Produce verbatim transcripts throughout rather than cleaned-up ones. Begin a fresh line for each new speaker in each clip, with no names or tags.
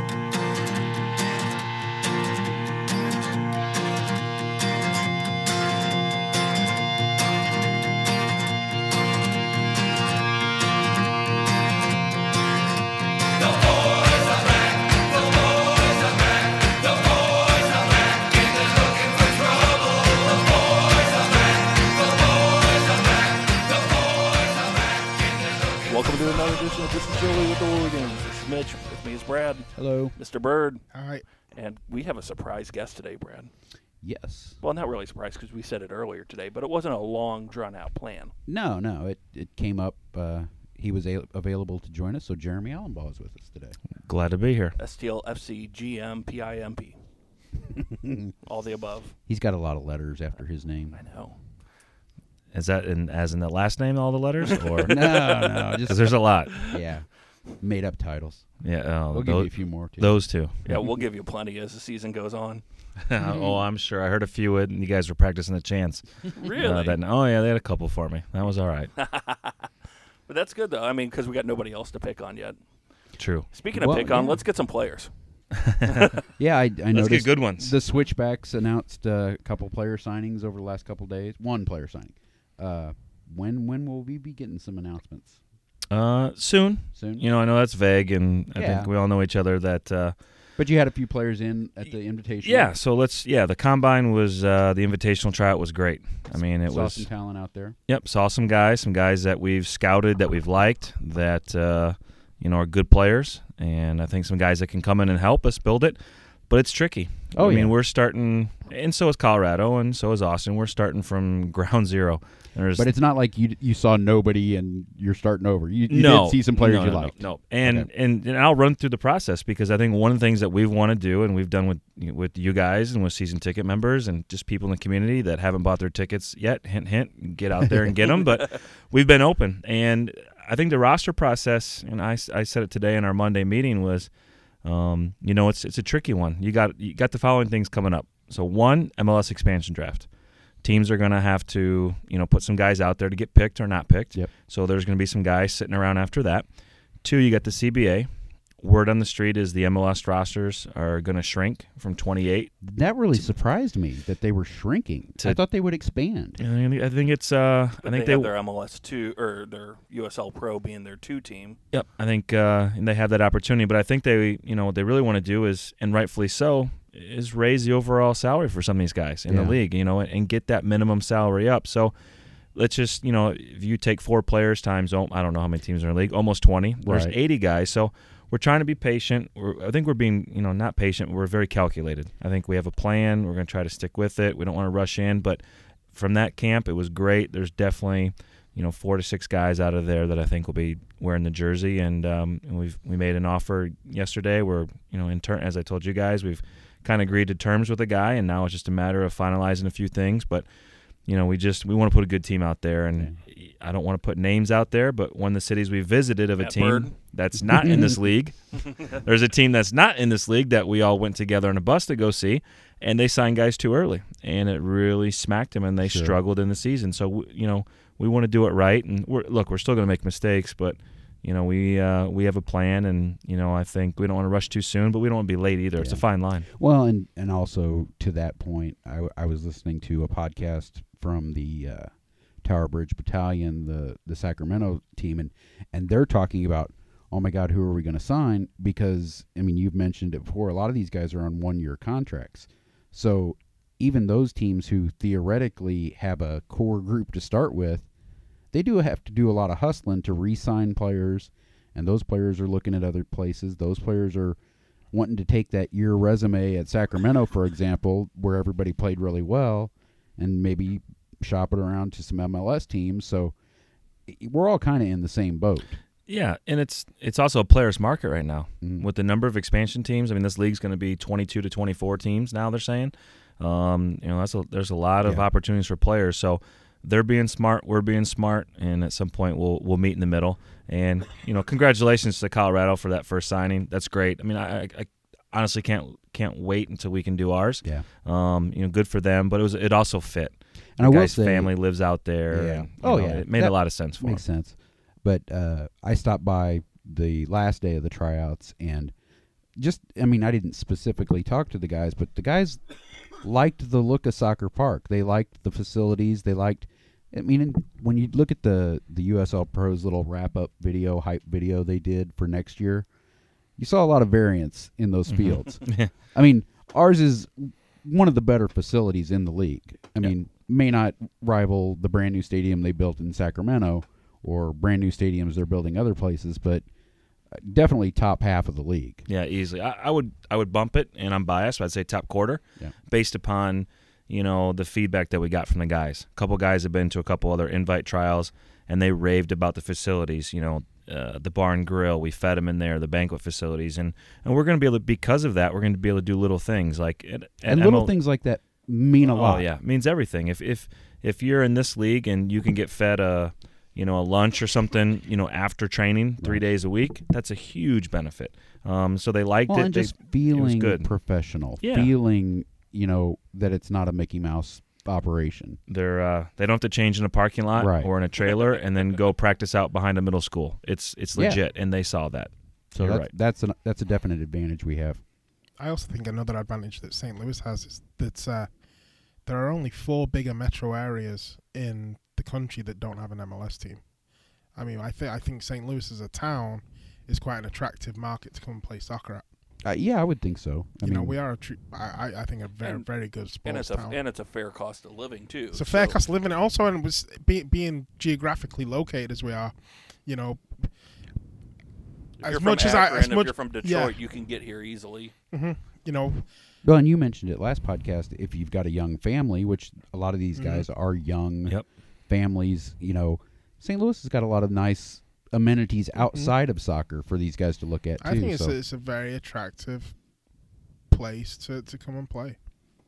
Welcome to another edition of This is Joey with the Hooligans. This is Mitch. With me is Brad.
Hello.
Mister Bird.
Hi.
And we have a surprise guest today, Brad.
Yes.
Well, not really a surprise because we said it earlier today, but it wasn't a long, drawn-out plan.
No, no. It it came up. Uh, he was a- available to join us, so Jeremy Allenbaugh is with us today.
Glad to be here.
S T L F C G M P I M P. All the above.
He's got a lot of letters after his name.
I know.
Is that in, as in the last name, all the letters? Or
no, no. Just
because there's a lot.
Yeah. Made up titles.
Yeah. Oh,
We'll
those,
give you a few more, too.
Those two.
Yeah, we'll give you plenty as the season goes on.
Oh, I'm sure. I heard a few, and you guys were practicing the chants.
Really?
Uh, that, oh, yeah, they had a couple for me. That was all right.
But that's good, though. I mean, because we got nobody else to pick on yet.
True.
Speaking of
Well,
pick on,
yeah.
let's get some players.
Yeah, I, I
Let's
noticed
get good ones.
the Switchbacks announced a couple player signings over the last couple days. One player signing. Uh, when when will we be getting some announcements?
Uh, soon.
Soon?
You know, I know that's vague, and I
Yeah.
think we all know each other that uh,
But you had a few players in at the invitation.
yeah, so let's yeah, the combine was uh, the invitational tryout was great. I mean, it
Saw
was
some talent out there.
Yep, saw some guys, some guys that we've scouted, that we've liked, that uh, you know are good players, and I think some guys that can come in and help us build it. But it's tricky.
Oh,
I mean,
yeah.
we're starting, and so is Colorado, and so is Austin. We're starting from ground zero. There's
But it's not like you you saw nobody and you're starting over. You, you
no,
did see some players
no,
you
no,
liked.
No, no. And,
Okay.
and and I'll run through the process because I think one of the things that we've want to do, and we've done with with you guys and with season ticket members and just people in the community that haven't bought their tickets yet, hint, hint, get out there and get them. But we've been open. And I think the roster process, and I, I said it today in our Monday meeting, was, um, you know, it's it's a tricky one. You got you got the following things coming up. So one, M L S expansion draft. Teams are going to have to, you know, put some guys out there to get picked or not picked.
Yep.
So there's going to be some guys sitting around after that. Two, you got the C B A. Word on the street is the M L S rosters are going to shrink from twenty-eight.
That really surprised me that they were shrinking.
To-
I thought they would expand.
And I think it's. Uh,
But
I think
they,
they.
have their M L S two or their U S L Pro being their two team.
Yep. I think uh, and they have that opportunity, but I think they, you know, what they really want to do is, and rightfully so, is raise the overall salary for some of these guys in
Yeah.
the league, you know, and get that minimum salary up. So let's just, you know, if you take four players times, oh, I don't know how many teams are in the league, almost twenty. There's
Right.
eighty guys. So we're trying to be patient. We're, I think we're being, you know, not patient. We're very calculated. I think we have a plan. We're going to try to stick with it. We don't want to rush in. But from that camp, it was great. There's definitely, you know, four to six guys out of there that I think will be wearing the jersey. And, um, and we've we made an offer yesterday. We're, you know, in turn, as I told you guys, we've kind of agreed to terms with the guy, and now it's just a matter of finalizing a few things. But you know, we just we want to put a good team out there, and I don't want to put names out there, but one of the cities we visited of a
Matt
team
Bird.
that's not in this league, there's a team that's not in this league that we all went together on a bus to go see, and they signed guys too early, and it really smacked them, and they
Sure.
struggled in the season. So you know, we want to do it right, and we're, look, we're still going to make mistakes, but. You know, we uh, we have a plan, and, you know, I think we don't want to rush too soon, but we don't want to be late either. It's a
Yeah.
fine line.
Well, and, and also to that point, I, w- I was listening to a podcast from the uh, Tower Bridge Battalion, the, the Sacramento team, and, and they're talking about, oh, my God, who are we going to sign? Because, I mean, you've mentioned it before, a lot of these guys are on one-year contracts. So even those teams who theoretically have a core group to start with, they do have to do a lot of hustling to re-sign players, and those players are looking at other places. Those players are wanting to take that year resume at Sacramento, for example, where everybody played really well, and maybe shop it around to some M L S teams. So i- we're all kind of in the same boat.
Yeah, and it's it's also a player's market right now
Mhm.
with the number of expansion teams. I mean, this league's going to be twenty-two to twenty-four teams now. They're saying, um, you know, that's a, there's a lot of
Yeah.
opportunities for players. So they're being smart, we're being smart, and at some point we'll we'll meet in the middle. And you know, congratulations to Colorado for that first signing. That's great. I mean, I, I, I honestly can't can't wait until we can do ours.
Yeah.
Um, you know, good for them, but it was it also fit.
And
The
I will
guy's
say,
family lives out there.
Yeah.
And, you
Oh,
know,
yeah.
it made
That
a lot of sense for him.
makes sense. But uh, I stopped by the last day of the tryouts, and just, I mean, I didn't specifically talk to the guys, but the guys liked the look of Soccer Park. They liked the facilities. They liked, I mean, and when you look at the, the U S L Pros little wrap-up video, hype video they did for next year, you saw a lot of variance in those
Mhm.
fields. I mean, ours is one of the better facilities in the league. I
Yeah.
mean, may not rival the brand new stadium they built in Sacramento or brand new stadiums they're building other places, but definitely top half of the league.
Yeah, easily. I, I would I would bump it, and I'm biased, but I'd say top quarter,
Yeah.
based upon you know the feedback that we got from the guys. A couple guys have been to a couple other invite trials, and they raved about the facilities. You know, uh, the bar and grill, we fed them in there, the banquet facilities, and, and we're going to be able to, because of that, we're going to be able to do little things like at, at
And little
M L
things like that mean a
oh,
lot.
yeah, it means everything. If if if you're in this league and you can get fed a you know a lunch or something, you know after training three
Right.
days a week, that's a huge benefit. Um, so they liked
Well,
it.
and
They-
just feeling
good.
professional,
Yeah.
feeling, you know, that it's not a Mickey Mouse operation.
They're uh, they don't have to change in a parking lot
Right.
or in a trailer and then go practice out behind a middle school. It's it's
Yeah.
legit, and they saw that.
So
You're
that's
right.
that's an, that's a definite advantage we have.
I also think another advantage that Saint Louis has is that uh, there are only four bigger metro areas in the country that don't have an M L S team. I mean, I think I think Saint Louis as a town is quite an attractive market to come and play soccer at.
Uh, yeah, I would think so. I
you
mean,
know, we are a tr- I, I I think a very
And-
very good
and
sports
it's a
town.
and it's a fair cost of living too.
It's a fair
so-
cost of living, and also and it was be, being geographically located as we are. You know,
If
as
you're
much
from
as I-
Akron,
as
if
much-
you're from Detroit,
yeah.
you can get here easily.
hmm you know,
well, and you mentioned it last podcast. If you've got a young family, which a lot of these
Mhm.
guys are young
Yep.
families, you know, Saint Louis has got a lot of nice amenities outside of soccer for these guys to look at too.
I think it's
so.
a, it's a very attractive place to, to come and play.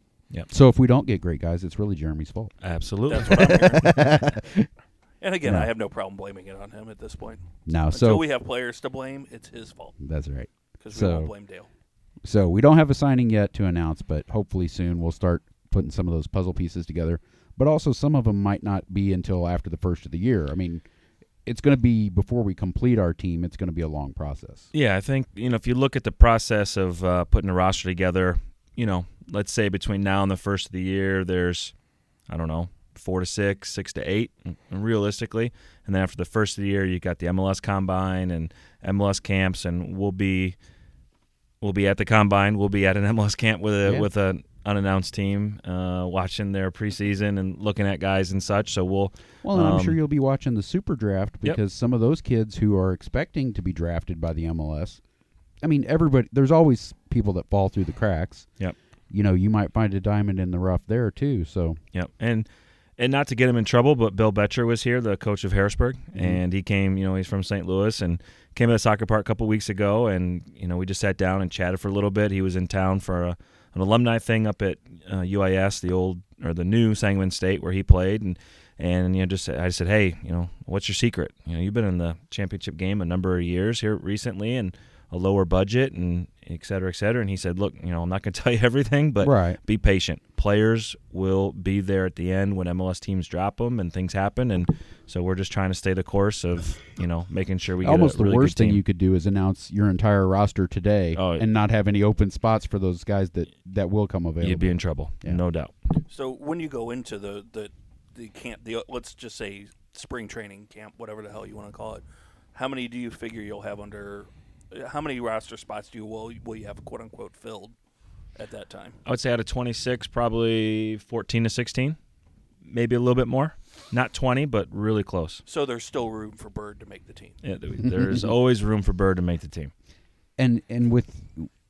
so if we don't get great guys, it's really Jeremy's fault.
Absolutely.
That's what I'm hearing. And again,
No.
I have no problem blaming it on him at this point.
Now,
Until
so
we have players to blame, it's his fault
that's right.
because we
So-
won't blame Dale.
So we don't have a signing yet to announce, but hopefully soon we'll start putting some of those puzzle pieces together. But also some of them might not be until after the first of the year. I mean, it's going to be before we complete our team. It's going to be a long process.
Yeah, I think you know if you look at the process of uh, putting a roster together, you know, let's say between now and the first of the year, there's, I don't know, four to six, six to eight, realistically, and then after the first of the year, you got the M L S Combine and M L S camps, and we'll be we'll be at the Combine, we'll be at an M L S camp with a
Yeah.
with an unannounced team, uh, watching their preseason and looking at guys and such. So we'll
Well, and I'm
Um,
sure you'll be watching the Super Draft
Yep.
because some of those kids who are expecting to be drafted by the M L S, I mean, everybody, there's always people that fall through the cracks.
Yep.
You know, you might find a diamond in the rough there too. So,
Yep, and and not to get him in trouble, but Bill Betcher was here, the coach of Harrisburg,
Mhm.
and he came. You know, he's from Saint Louis and came to the soccer park a couple weeks ago, and you know we just sat down and chatted for a little bit. He was in town for a, an alumni thing up at uh, U I S, the old or the new Sangamon State where he played, and and you know just I said, hey, you know, what's your secret? You know, you've been in the championship game a number of years here recently, and a lower budget, and et cetera, et cetera. And he said, look, you know, I'm not going to tell you everything, but
right.
be patient. Players will be there at the end when M L S teams drop them and things happen, and so we're just trying to stay the course of you know making sure we get
Almost
a
the
really
worst
good
thing
team.
you could do is announce your entire roster today
Oh,
and not have any open spots for those guys that, that will come available.
You'd be in trouble,
Yeah.
no doubt.
So when you go into the the the camp, the let's just say spring training camp, whatever the hell you want to call it, how many do you figure you'll have under? How many roster spots do you will will you have quote unquote filled at that time?
I would say out of twenty-six, probably fourteen to sixteen, maybe a little bit more. Not twenty, but really close.
So there's still room for Bird to make the team.
Yeah, there's always room for Bird to make the team.
And and with,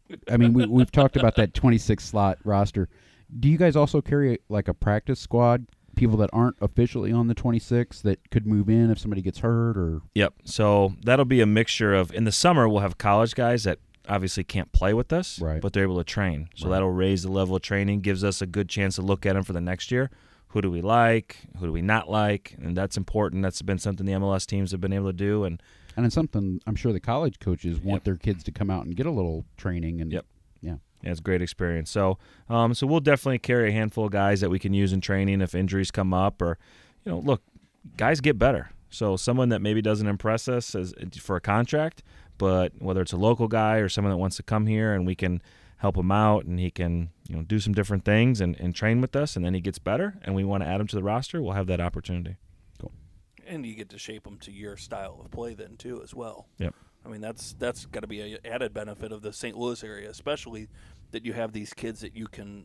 I mean, we, we've talked about that twenty-six slot roster. Do you guys also carry like a practice squad, people that aren't officially on the twenty-six that could move in if somebody gets hurt or?
Yep. So that'll be a mixture of, in the summer, we'll have college guys that obviously can't play with us,
Right.
but they're able to train. So
Right.
that'll raise the level of training, gives us a good chance to look at them for the next year. Who do we like? Who do we not like? And that's important. That's been something the M L S teams have been able to do. And
And it's something I'm sure the college coaches want
Yep.
their kids to come out and get a little training. And
Yep.
yeah,
yeah, it's a great experience. So, um, so we'll definitely carry a handful of guys that we can use in training if injuries come up, or, you know, look, guys get better. So someone that maybe doesn't impress us as for a contract, but whether it's a local guy or someone that wants to come here and we can help him out and he can, you know, do some different things and, and train with us, and then he gets better and we want to add him to the roster, we'll have that opportunity.
Cool.
And you get to shape him to your style of play then too as well.
Yep.
I mean, that's that's got to be an added benefit of the Saint Louis area, especially that you have these kids that you can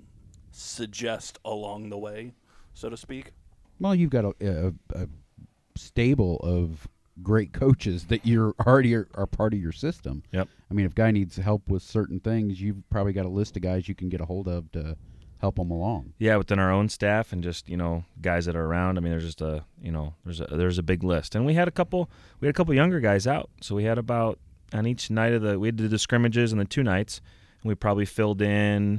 suggest along the way, so to speak.
Well, you've got a, a, a stable of great coaches that you're already are, are part of your system.
Yep.
I mean, if a guy needs help with certain things, you've probably got a list of guys you can get a hold of to help them along.
Yeah, within our own staff and just, you know, guys that are around. I mean, there's just a, you know, there's a there's a big list. And we had a couple we had a couple younger guys out. So we had about on each night of the we did the scrimmages and the two nights, and we probably filled in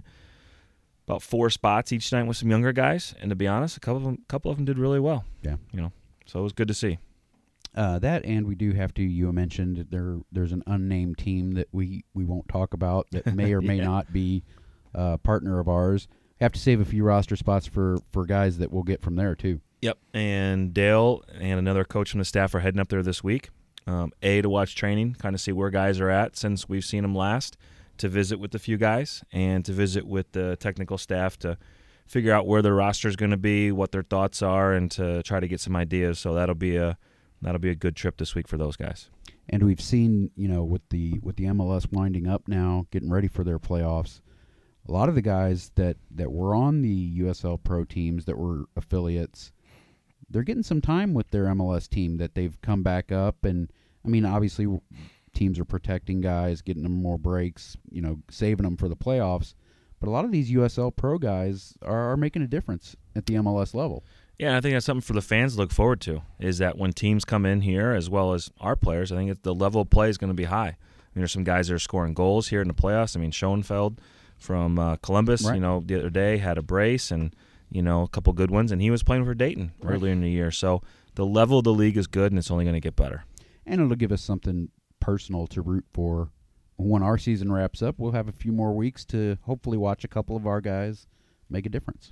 about four spots each night with some younger guys. And to be honest, a couple of them couple of them did really well.
Yeah.
You know. So it was good to see.
Uh, that, and we do have to, you mentioned that there there's an unnamed team that we, we won't talk about that may or may
Yeah.
not be a partner of ours. Have to save a few roster spots for, for guys that we'll get from there, too.
Yep. And Dale and another coach from the staff are heading up there this week. Um, A, to watch training, kind of see where guys are at since we've seen them last, to visit with a few guys, and to visit with the technical staff to figure out where their roster is going to be, what their thoughts are, and to try to get some ideas. So that'll be a that'll be a good trip this week for those guys.
And we've seen, you know, with the with the M L S winding up now, getting ready for their playoffs, a lot of the guys that, that were on the U S L Pro teams that were affiliates, they're getting some time with their M L S team that they've come back up. And, I mean, obviously teams are protecting guys, getting them more breaks, you know, saving them for the playoffs. But a lot of these U S L Pro guys are, are making a difference at the M L S level.
Yeah, and I think that's something for the fans to look forward to, is that when teams come in here, as well as our players, I think it's, the level of play is going to be high. I mean, there's some guys that are scoring goals here in the playoffs. I mean, Schoenfeld from uh, Columbus,
Right.
you know, the other day had a brace and, you know, a couple good ones, and he was playing for Dayton
Right.
earlier in the year. So the level of the league is good, and it's only going to get better.
And it'll give us something personal to root for. When our season wraps up, we'll have a few more weeks to hopefully watch a couple of our guys make a difference.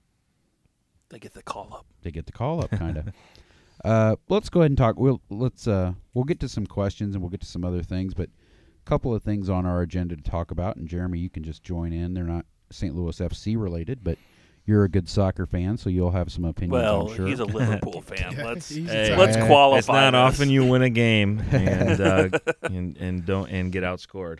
They get the call up.
They get the call up, kind of. uh, let's go ahead and talk. We'll let's uh, we'll get to some questions and we'll get to some other things, but a couple of things on our agenda to talk about. And Jeremy, you can just join in. They're not Saint Louis F C related, but you're a good soccer fan, so you'll have some opinions.
Well,
I'm sure.
he's a Liverpool fan.
Yeah,
Let's
he's
Hey,
let's
Italian.
qualify.
It's not
this.
often you win a game and uh, and and don't and get outscored.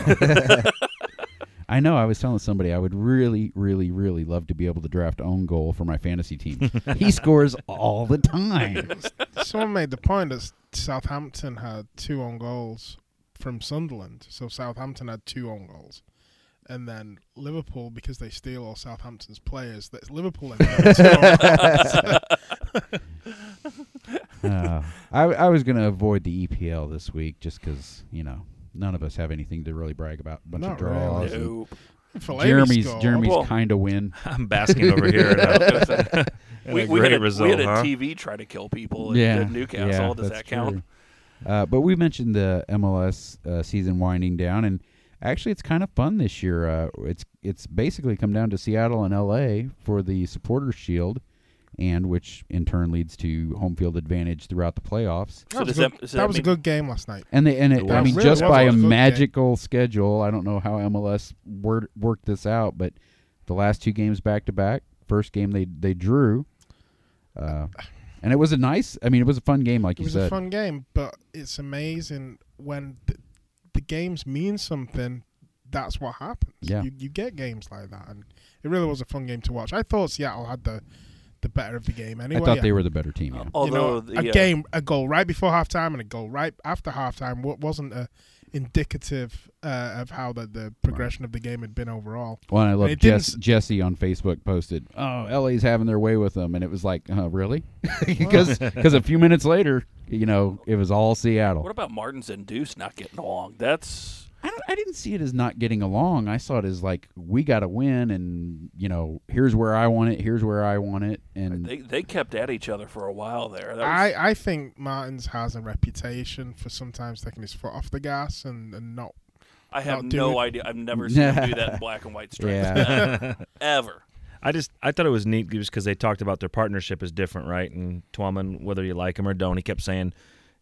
I know. I was telling somebody I would really, really, really love to be able to draft own goal for my fantasy team. He scores all the time.
Someone made the point that Southampton had two own goals from Sunderland. So Southampton had two own goals. And then Liverpool, because they steal all Southampton's players, that Liverpool have two own goals.
Uh, I, I was going to avoid the E P L this week just because, you know, none of us have anything to really brag about. A bunch
Not
of draws.
really.
and
Nope.
Fellaini
Jeremy's
scored.
Jeremy's
Well-
kind of win.
I'm basking over here. At a, at
We,
a
we
great
had a,
result,
we had a
huh?
T V try to kill people at,
Yeah,
at Newcastle.
yeah,
Does
that's
that count?
true. Uh, but we mentioned the M L S uh, season winding down, and actually, it's kind of fun this year. Uh, it's it's basically come down to Seattle and L A for the Supporters Shield, and which in turn leads to home field advantage throughout the playoffs.
So
That was,
does
a good,
that- does
that
that
was a
mean-
good game last night.
And they and it,
It
I
was.
mean,
Really
just
was.
by
It
a
was a good game.
magical schedule. I don't know how M L S word, worked this out, but the last two games back to back. First game they they drew, uh, and it was a nice. I mean, it was a fun game, like
It
you
was
said.
a fun game, but it's amazing when the, the games mean something. That's what happens.
Yeah.
You, you get games like that, and it really was a fun game to watch. I thought Seattle had the the better of the game anyway.
I thought they were the better team. Yeah.
Uh,
You
Although
know,
the,
a
uh,
game, a goal right before halftime and a goal right after halftime wa- wasn't a indicative uh, of how the, the progression of the game had been overall.
Well, and I love
it didn't
Jess,
s-
Jesse on Facebook posted, "Oh, L A's having their way with them," and it was like, uh, really? Because because a few minutes later, you know, it was all Seattle.
What about Martins and Deuce not getting along? That's
I, don't, I didn't see it as not getting along. I saw it as like, we got to win, and you know, here's where I want it, here's where I want it, and
they they kept at each other for a while there. That was,
I, I think Martins has a reputation for sometimes taking his foot off the gas and, and not.
I have
not do
no
it.
idea. I've never seen him do that in black and white stripes.
Yeah.
Ever.
I just I thought it was neat just because they talked about their partnership is different, right? And Twaman, whether you like him or don't, he kept saying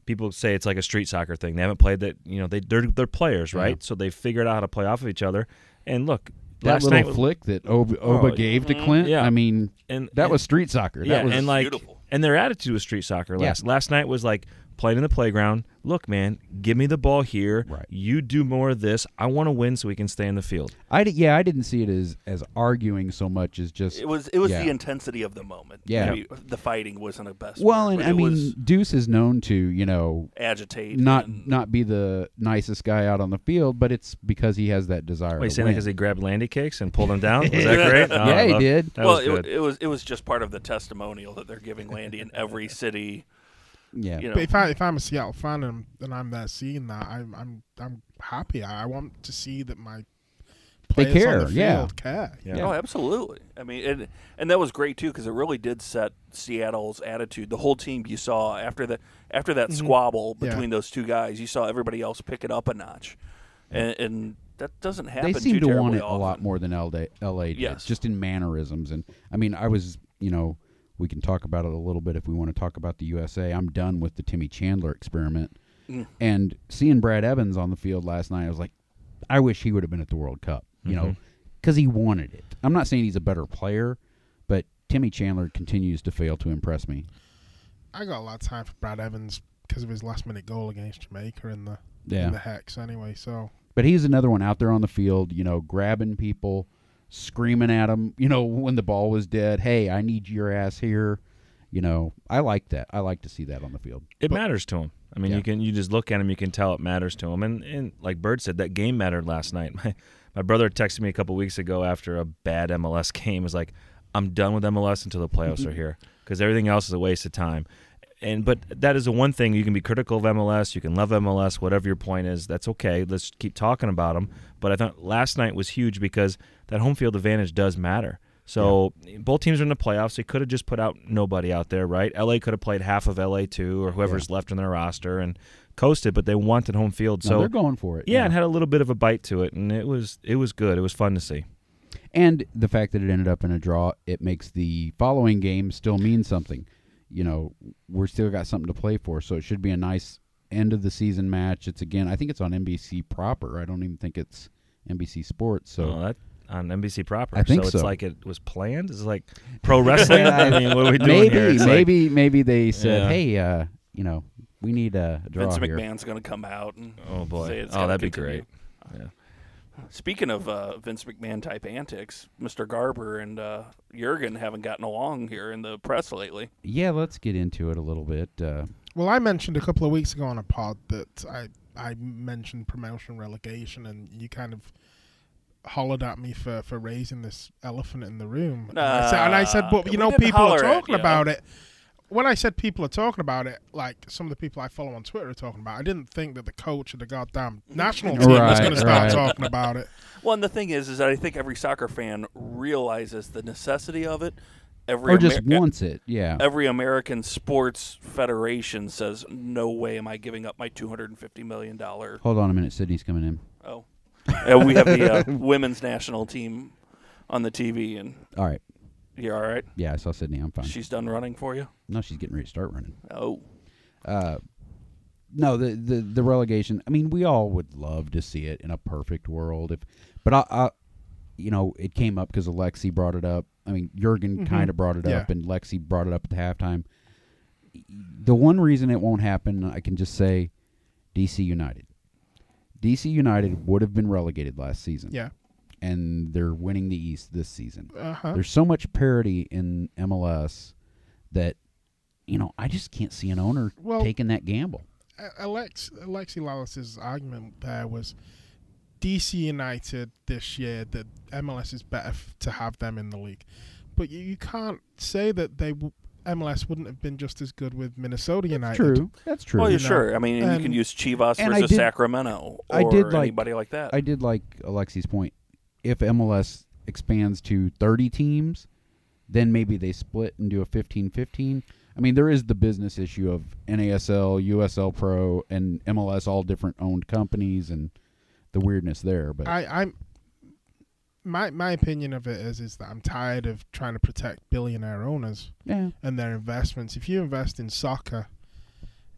people say it's like a street soccer thing. They haven't played that. You know, they they're they're players, right?
Yeah.
So they figured out how to play off of each other. And look,
That
last
little
night,
flick that Oba, Oba
Oh,
gave to
mhm.
Clint,
Yeah.
I mean,
and
that
and,
was street soccer.
yeah,
That was
and like
beautiful.
and their attitude was street soccer.
Yeah.
Last last night was like playing in the playground. Look, man, give me the ball here.
Right.
You do more of this. I want to win so we can stay in the field.
I di- yeah, I didn't see it as as arguing so much as just
It was it was
Yeah.
the intensity of the moment.
Yeah.
Maybe the fighting wasn't the best.
well,
word,
and
but
I
it
mean,
was
Deuce is known to you know
agitate.
not
and-
not be the nicest guy out on the field, but it's because he has that desire.
Wait,
to
saying that
win.
because he grabbed Landy cakes and pulled them down? Was that great? Oh,
yeah,
I
he
love-
did.
That
well,
was
it,
good.
it was it was just part of the testimonial that they're giving Landy in every city.
Yeah,
You know,
But if I if I'm a Seattle fan and, and I'm there seeing that, I'm I'm I'm happy. I, I want to see that my
They
players
care,
on the
yeah.
field care.
Yeah.
Oh, absolutely. I mean, and and that was great too because it really did set Seattle's attitude. The whole team you saw after the after that
Mhm.
squabble
Yeah.
between those two guys, you saw everybody else pick it up a notch, and, and that doesn't happen.
they seem
too
to want
terribly
it a lot
often.
more than L A, L A did,
Yes.
just in mannerisms. And I mean, I was, you know, we can talk about it a little bit if we want to talk about the U S A. I'm done with the Timmy Chandler experiment.
Mm.
And seeing Brad Evans on the field last night, I was like, I wish he would have been at the World Cup, you know,
Mhm.
because he wanted it. I'm not saying he's a better player, but Timmy Chandler continues to fail to impress me.
I got a lot of time for Brad Evans because of his last minute goal against Jamaica in the
Yeah.
in the Hex. Anyway, so
But he's another one out there on the field, you know, grabbing people, screaming at them, you know, when the ball was dead. Hey, I need your ass here. You know, I like that. I like to see that on the field.
It
But-
matters to him. I mean,
Yeah.
you can you just look at him, you can tell it matters to him. And and like Bird said, that game mattered last night. My my brother texted me a couple weeks ago after a bad M L S game. Was like, I'm done with M L S until the playoffs are here because everything else is a waste of time. And but that is the one thing you can be critical of M L S, you can love M L S, whatever your point is. That's okay. Let's keep talking about them. But I thought last night was huge because that home field advantage does matter. So both teams are in the playoffs. They could have just put out nobody out there, right? L A could have played half of L A two or whoever's
Yeah.
left in their roster and coasted, but they wanted home field.
No,
So
they're going for it.
yeah, it had a little bit of a bite to it, and it was it was good. It was fun to see.
And the fact that it ended up in a draw, it makes the following game still mean something. You know, we're still got something to play for, so it should be a nice end of the season match. It's again, I think it's on N B C proper. I don't even think it's N B C Sports. So
Oh, that on N B C proper.
I think
so. It's
so.
like it was planned. It's like pro wrestling. I mean, what are we doing
maybe,
here? It's like-
maybe, maybe they said,
Yeah.
"Hey, uh, you know, we need a draw
Vince
here."
McMahon's going to come out and
oh boy.
say it's
Oh,
gotta
that'd be
continue.
great. Yeah.
Speaking of uh, Vince McMahon type antics, Mister Garber and uh, Jurgen haven't gotten along here in the press lately.
Yeah, let's get into it a little bit. Uh,
well, I mentioned a couple of weeks ago on a pod that I I mentioned promotion relegation, and you kind of hollered at me for, for raising this elephant in the room. And I said, and I said, but
Uh,
you
we
know,
didn't
people are
holler at
talking
you.
about it. When I said people are talking about it, like some of the people I follow on Twitter are talking about it, I didn't think that the coach of the goddamn national team was
Right,
going to start
right.
talking about it.
Well, and the thing is, is that I think every soccer fan realizes the necessity of it. Every
or just
Amer-
wants it, yeah.
Every American sports federation says, "No way am I giving up my two hundred and fifty million dollar."
Hold on a minute, Sydney's coming in.
Oh, and we have the uh, women's national team on the T V, and
All right,
you're all right.
yeah, I saw Sydney. I'm fine.
She's done running for you.
No, she's getting ready to start running.
Oh,
Uh, no, the, the the relegation. I mean, we all would love to see it in a perfect world. If, but I, I you know, it came up because Alexi brought it up. I mean, Jurgen
Mhm.
kind of brought it
Yeah.
up, and Lexi brought it up at the halftime. The one reason it won't happen, I can just say, D C United. D C United would have been relegated last season.
Yeah.
And they're winning the East this season.
Uh-huh.
There's so much parity in M L S that, you know, I just can't see an owner
Well-
taking that gamble.
Alex Alexi Lalas's argument there was D C United this year that M L S is better f- to have them in the league, but you, you can't say that they w- M L S wouldn't have been just as good with Minnesota United.
True. That's true.
well,
you
yeah,
know,
sure. I mean, and you can
and-
use Chivas
and I
versus
did-
Sacramento or
I did like-
anybody like that.
I did like Alexi's point. If M L S expands to thirty teams, then maybe they split and do a fifteen fifteen. I mean, there is the business issue of N A S L, U S L Pro, and M L S, all different owned companies, and the weirdness there. But
I, I'm my my opinion of it is is that I'm tired of trying to protect billionaire owners
yeah,
and their investments. If you invest in soccer,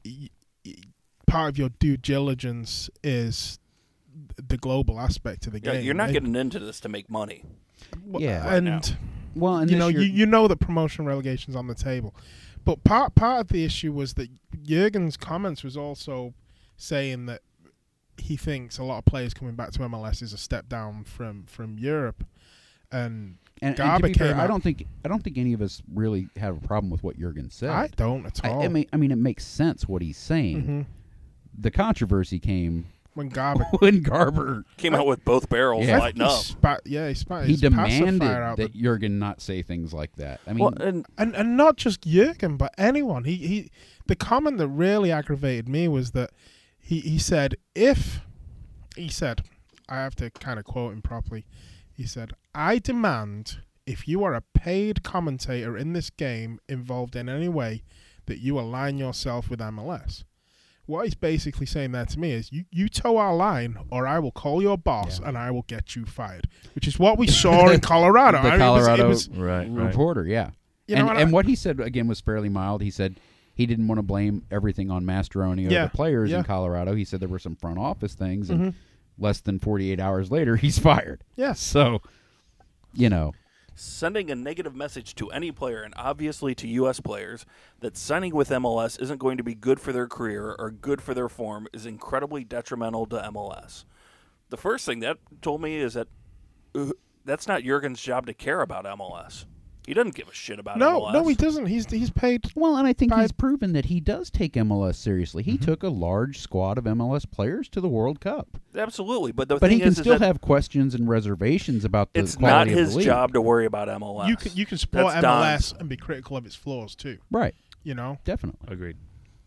y- y- part of your due diligence is the global aspect of the
Yeah,
game.
you're not
And-
getting into this to make money.
well,
Yeah.
Right
and
now.
Well, and
you
this
know,
year-
you, you know that promotion relegation's on the table, but part part of the issue was that Jurgen's comments was also saying that he thinks a lot of players coming back to M L S is a step down from, from Europe, and
and, and to
Garber
be fair,
came
I
out-
don't think I don't think any of us really have a problem with what Jurgen said.
I don't at
I,
all.
I mean, I mean, it makes sense what he's saying.
Mhm.
The controversy came
when Garber
when Garber
Came out with both barrels
Yeah.
lighting
he
up.
spat, yeah, he spat
he
his
demanded
pacifier out
that
the-
Jurgen not say things like that. I mean,
Well, and
and and not just Jurgen, but anyone. He he. The comment that really aggravated me was that he he said if he said I have to kind of quote him properly. He said, "I demand if you are a paid commentator in this game involved in any way that you align yourself with M L S." What he's basically saying there to me is, you, you toe our line, or I will call your boss
Yeah.
and I will get you fired. Which is what we saw in Colorado.
The
I mean, it was-
Colorado
it was,
Right, right.
reporter, yeah.
you know,
and
I-
and what he said again was fairly mild. He said he didn't want to blame everything on Mastroeni or
Yeah,
the players
yeah.
in Colorado. He said there were some front office things, and
Mhm.
less than forty-eight hours later, he's fired.
Yes.
So, you know,
sending a negative message to any player, and obviously to U S players, that signing with M L S isn't going to be good for their career or good for their form is incredibly detrimental to M L S. The first thing that told me is that uh, that's not Jurgen's job to care about M L S. He doesn't give a shit about
no,
M L S.
no, he doesn't. He's he's paid.
well, and I think
By-
he's proven that he does take M L S seriously. He took a large squad of M L S players to the World Cup,
Absolutely, but the
but
thing
he can
is, is
still
that
have questions and reservations about the
it's not
quality of
his
the league.
job to worry about M L S.
You can you can support
That's
M L S
Don's.
and be critical of its flaws too.
Right?
You know,
Definitely.
Agreed.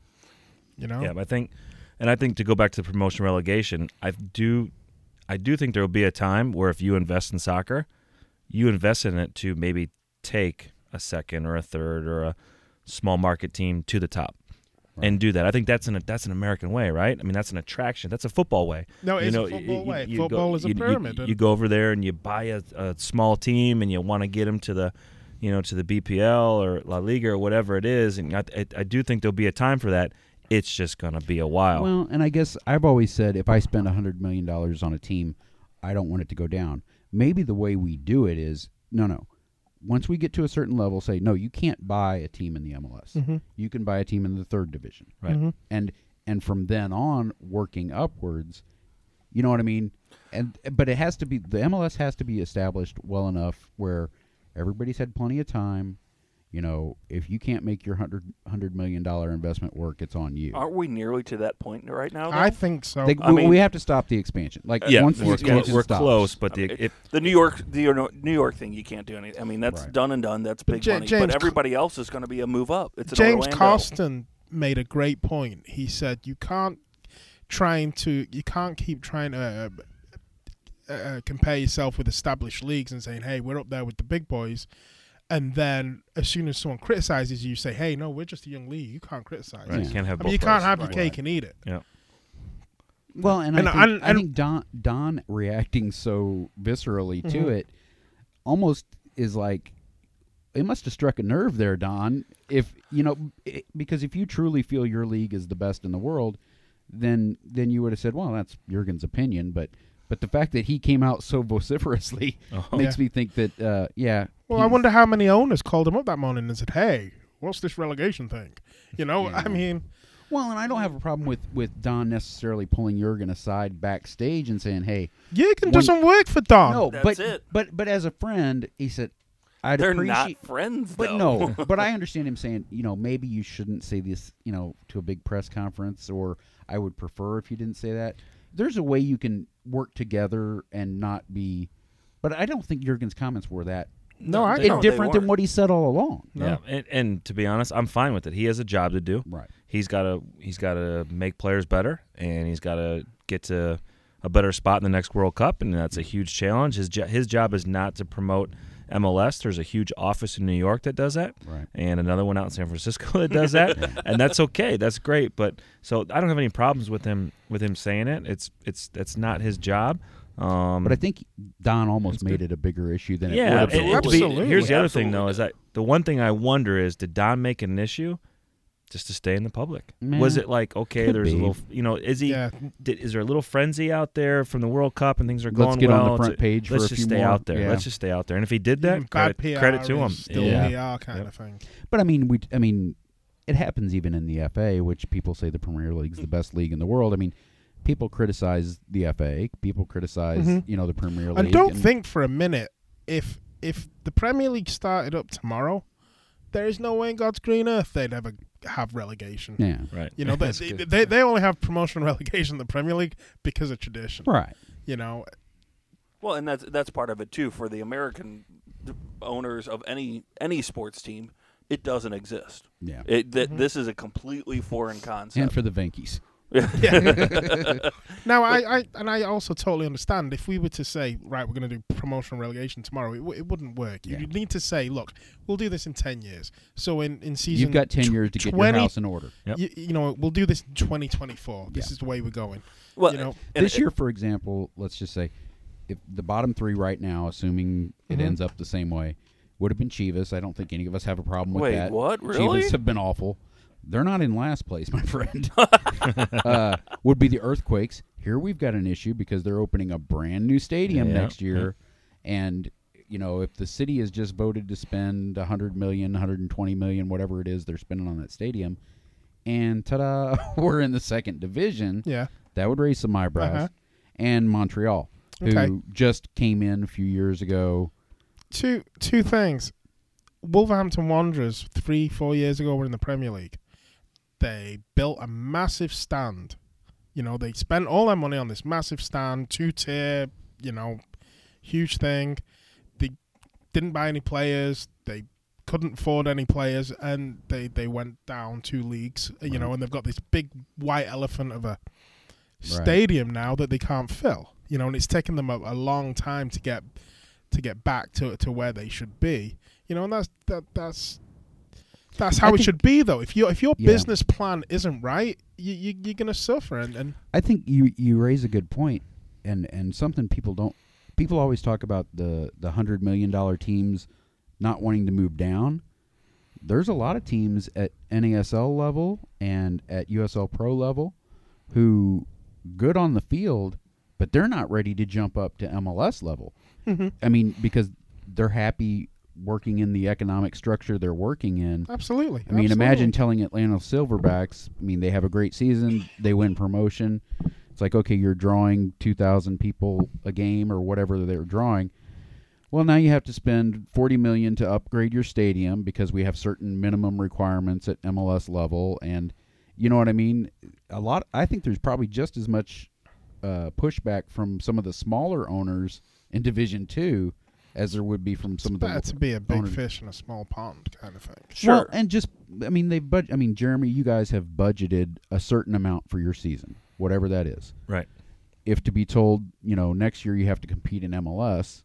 you know.
Yeah, but I think, and I think to go back to the promotion relegation, I do, I do think there will be a time where if you invest in soccer, you invest in it to maybe take a second or a third or a small market team to the top, and do that. I think that's an that's an American way, right? I mean, that's an attraction. That's a football way.
No,
You
it's
know,
a football
you-
way.
you
Football
go-
is a
you- you-
pyramid.
You,
and-
go over there and you buy a, a small team, and you want to get them to the, you know, to the B P L or La Liga or whatever it is. And I, I, I do think there'll be a time for that. It's just going to be a while.
Well, and I guess I've always said if I spend a hundred million dollars on a team, I don't want it to go down. Maybe the way we do it is no, no. Once we get to a certain level, say no, you can't buy a team in the M L S.
Mhm.
You can buy a team in the third division,
Right.
Mhm.
and and from then on, working upwards. You know what I mean? And but it has to be the M L S has to be established well enough where everybody's had plenty of time. You know, if you can't make your hundred hundred million dollar investment work, it's on you.
Aren't we nearly to that point right now? Though?
I think so.
They,
I
we,
mean-
we have to stop the expansion. Like
yeah,
once the
we're,
expansion
clo- we're
stops,
close, but
I
the
mean,
if,
the New York, the New York thing, you can't do anything. I mean, that's
Right.
done and done. That's
But
big
Ja-
money.
James
but
Co-
everybody else is going to be a move up. It's in
James
Orlando.
Costin made a great point. He said you can't trying to you can't keep trying to uh, uh, compare yourself with established leagues and saying, "Hey, we're up there with the big boys," and then as soon as someone criticizes you, you say, "Hey, no, we're just a young league. You can't criticize."
right,
Yeah.
you can't have
I
both
mean, you can't
ways.
have your
Right.
cake and eat it.
Yeah.
well, and,
And
I think,
and-
I
and-
think Don Don reacting so viscerally to
Mhm.
it almost is like it must have struck a nerve there, Don. If you know, it, because if you truly feel your league is the best in the world, then then you would have said, "Well, that's Jurgen's opinion." But but the fact that he came out so vociferously
Oh.
makes
Yeah.
me think that uh, yeah.
Well, I
he's-
wonder how many owners called him up that morning and said, "Hey, what's this relegation thing?" You know,
Yeah.
I mean,
Well, and I don't have a problem with, with Don necessarily pulling Jurgen aside backstage and saying, "Hey,
Jurgen
When-
doesn't work for Don.
no,"
That's
but
it.
but but as a friend, he said, "I'd
They're
appreciate."
not friends,
But
though.
no, but I understand him saying, you know, maybe you shouldn't say this, you know, to a big press conference, or I would prefer if you didn't say that. There's a way you can work together and not be. But I don't think Jurgen's comments were that
No, I
they-
no,
it's
they
different than
weren't.
what he said all along.
No.
Yeah, and, and to be honest, I'm fine with it. He has a job to do.
Right.
He's got to he's got to make players better, and he's got to get to a better spot in the next World Cup, and that's a huge challenge. His jo- his job is not to promote M L S. There's a huge office in New York that does that,
Right.
and another one out in San Francisco that does that, and that's okay. That's great. But so I don't have any problems with him with him saying it. It's it's that's not his job. Um,
But I think Don almost
That's
made
good.
it a bigger issue than it
yeah,
would have
and-
been.
and to be-
Absolutely.
here's the other
Absolutely
thing though:
did.
is that the one thing I wonder is did Don make an issue just to stay in the public?
Man,
Was it like, okay,
could
there's
be.
a little, you know, is he,
Yeah,
did, is there a little frenzy out there from the World Cup and things are going
Let's get
well?
on the front
to-
page
let's
for a
just
few
stay
more.
out there.
Yeah.
Let's just stay out there. And if he did that,
even bad
credit,
P R
credit to him.
is still
Yeah.
P R kind
Yep.
of thing.
But I mean, we. I mean, it happens even in the F A, which people say the Premier League's the best league in the world. I mean, people criticize the F A. People criticize,
Mhm.
you know, the Premier League.
And don't think for a minute if if the Premier League started up tomorrow, there is no way in God's green earth they'd ever have relegation.
Yeah.
Right.
You know, they,
That's
they,
good.
they they only have promotion and relegation in the Premier League because of tradition.
Right.
You know,
Well, and that's that's part of it too for the American owners of any any sports team. It doesn't exist.
Yeah.
It th-
Mhm.
This is a completely foreign concept.
And for the Venkies.
yeah. Now, I, I and I also totally understand if we were to say, right, we're going to do promotion and relegation tomorrow, it, w- it wouldn't work.
Yeah.
You need to say, look, we'll do this in ten years. So in, in season,
You've got ten
tw-
years to get
twenty
your house in order.
Yep.
you, you know, we'll do this in twenty twenty-four. This
Yeah.
is the way we're going.
well,
you know,
and
This
it-
year, for example, let's just say, if the bottom three right now, assuming it
Mhm.
ends up the same way, would have been Chivas. I don't think any of us have a problem with
Wait,
that.
what? Really?
Chivas have been awful. They're not in last place, my friend. uh, would be the Earthquakes. Here we've got an issue because they're opening a brand new stadium
Yeah,
next year, and you know if the city has just voted to spend one hundred million, one hundred twenty million, whatever it is they're spending on that stadium, and ta-da, we're in the second division.
Yeah.
That would raise some eyebrows.
Uh-huh.
And Montreal, who
Okay.
just came in a few years ago.
Two two things. Wolverhampton Wanderers three four years ago were in the Premier League. They built a massive stand. You know, they spent all their money on this massive stand, two tier, you know, huge thing. They didn't buy any players. They couldn't afford any players, and they, they went down two leagues. You
Right.
know, and they've got this big white elephant of a stadium now that they can't fill. You know, and it's taken them a, a long time to get to get back to to where they should be. You know, and that's that that's that's how
I
it
think-
should be, though. If you if your
Yeah.
business plan isn't right, you, you you're gonna suffer. And, and
I think you you raise a good point, and and something people don't. People always talk about the the hundred million dollar teams not wanting to move down. There's a lot of teams at N A S L level and at U S L Pro level who good on the field, but they're not ready to jump up to M L S level. I mean, because they're happy working in the economic structure they're working in.
absolutely.
I mean,
absolutely.
imagine telling Atlanta Silverbacks, I mean, they have a great season, they win promotion. It's like, okay, you're drawing two thousand people a game or whatever they're drawing. Well, now you have to spend forty million dollars to upgrade your stadium because we have certain minimum requirements at M L S level, and you know what I mean? A lot I think there's probably just as much uh, pushback from some of the smaller owners in Division two as there would be from some
it's
of the
better to be a big
owners.
fish in a small pond kind of thing.
Well,
Sure.
and just I mean they've bud- I mean Jeremy, you guys have budgeted a certain amount for your season, whatever that is.
Right.
If to be told, you know, next year you have to compete in M L S,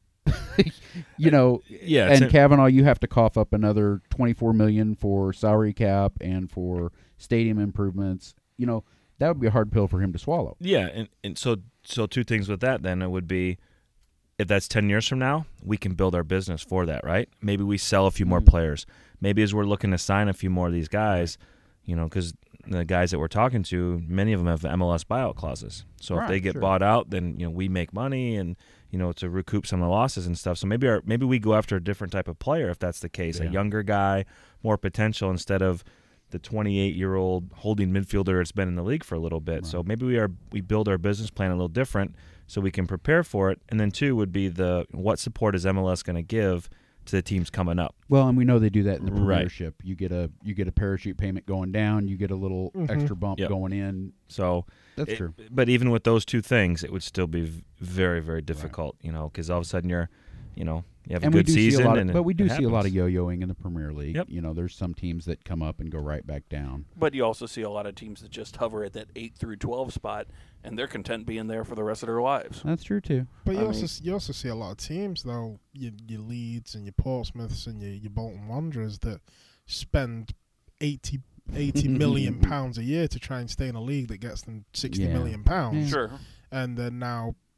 you know,
Yeah. it's
and
a-
Kavanaugh, you have to cough up another twenty-four million for salary cap and for stadium improvements. You know, that would be a hard pill for him to swallow.
Yeah, and, and so so two things with that then it would be if that's ten years from now, we can build our business for that, right? Maybe we sell a few more
Mhm.
players. Maybe as we're looking to sign a few more of these guys, you know, because the guys that we're talking to, many of them have M L S buyout clauses. So if
Right,
they get
sure.
bought out, then you know we make money and you know to recoup some of the losses and stuff. So maybe our maybe we go after a different type of player if that's the case,
Yeah.
a younger guy, more potential instead of the twenty-eight-year-old holding midfielder that's been in the league for a little bit. So
Right.
maybe we are we build our business plan a little different so we can prepare for it. And then two would be the what support is M L S going to give to the teams coming up?
Well, and we know they do that in the
Right.
Premiership. You get a you get a parachute payment going down, you get a little
Mhm.
extra bump
Yep.
going in.
So
That's
it-
true.
But even with those two things, it would still be v- very, very difficult, you know, because all of a sudden you're, you know, you have
And
a
we
good
do see
season.
a lot of,
and
but
it-
we do
it
see a lot of
happens.
yo-yoing in the Premier League.
Yep.
You know, there's some teams that come up and go right back down.
But you also see a lot of teams that just hover at that eight through twelve spot, and they're content being there for the rest of their lives.
That's true too.
But you
I
also
mean-
s- you also see a lot of teams though, your your Leeds and your Portsmouths and your your Bolton Wanderers that spend eighty, eighty million pounds a year to try and stay in a league that gets them sixty
Yeah.
million pounds,
Yeah.
Sure.
and they're now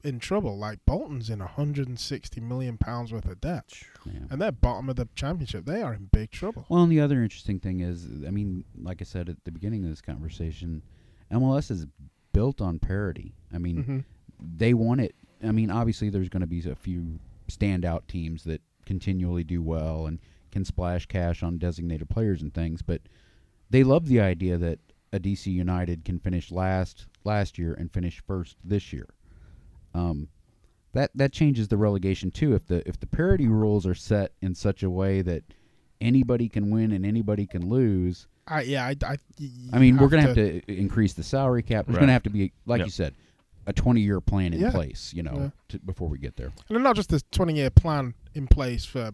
in trouble. Like Bolton's in one hundred sixty million pounds worth of debt,
Yeah.
and they're bottom of the championship. They are in big trouble.
Well, and the other interesting thing is, I mean, like I said at the beginning of this conversation, M L S is built on parity. I mean,
Mm-hmm.
they want it. I mean, obviously, there's going to be a few standout teams that continually do well and can splash cash on designated players and things, but they love the idea that a D C United can finish last last year and finish first this year. Um, that that changes the relegation too. If the if the parity rules are set in such a way that anybody can win and anybody can lose,
I, yeah, I, I, y-
I mean,
you
we're going to
have
have to increase the salary cap. There's
Right.
going to have to be, like
Yep.
you said, a twenty-year plan in
Yeah.
place, you know,
Yeah.
to, before we get there.
and not just a twenty-year plan in place for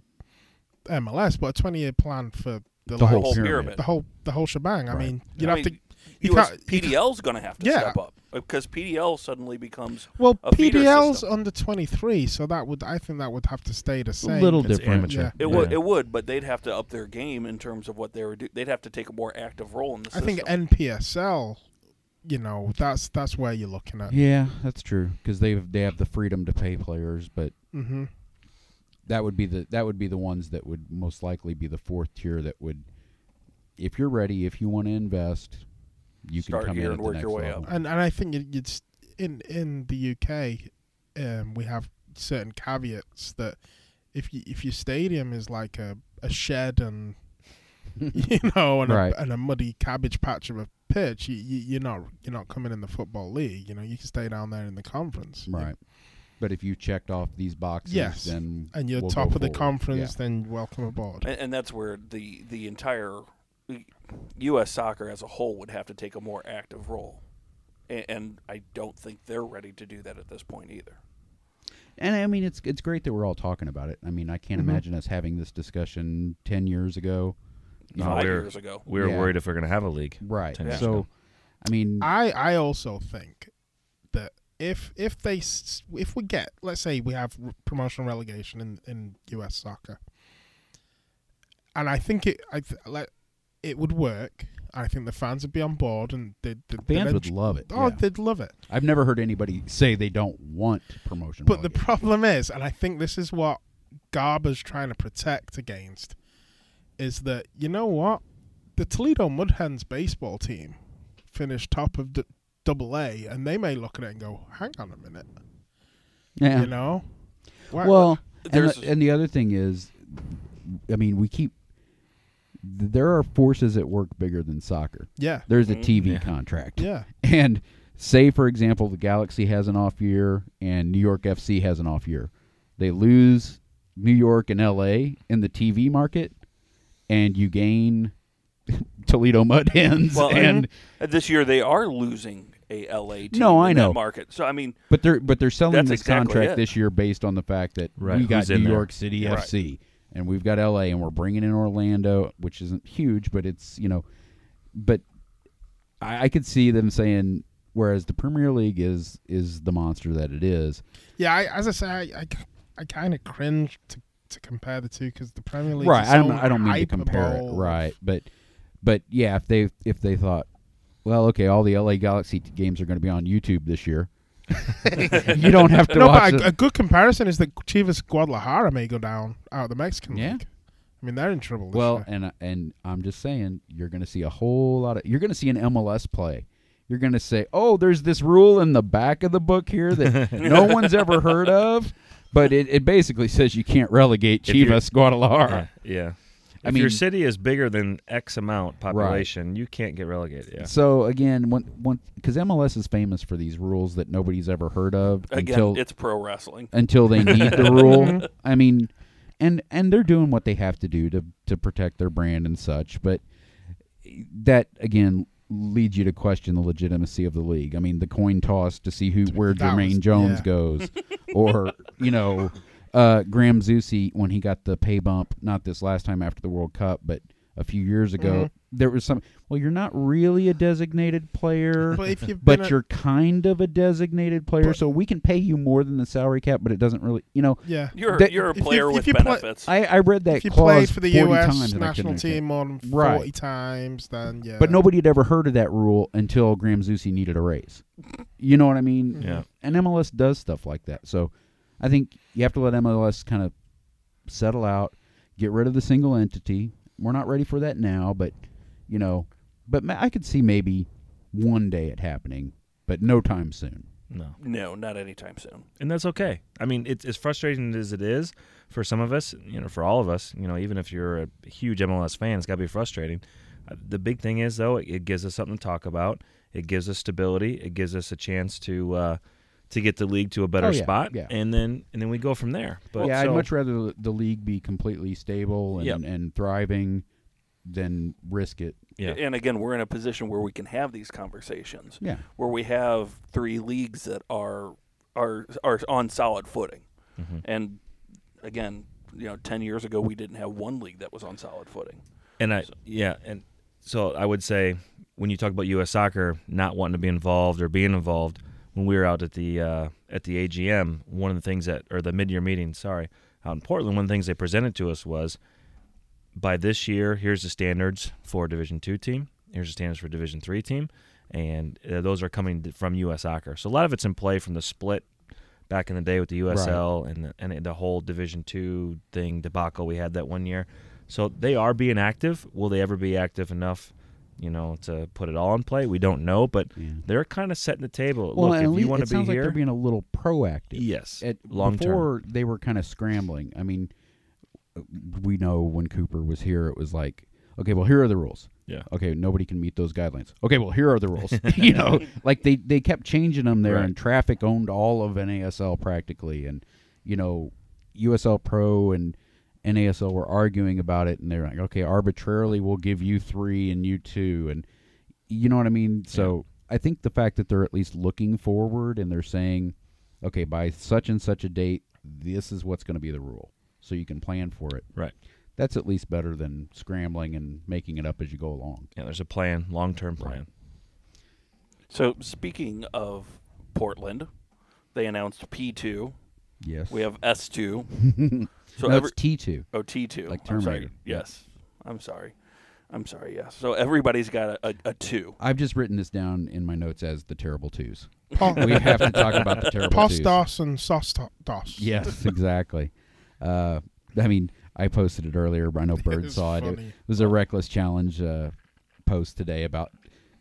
M L S, but a twenty-year plan for the,
The whole
likes-
whole
pyramid.
pyramid.
the whole the whole shebang. I
Right.
mean, you'd
I
have
mean,
to. You
U S
can't-
P D L's going to have to
Yeah.
step up because P D L suddenly becomes
Well,
a feeder
P D L's
system.
under twenty-three, so that would I think that would have to stay the
A
same.
little
It's
different.
amateur.
Yeah.
it
Yeah.
would it would, but they'd have to up their game in terms of what they were do. They'd have to take a more active role in the
I
system.
think N P S L, you know, that's that's where you're looking at.
Yeah, that's true because they they have the freedom to pay players, but
Mm-hmm.
that would be the that would be the ones that would most likely be the fourth tier that would, if you're ready, if you want to invest, you
Start
can come
here
in
and
at
work
the
your
next
way
level.
up.
And and I think you'd, you'd s- in in the U K, um, we have certain caveats that if you, if your stadium is like a, a shed and you know and,
Right.
a, and a muddy cabbage patch of a pitch, you, you you're not you're not coming in the football league. You know, you can stay down there in the conference.
Right. But if you checked off these boxes,
Yes.
then
And you're
we'll
top
go
of the
forward.
conference,
Yeah.
then welcome aboard.
and, and that's where the the entire U S soccer as a whole would have to take a more active role, and, and I don't think they're ready to do that at this point either.
And I mean, it's it's great that we're all talking about it. I mean, I can't
Mhm.
imagine us having this discussion ten years ago.
No,
Five
we're-
years ago,
We were
Yeah.
worried if we are going to have a league.
Right.
ten years
So,
ago.
I mean,
I, I also think that if if they s- if we get, let's say we have r- promotional relegation in, in U S soccer, and I think it I th- like it would work. I think the fans would be on board, and they'd, they'd
fans would
eventu-
love it.
Oh,
yeah.
they'd love it.
I've never heard anybody say they don't want promotion.
But the
relegation.
problem is, and I think this is what Garber's trying to protect against, is that, you know what? The Toledo Mudhens baseball team finished top of the double A, and they may look at it and go, hang on a minute.
yeah.
You know? Why-
Well, and
There's-
the, and the other thing is, I mean, we keep there are forces at work bigger than soccer.
yeah.
There's a
Mhm.
T V
Yeah.
contract.
Yeah.
And say, for example, the Galaxy has an off year and New York F C has an off year. They lose New York and L A in the T V market, and you gain Toledo Mud Hens.
Well,
and
Uh, this year they are losing a L A team
No, I
in
know.
that market. So I mean,
but they're but they're selling
That's
this
exactly
contract
it.
this year based on the fact that
Right,
we got
who's in
New
there.
York City
Right.
F C and we've got L A and we're bringing in Orlando, which isn't huge, but it's you know, but I, I could see them saying. Whereas the Premier League is is the monster that it is.
Yeah, I, as I say, I, I, I kind of cringe to, to compare the two because the Premier League
Right,
is
I don't
so
I don't mean to compare it,
hyperbole.
right? But but yeah, if they if they thought, well, okay, all the L A Galaxy t- games are going to be on YouTube this year. You don't have to
No,
watch
but
it.
a, a good comparison is that Chivas Guadalajara may go down out of the Mexican
Yeah.
League. I mean, they're in trouble this
Well,
year.
and and I'm just saying, you're going to see a whole lot of. You're going to see an M L S play. You're going to say, oh, there's this rule in the back of the book here that no one's ever heard of, but it, it basically says you can't relegate
If you're-
Chivas Guadalajara.
Yeah. yeah.
I
If your
mean-
city is bigger than X amount population, you can't get relegated. Yeah.
So again, one one because M L S is famous for these rules that nobody's ever heard of
again,
until
it's pro wrestling.
until they need the rule. I mean, and and they're doing what they have to do to to protect their brand and such. But that again leads you to question the legitimacy of the league. I mean, the coin toss to see who where
That
Jermaine
was-
Jones
yeah.
goes, or you know, uh, Graham Zusi when he got the pay bump, not this last time after the World Cup, but a few years ago.
Mhm.
There was some. Well, you're not really a designated player,
But if you've
but
been a-
you're kind of a designated player,
But-
so we can pay you more than the salary cap, but it doesn't really, you know.
yeah.
You're
That-
you're a
if you-
player
if
with
you play-
benefits.
I, I read that
If you
clause
played for the
forty
U S
times and I
national
couldn't
team more than
Right.
forty times, then yeah.
But nobody had ever heard of that rule until Graham Zusi needed a raise. You know what I mean?
Mhm.
Yeah.
And M L S does stuff like that. So I think you have to let M L S kind of settle out, get rid of the single entity. We're not ready for that now, but, you know, but ma- I could see maybe one day it happening, but no time soon.
No.
no, not anytime soon.
And that's okay. I mean, it's as frustrating as it is for some of us, you know, for all of us, you know, even if you're a huge M L S fan, it's got to be frustrating. Uh, the big thing is, though, it, it gives us something to talk about. It gives us stability. It gives us a chance to uh, to get the league to a better
Oh, yeah,
spot,
yeah.
and then and then we go from there. But
yeah,
so,
I'd much rather the- the league be completely stable and,
Yep.
and thriving than risk it.
yeah,
And again, we're in a position where we can have these conversations,
Yeah.
where we have three leagues that are are are on solid footing.
Mhm.
And again, you know, ten years ago we didn't have one league that was on solid footing.
And I, yeah, and so I would say when you talk about U S Soccer not wanting to be involved or being involved, when we were out at the uh, at the A G M, one of the things that, or the mid-year meeting, sorry, out in Portland, one of the things they presented to us was, by this year, here's the standards for a Division Two team, here's the standards for a Division Three team, and uh, those are coming from U S Soccer. So a lot of it's in play from the split back in the day with the U S L and the, and the whole Division Two thing debacle we had that one year. So they are being active. Will they ever be active enough, you know, to put it all in play? We don't know, but
Yeah.
they're kind of setting the table.
Well,
Look,
and at
if you
least
want
it
to be
sounds like
here,
they're being a little proactive.
yes,
At,
long term.
before they were kind of scrambling. I mean, we know when Cooper was here, it was like, okay, well, here are the rules.
Yeah.
Okay, nobody can meet those guidelines. Okay, well, here are the rules. you know, like they, they kept changing them there,
Right.
and Traffic owned all of N A S L practically, and you know, U S L Pro and N A S L were arguing about it, and they're like, okay, arbitrarily we'll give you three and you two, and you know what I mean. So I think the fact that they're at least looking forward and they're saying, okay, by such and such a date, this is what's going to be the rule, so you can plan for it.
Right.
That's at least better than scrambling and making it up as you go along.
Yeah, there's a plan, long-term
Right.
plan.
So speaking of Portland, they announced P two.
Yes.
We have S two. So
no,
every
it's T two.
oh T two.
like
I'm sorry.
Terminator.
Yes. I'm sorry. I'm sorry. Yes. So everybody's got a, a, a two.
I've just written this down in my notes as the terrible twos.
Po-
We have to talk about the terrible twos.
Postos and Sostos.
Yes, exactly. Uh, I mean, I posted it earlier, but I know Bird
was
saw it. It
funny.
was a Reckless Challenge uh, post today about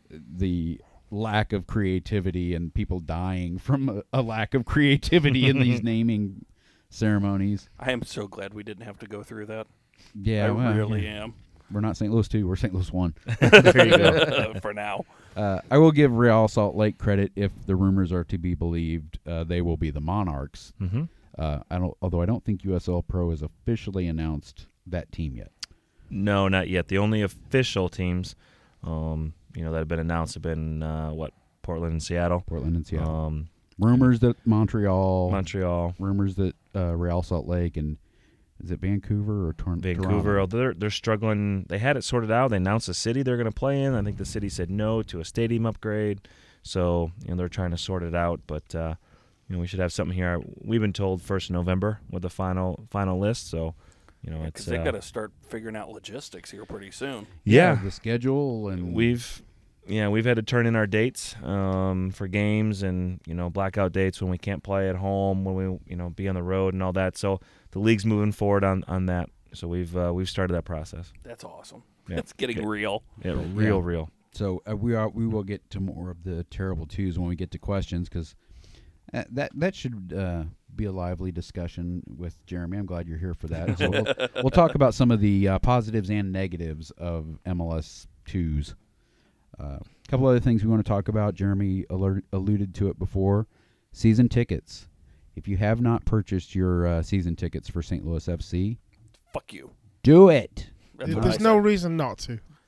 the lack of creativity and people dying from a, a lack of creativity in these naming ceremonies.
I am so glad we didn't have to go through that.
Yeah,
I
well,
really
yeah.
am.
We're not Saint Louis two. We're Saint Louis one.
There you go.
For now.
Uh, I will give Real Salt Lake credit if the rumors are to be believed. Uh, they will be the Monarchs.
Mm-hmm.
Uh, I don't, although I don't think U S L Pro has officially announced that team yet.
No, not yet. The only official teams, um, you know, that have been announced have been uh, what Portland and Seattle.
Portland and Seattle.
Um,
rumors that Montreal.
Montreal,
rumors that uh, Real Salt Lake and is it Vancouver or Tor-
Vancouver.
Toronto?
although They're they're struggling. They had it sorted out. They announced the city they're going to play in. I think the city said no to a stadium upgrade. So you know they're trying to sort it out. But uh, you know we should have something here. We've been told first of November with the final final list. So you know
Because
it's
they
uh,
got to start figuring out logistics here pretty soon.
yeah.
the schedule and
We've yeah we've had to turn in our dates um, for games and you know blackout dates when we can't play at home, when we you know be on the road and all that. So the league's moving forward on, on that. So we've uh, we've started that process.
That's awesome.
Yeah.
It's getting
Okay.
real.
Yeah, real,
Yeah.
real.
So uh, we are we will get to more of the terrible twos when we get to questions because uh, that that should uh, be a lively discussion with Jeremy. I'm glad you're here for that. So we'll, we'll talk about some of the uh, positives and negatives of M L S twos. A uh, couple other things we want to talk about. Jeremy alert, alluded to it before. Season tickets. If you have not purchased your uh, season tickets for Saint Louis F C,
Fuck you.
do it.
That's
There-
what
There's
I
no
say.
reason not to.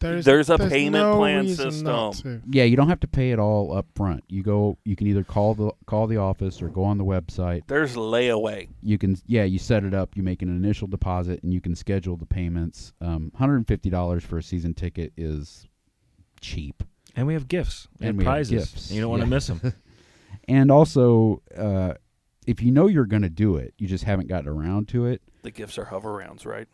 There's,
There's a
there's
payment
no
plan
reason not
system.
to.
Yeah, you don't have to pay it all up front. You go. You can either call the call the office or go on the website.
There's layaway.
You can. Yeah, you set it up. You make an initial deposit, and you can schedule the payments. Um, one hundred fifty dollars for a season ticket is cheap.
And we have gifts and,
And we have
prizes.
gifts.
You don't want to
Yeah.
miss them.
And also, uh, if you know you're going to do it, you just haven't gotten around to it.
The gifts are hover rounds, right?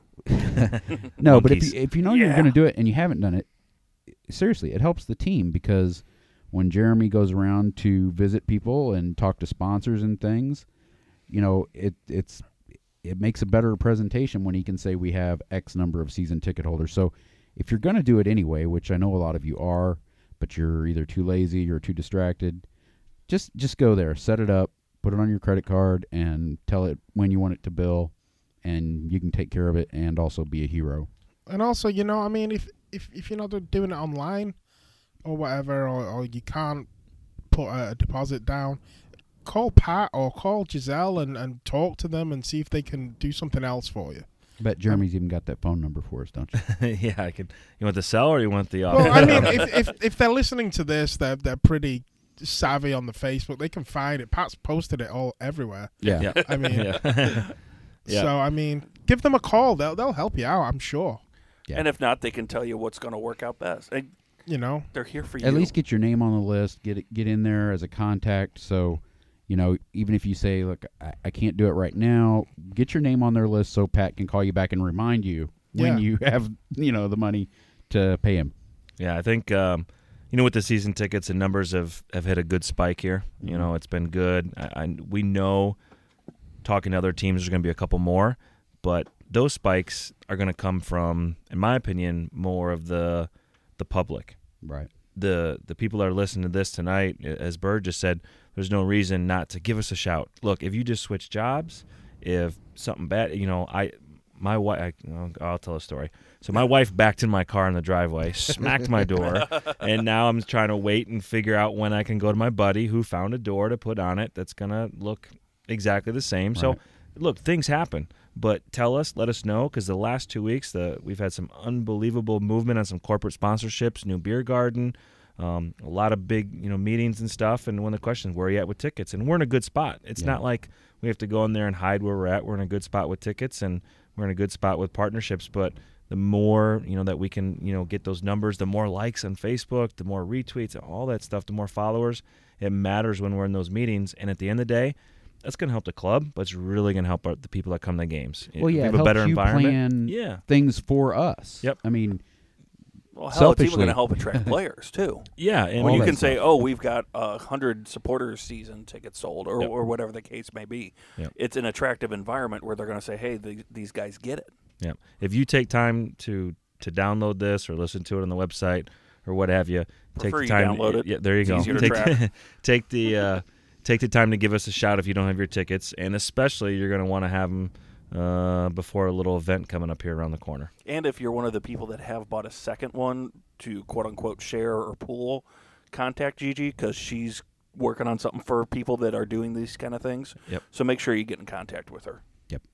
No, but if
Monkeys.
you, if you know you're
Yeah.
going to do it and you haven't done it, seriously, it helps the team because when Jeremy goes around to visit people and talk to sponsors and things, you know, it it's it makes a better presentation when he can say we have X number of season ticket holders. So if you're going to do it anyway, which I know a lot of you are, but you're either too lazy or too distracted, just just go there, set it up, put it on your credit card, and tell it when you want it to bill, and you can take care of it and also be a hero.
And also, you know, I mean, if if, if you're not doing it online or whatever, or, or you can't put a, a deposit down, call Pat or call Giselle and, and talk to them and see if they can do something else for you.
I bet Jeremy's even got that phone number for us, don't you?
Yeah, I could. You want the cell or you want the offer?
Well, I mean, if, if if they're listening to this, they're they're pretty savvy on the Facebook. They can find it. Pat's posted it all everywhere.
Yeah.
yeah.
I mean,
yeah. Yeah.
so I mean, give them a call. They'll they'll help you out. I'm sure.
Yeah.
And if not, they can tell you what's going to work out best. And
You know.
they're here for you.
At least get your name on the list. Get it, get in there as a contact. So, you know, even if you say, "Look, I, I can't do it right now," get your name on their list so Pat can call you back and remind you when
Yeah.
you have, you know, the money to pay him.
Yeah, I think um, you know, with the season tickets, the numbers have, have hit a good spike here. You
Mhm.
know, it's been good. I, I we know talking to other teams, there's going to be a couple more, but those spikes are going to come from, in my opinion, more of the the public.
Right.
The the people that are listening to this tonight, as Bird just said, there's no reason not to give us a shout. Look, if you just switch jobs, if something bad, you know, I my wife, I'll tell a story. So my wife backed in my car in the driveway, smacked my door, and now I'm trying to wait and figure out when I can go to my buddy who found a door to put on it that's gonna look exactly the same. So,
Right.
look, things happen. But tell us, let us know, because the last two weeks, the we've had some unbelievable movement on some corporate sponsorships, new beer garden, um, a lot of big, you know, meetings and stuff. And one of the questions, where are you at with tickets? And we're in a good spot. It's
Yeah.
not like we have to go in there and hide where we're at. We're in a good spot with tickets, and we're in a good spot with partnerships. But the more, you know, that we can, you know, get those numbers, the more likes on Facebook, the more retweets, all that stuff, the more followers, it matters when we're in those meetings. And at the end of the day, that's going to help the club, but it's really going to help our, the people that come to games.
Well,
If
yeah,
we
it
have a better
helps you
environment.
plan
Yeah.
things for us.
Yep.
I mean,
well, hell, it's even
selfishly-
going to help attract players, too.
Yeah. And
When
All
you
that
can say,
stuff.
oh, we've got a hundred supporters season tickets sold, or,
Yep.
or whatever the case may be.
Yep.
It's an attractive environment where they're going to say, hey, the, these guys get it.
Yeah. If you take time to to download this or listen to it on the website or what have you, take
Prefer
the
you
time.
download it.
Yeah, there you
It's
go.
easier to
take,
track.
take the uh, take the time to give us a shout if you don't have your tickets, and especially you're going to want to have them uh, before a little event coming up here around the corner.
And if you're one of the people that have bought a second one to quote-unquote share or pool, contact Gigi because she's working on something for people that are doing these kind of things.
Yep.
So make sure you get in contact with her.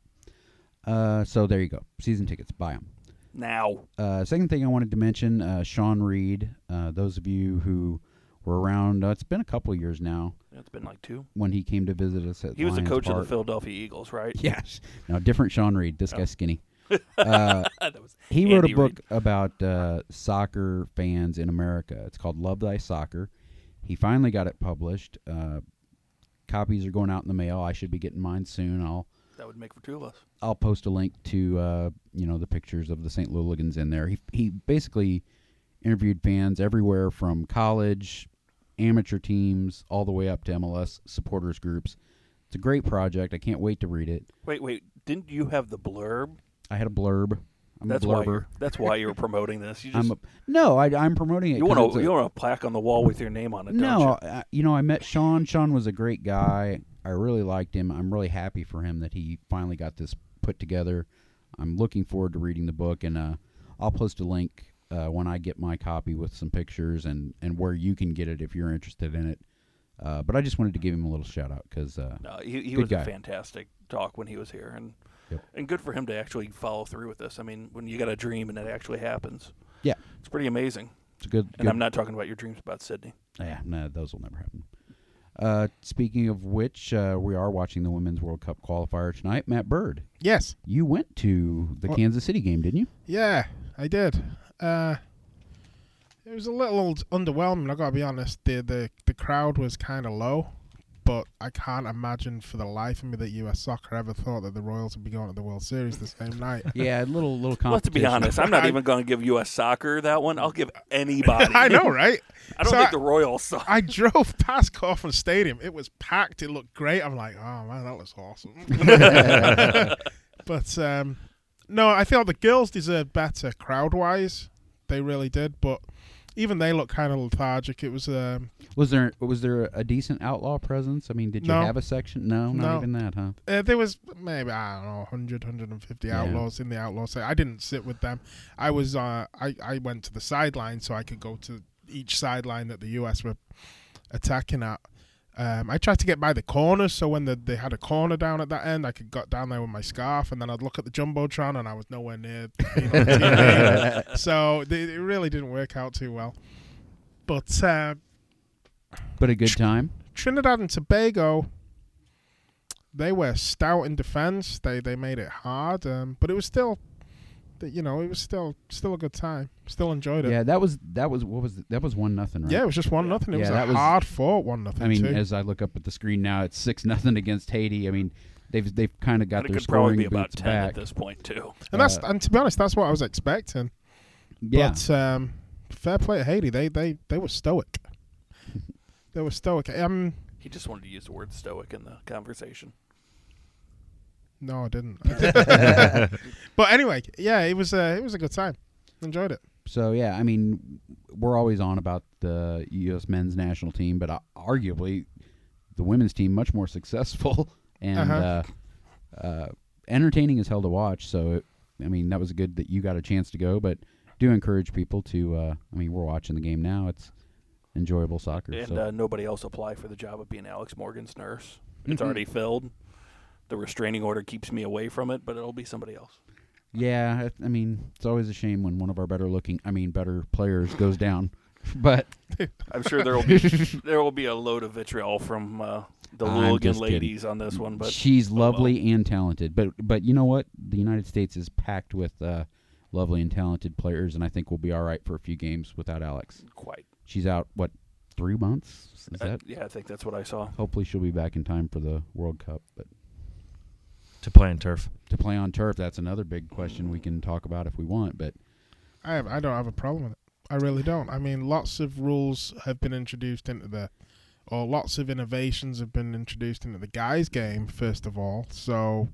uh, so there you go. Season tickets, buy them.
Now.
Uh, second thing I wanted to mention, uh, Sean Reed. Uh, those of you who were around, uh, it's been a couple of years now
It's been like two.
when he came to visit us at
He was the
Lions
coach of
Park.
the Philadelphia Eagles, right?
Yes. No, different Sean Reed. This
Oh.
guy's skinny. Uh,
That was
he wrote
Andy
a book
Reid.
about uh, soccer fans in America. It's called Love Thy Soccer. He finally got it published. Uh, copies are going out in the mail. I should be getting mine soon. I'll
That would make for two of us.
I'll post a link to uh, you know the pictures of the Saint Louligans in there. He he basically interviewed fans everywhere from college, amateur teams, all the way up to M L S supporters groups. It's a great project. I can't wait to read it.
Wait, wait. Didn't you have the blurb?
I had a blurb. I'm
That's
a
why.
blurber.
You're, that's why you were promoting this. You just
I'm a, no, I, I'm promoting it.
you
'cause
want
it's
a,
a-
you want a plaque on the wall with your name on it.
No,
don't you?
I, you know I met Sean. Sean was a great guy. I really liked him. I'm really happy for him that he finally got this put together. I'm looking forward to reading the book, and uh, I'll post a link uh, when I get my copy with some pictures and, and where you can get it if you're interested in it. Uh, but I just wanted to give him a little shout out because uh,
No, he, he
Good
was
guy.
a fantastic talk when he was here, and
Yep.
and good for him to actually follow through with this. I mean, when you got a dream and it actually happens.
Yeah.
It's pretty amazing.
It's a good.
And
good
I'm not talking about your dreams about Sydney.
Yeah, no, those will never happen. Uh, speaking of which, uh, we are watching the Women's World Cup qualifier tonight. Matt Bird,
Yes.
you went to the
What?
Kansas City game, didn't you?
Yeah, I did. Uh, it was a little underwhelming. I gotta be honest. The the the crowd was kind of low, but I can't imagine for the life of me that U S Soccer ever thought that the Royals would be going to the World Series the same night.
Yeah, a little little competition.
Well, to be honest, I'm not
I-
even going to give U S Soccer that one. I'll give anybody.
I know, right?
I don't
So
think
I-
the Royals suck.
I drove past Kauffman Stadium. It was packed. It looked great. I'm like, oh man, that looks awesome. But um, no, I feel the girls deserved better crowd-wise. They really did. But even they looked kind of lethargic. It was um,
Was there was there a decent outlaw presence? I mean, did you
No.
have a section? No, not
No.
even that, huh?
uh, there was maybe I don't know one hundred, one hundred fifty
Yeah.
outlaws in the outlaw side. I didn't sit with them. I was uh, I I went to the sideline so I could go to each sideline that the U S were attacking at. Um, I tried to get by the corners, so when the, they had a corner down at that end, I could got down there with my scarf, and then I'd look at the jumbotron, and I was nowhere near being on the T V. So they, it really didn't work out too well. But uh,
But a good time.
Trinidad and Tobago, they were stout in defense. They they made it hard, um, but it was still, you know, it was still still a good time. Still enjoyed it.
Yeah, that was that was what was it? That was one nothing, right?
Yeah, it was just one nothing. It
Yeah,
was
that
a
was-
hard fought one nothing.
I mean,
too.
as I look up at the screen now, it's six nothing against Haiti. I mean, they've they've kind of got
And it
their
could probably
scoring
be about
boots
ten
back.
at this point, too.
and that's
uh,
and to be honest, that's what I was expecting.
Yeah,
But um, fair play to Haiti. They they they were stoic. They were stoic. Um,
He just wanted to use the word stoic in the conversation.
no, I didn't. But anyway, yeah, it was a it was a good time. Enjoyed it.
so yeah, I mean, we're always on about the U S men's national team, but uh, arguably the women's team much more successful and
Uh-huh.
uh, uh, entertaining as hell to watch. So, it, I mean, that was good that you got a chance to go, but do encourage people to. Uh, I mean, we're watching the game now. It's enjoyable soccer.
And
so.
uh, nobody else apply for the job of being Alex Morgan's nurse. It's
Mhm.
already filled. The restraining order keeps me away from it, but it'll be somebody else.
Yeah, I I mean, it's always a shame when one of our better looking, I mean, better players goes down. But
I'm sure there will be there will be a load of vitriol from uh, the
I'm
Logan
just kidding.
ladies on this one, but
she's
oh well.
lovely and talented. But but you know what? The United States is packed with uh, lovely and talented players, and I think we'll be all right for a few games without Alex.
quite.
She's out what three months? Is
Uh,
that?
yeah, I think that's what I saw.
Hopefully she'll be back in time for the World Cup. But
to play on turf.
to play on turf, that's another big question we can talk about if we want. But
I have, I don't have a problem with it. I really don't. I mean, lots of rules have been introduced into the, or lots of innovations have been introduced into the guys' game. First of all, so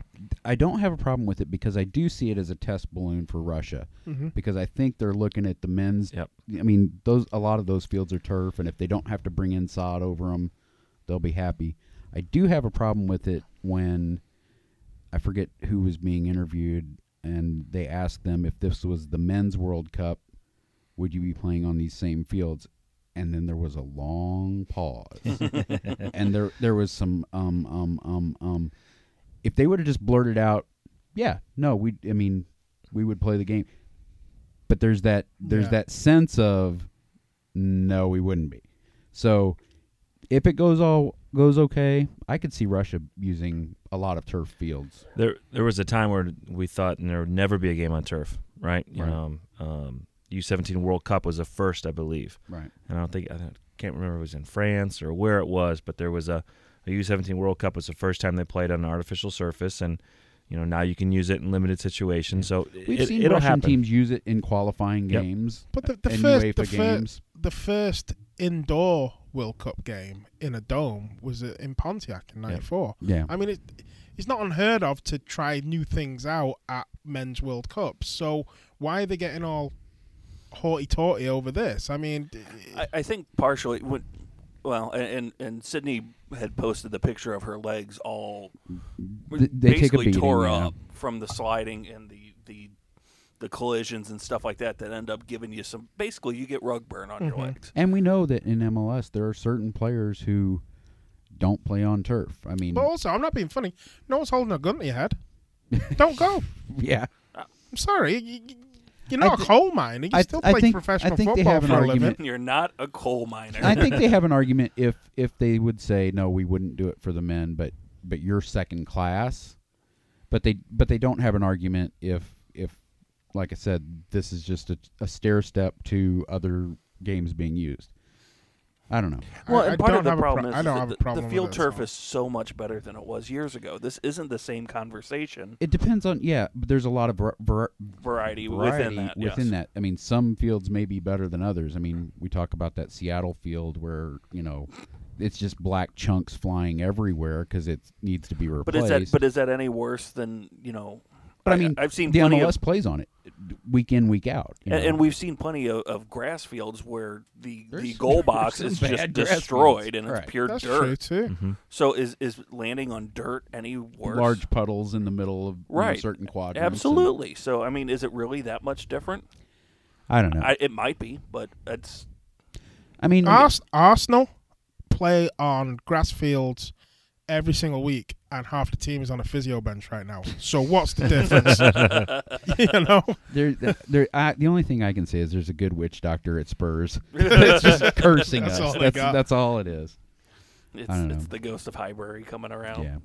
I don't have a problem with it because I do see it as a test balloon for Russia.
mm-hmm.
Because I think they're looking at the men's.
Yep.
I mean, those a lot of those fields are turf, and if they don't have to bring in sod over them, they'll be happy. I do have a problem with it when I forget who was being interviewed, and they asked them if this was the men's World Cup, would you be playing on these same fields? And then there was a long pause, and there there was some um um um um. If they would have just blurted out, yeah, no, we. I mean, we would play the game. But there's that there's
Yeah.
that sense of no, we wouldn't be. So if it goes all goes okay, I could see Russia using a lot of turf fields.
There, there was a time where we thought there would never be a game on turf, right?
Right.
Um, um, U seventeen World Cup was the first, I believe,
Right.
and I don't think I don't- can't remember if it was in France or where it was, but there was a, a U seventeen World Cup was the first time they played on an artificial surface, and you know now you can use it in limited situations. So
We've
it,
seen
it'll
Russian
happen.
teams use it in qualifying
Yep.
games
But the, the
and
first
UEFA
the, fir-
games.
the first indoor World Cup game in a dome was uh, in Pontiac in ninety-four.
Yeah.
I mean, it, it's not unheard of to try new things out at men's World Cups. So why are they getting all haughty-taughty over this? I mean,
I, I think partially when, well, and and Sydney had posted the picture of her legs all
Th- they take a
basically
beating,
tore
yeah.
up from the sliding and the the the collisions and stuff like that that end up giving you some. Basically, you get rug burn on your
Mhm.
legs.
And we know that in M L S there are certain players who don't play on turf. I mean,
but also, I'm not being funny. No one's holding a gun to your head. Don't go.
yeah.
I'm sorry. You- you- You're not
I
a coal miner. You
I-
still
I
play
think-
professional
I think they
football
have an
for a
argument.
living.
You're not a coal miner.
I think they have an argument if if they would say no, we wouldn't do it for the men, but but you're second class. But they but they don't have an argument if if like I said, this is just a, a stair step to other games being used. I don't know.
Well,
I-
and
I
part
don't
of the
have a pro-
problem
I
is
don't
that
have a
the,
problem
the
with
field
it,
turf
so.
is so much better than it was years ago. This isn't the same conversation.
It depends on yeah, but there's a lot of var- var-
Variety,
variety
within that.
within
yes.
that. I mean, some fields may be better than others. I mean, we talk about that Seattle field where, you know, it's just black chunks flying everywhere because it needs to be replaced.
But is that but is that any worse than you know?
But I mean,
I've seen
the
plenty
M L S
of,
plays on it week in, week out. you
and,
know.
and we've seen plenty of, of grass fields where the, the
There's-
goal box
there's
is
some
just
bad grass
destroyed
fields.
and
Right.
it's pure
That's
dirt.
true too.
Mm-hmm.
So is is landing on dirt any worse?
large puddles in the middle of you know,
Right.
certain quadrants. and-
Absolutely. So I mean, is it really that much different?
I don't know.
I, it might be, but it's
I mean,
Ars- Arsenal play on grass fields every single week, and half the team is on a physio bench right now. So what's the difference? you know,
there, there. I, the only thing I can say is there's a good witch doctor at Spurs. It's just cursing
That's
us.
all they
That's
got.
that's all it is.
it's,
I don't know.
it's the ghost of Highbury coming around.
Yeah.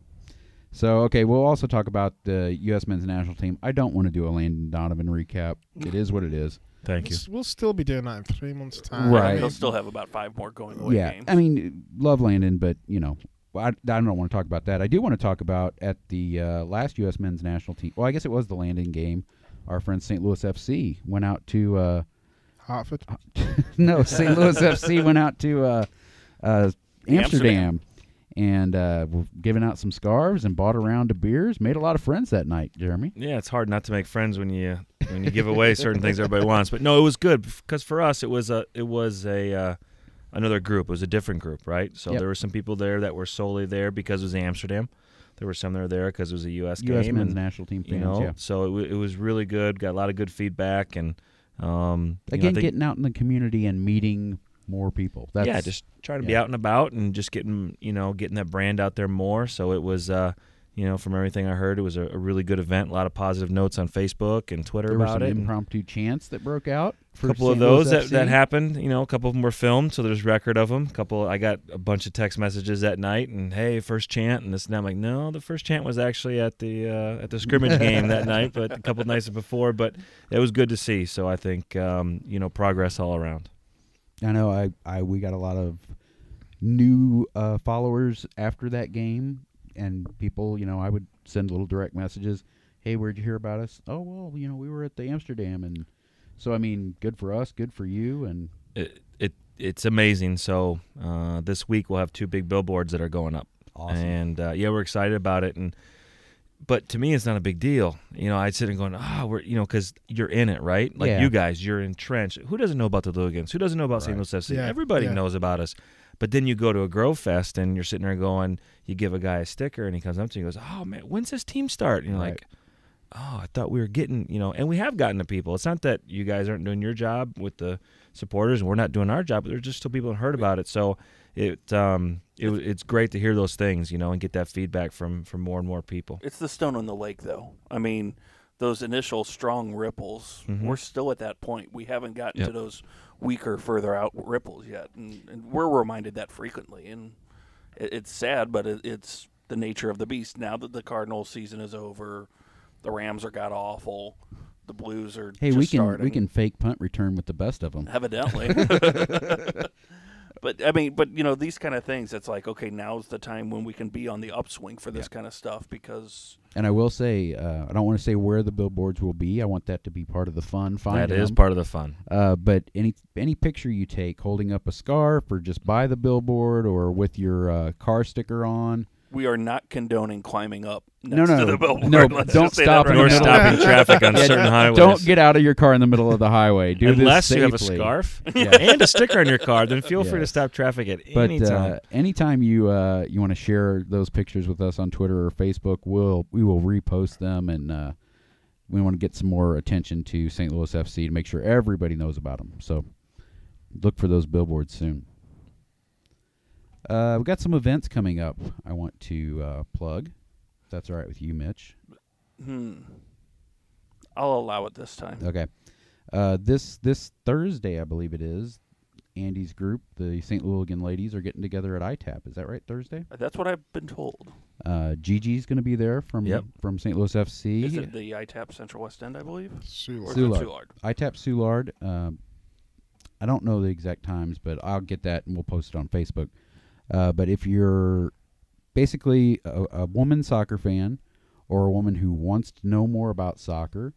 So okay, we'll also talk about the U S men's national team. I don't want to do a Landon Donovan recap. It is what it is.
Thank you.
we'll, we'll still be doing that in three months' time.
Right.
I
They'll
mean,
still have about five more going away
Yeah,
games.
I mean, love Landon, but you know, I, I don't want to talk about that. I do want to talk about at the uh, last U S men's national team. Well, I guess it was the Landon game. Our friends Saint Louis F C went out to. Uh,
Hartford.
no, Saint Louis F C went out to uh, uh, Amsterdam,
Amsterdam.
and uh, were giving out some scarves and bought a round of beers. Made a lot of friends that night, Jeremy.
Yeah, it's hard not to make friends when you when you give away certain things everybody wants. But no, it was good because for us it was a it was a uh, another group. It was a different group, right? So
Yep.
there were some people there that were solely there because it was Amsterdam. There were some that were there because it was a U S
U S
game.
men's
and,
national team fans,
you know,
yeah.
so it, w- it was really good. Got a lot of good feedback and um, you know, I
Again,
think-
getting out in the community and meeting more people. That's,
yeah, just trying to be
yeah.
out and about and just getting you know getting that brand out there more. So it was, uh, you know, from everything I heard, it was a, a really good event. A lot of positive notes on Facebook and Twitter
there were
about
some
it. and
impromptu chants that broke out.
a
For
couple of
Saint Louis
those that,
F C.
that happened. You know, a couple of them were filmed, so there's record of them. A couple, I got a bunch of text messages that night, and hey, first chant, and this and that. I'm like, no, the first chant was actually at the uh, at the scrimmage game that night, but a couple of nights before. But it was good to see. So I think um, you know progress all around.
I know. I, I we got a lot of new uh, followers after that game, and people. You know, I would send little direct messages. Hey, where'd you hear about us? Oh, well, you know, we were at the Amsterdam, and so I mean, good for us, good for you, and
It, it it's amazing. So uh, this week we'll have two big billboards that are going up.
awesome.
And uh, yeah, we're excited about it. And but to me, it's not a big deal. You know, I'd sit and going, ah, we're you know, because you're in it, right? Like
Yeah.
you guys, you're entrenched. Who doesn't know about the Lugans? Who doesn't know about Saint
Right.
Louis F C?
Yeah,
Everybody
yeah.
knows about us. But then you go to a Grove Fest and you're sitting there going, you give a guy a sticker and he comes up to you and goes, oh man, when's this team start? And you're
Right.
like, oh, I thought we were getting, you know, and we have gotten to people. It's not that you guys aren't doing your job with the supporters and we're not doing our job, but there's just still people that heard about it. So it um it, it's great to hear those things, you know, and get that feedback from from more and more people.
It's the stone on the lake, though. I mean, those initial strong ripples,
Mhm.
we're still at that point. We haven't gotten
Yep.
to those weaker, further out ripples yet, and, and we're reminded that frequently. And it, it's sad, but it, it's the nature of the beast. Now that the Cardinals season is over, the Rams are god awful. The Blues are
hey,
just
we can
starting.
we can fake punt return with the best of them.
Evidently. But I mean, but you know, these kind of things. It's like, okay, now's the time when we can be on the upswing for this
Yeah.
kind of stuff because
And I will say, uh, I don't want to say where the billboards will be. I want that to be part of the fun. Finding
That is
them.
part of the fun.
Uh, but any any picture you take holding up a scarf or just by the billboard or with your uh, car sticker on,
we are not condoning climbing up next
No, no,
to the billboard.
no,
Let's
don't
just say
stop
that
in
right
Nor
the
now.
middle.
stopping traffic on
Yeah,
certain highways.
don't get out of your car in the middle of the highway. Do
Unless
this
you have a
safely.
scarf
Yeah.
and a sticker on your car, then feel free
Yeah.
to stop traffic at
But
any time.
uh, anytime you uh, you want to share those pictures with us on Twitter or Facebook, we'll we will repost them, and uh, we want to get some more attention to Saint Louis F C to make sure everybody knows about them. So look for those billboards soon. Uh, we've got some events coming up I want to uh, plug. If that's all right with you, Mitch.
Hmm. I'll allow it this time.
Okay. Uh, this this Thursday, I believe it is, Andy's group, the Saint Louis ladies, are getting together at I TAP. Is that right? Thursday?
That's what I've been told.
Uh, Gigi's going to be there from
Yep.
from Saint Louis F C.
Is it the I TAP Central West End, I believe? Or
Soulard.
is it
Soulard.
Soulard?
I TAP Soulard. Um, I don't know the exact times, but I'll get that and we'll post it on Facebook. Uh, but if you're basically a, a woman soccer fan or a woman who wants to know more about soccer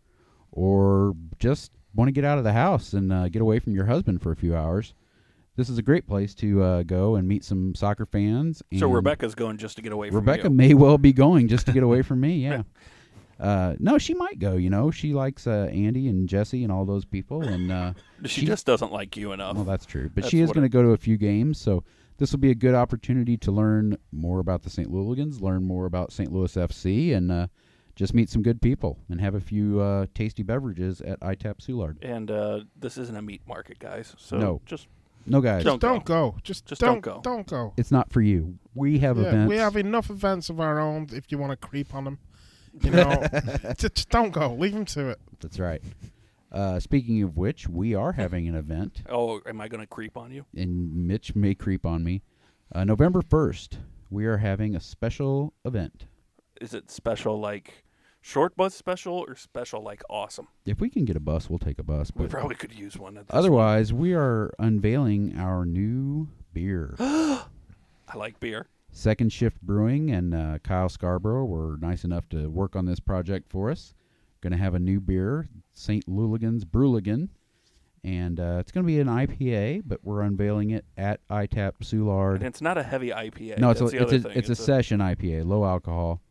or just want to get out of the house and uh, get away from your husband for a few hours, this is a great place to uh, go and meet some soccer fans.
So
and
Rebecca's going just to get away from
Rebecca
you.
may well be going just to get away from me, yeah. Uh, no, she might go, you know. She likes uh, Andy and Jesse and all those people. and uh,
She,
she-
just doesn't like you enough.
Well, that's true. But
That's
she is
what
going to
it-
go to a few games, so this will be a good opportunity to learn more about the Saint Louligans, learn more about Saint Louis F C, and uh, just meet some good people and have a few uh, tasty beverages at I TAP Soulard.
And uh, this isn't a meat market, guys. So
No.
just
No, guys,
Don't
Don't go. Just,
Just
don't,
don't go.
Don't go.
it's not for you. We have
Yeah,
events.
we have enough events of our own. If you want to creep on them, you know, just, just don't go. Leave them to it.
That's right. Uh, speaking of which, we are having an event,
oh, am I going to creep on you?
and Mitch may creep on me. Uh, November first, we are having a special event.
Is it special like short bus special or special like awesome?
If we can get a bus, we'll take a bus.
We
But
probably could use one. At this
otherwise, we are unveiling our new beer.
point. I like beer.
Second Shift Brewing and uh, Kyle Scarborough were nice enough to work on this project for us. Going to have a new beer, Saint Louligans Brewligan, and uh, it's going to be an I P A, but we're unveiling it at I TAP
And
Soulard.
it's not a heavy I P A.
No, it's a,
That's the
it's
other
a,
thing.
it's a session I P A, low alcohol,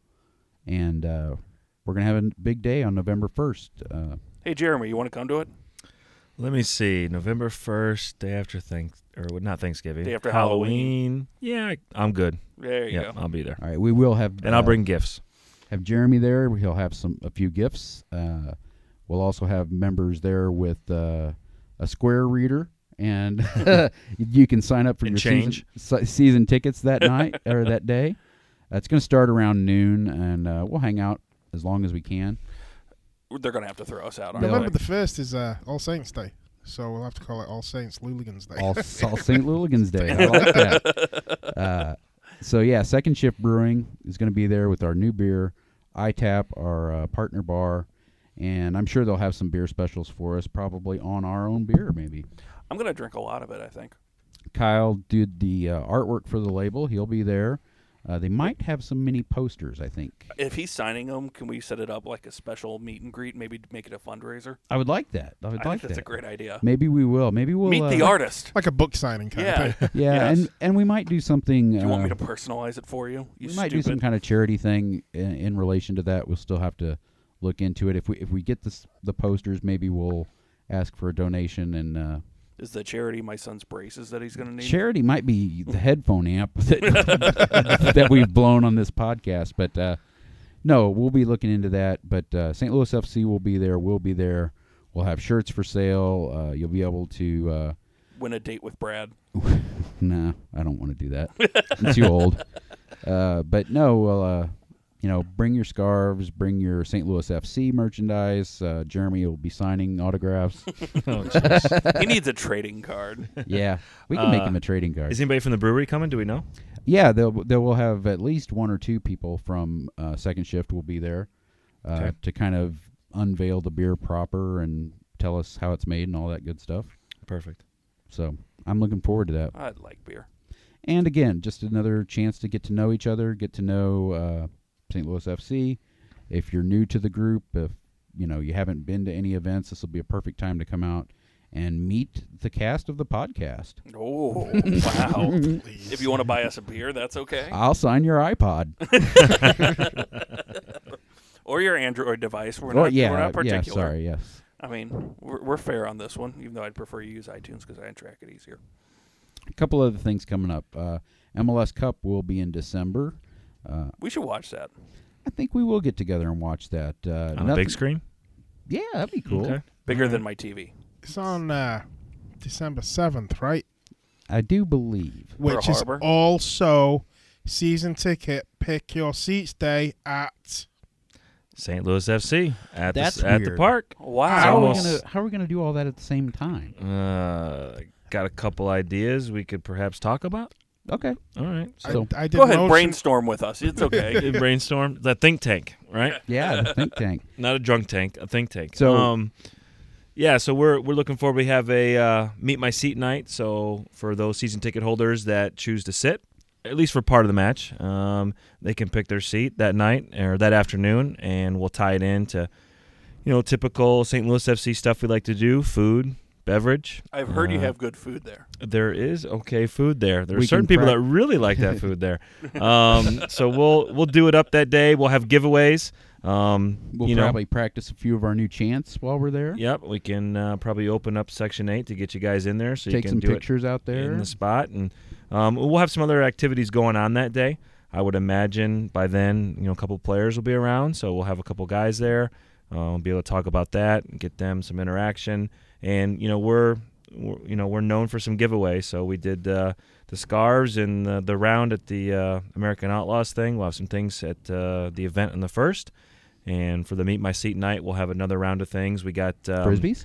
and uh, we're going to have a big day on November first. Uh,
Hey, Jeremy, you want to come to it?
Let me see. November first, day after thanks or not Thanksgiving.
Day after
Halloween. Yeah, I, I'm good.
There you
Yeah,
go.
I'll be there.
all right, we will have
And I'll
uh,
bring gifts.
have Jeremy there. He'll have some a few gifts. Uh, we'll also have members there with uh, a Square reader, and you can sign up for
And
your
change.
season, se- season tickets that night or that day. Uh, it's going to start around noon, and uh, we'll hang out as long as we can.
They're going to have to throw us out, aren't
No.
November
they?
the first is uh, All Saints Day, so we'll have to call it All Saints Louligans Day.
All, all Saint Louligans Day. I like that. Uh, so yeah, Second Shift Brewing is going to be there with our new beer, I TAP, our uh, partner bar, and I'm sure they'll have some beer specials for us, probably on our own beer, maybe.
I'm going to drink a lot of it, I think.
Kyle did the uh, artwork for the label. He'll be there. Uh, they might have some mini posters, I think.
If he's signing them, can we set it up like a special meet and greet? Maybe make it a fundraiser?
I would like that. I would
I
like
think that's
that.
a great idea.
Maybe we will. Maybe we'll
Meet
uh,
the artist.
Like a book signing kind
Yeah.
of thing.
Yeah,
Yes.
and and we might do something.
Do you want
uh,
me to personalize it for you? You
we might do
stupid.
some kind of charity thing in, in relation to that. We'll still have to look into it. If we if we get this the posters, maybe we'll ask for a donation. And uh,
Is the charity my son's braces that he's going to need?
charity might be the headphone amp that, that we've blown on this podcast. But uh, no, we'll be looking into that. But uh, Saint Louis F C will be there. We'll be there. We'll have shirts for sale. Uh, you'll be able to. Uh,
Win a date with Brad.
nah, I don't want to do that. I'm too old. Uh, but no, well, uh, you know, bring your scarves, bring your Saint Louis F C merchandise. Uh, Jeremy will be signing autographs.
Oh, jeez.
He needs a trading card.
Yeah, we can make
Uh,
him a trading card.
Is anybody from the brewery coming? Do we know?
Yeah, they'll they will have at least one or two people from uh, Second Shift will be there uh,
Okay.
to kind of unveil the beer proper and tell us how it's made and all that good stuff.
Perfect.
So I'm looking forward to that.
I like beer.
And again, just another chance to get to know each other, get to know uh, Saint Louis F C. If you're new to the group, if you know you haven't been to any events, this will be a perfect time to come out and meet the cast of the podcast.
Oh, wow.
Please.
If you want to buy us a beer, that's okay.
I'll sign your iPod.
Or your Android device. We're
Oh,
not,
yeah,
we're not
yeah.
particular.
Sorry, yes.
I mean, we're, we're fair on this one, even though I'd prefer you use iTunes because I track it easier.
A couple other things coming up. Uh, M L S Cup will be in December. Uh,
We should watch that.
I think we will get together and watch that. Uh,
On a
nothing-
big screen?
Yeah, that'd be cool.
Okay.
Bigger
Alright.
than my T V.
It's on uh, December seventh, right?
I do believe.
Which
Pearl
is
Harbor?
also season ticket. Pick your seats day at
Saint Louis F C at
That's
the at the
weird.
park.
Wow.
How are we
almost-
gonna How are we gonna do all that at the same time?
Uh, got a couple ideas we could perhaps talk about.
Okay.
All right.
I,
So-
I did
Go ahead,
motion-
brainstorm with us. It's okay.
Brainstorm. The think tank, right?
Yeah, the think tank.
Not a drunk tank, a think tank.
So-
um, yeah, so we're we're looking forward. We have a uh, meet my seat night. So for those season ticket holders that choose to sit, at least for part of the match, um, they can pick their seat that night or that afternoon, and we'll tie it into, you know, typical Saint Louis F C stuff we like to do: food, beverage.
I've heard you
Uh,
have good food there.
There is okay food there. There are
We
certain
can
people
prac-
that really like that food there. Um, so we'll we'll do it up that day. We'll have giveaways. Um,
We'll
you know,
probably practice a few of our new chants while we're there.
Yep, we can uh, probably open up Section eight to get you guys in there, so
Take
you can
some
do
pictures out
it
there.
in the spot, and um, we'll have some other activities going on that day. I would imagine by then, you know, a couple players will be around, so we'll have a couple guys there. Uh, we'll be able to talk about that and get them some interaction. And you know, we're, we're you know we're known for some giveaways, so we did uh, the scarves and the, the round at the uh, American Outlaws thing. We'll have some things at uh, the event in the first. And for the Meet My Seat night, we'll have another round of things. We got um,
Frisbees.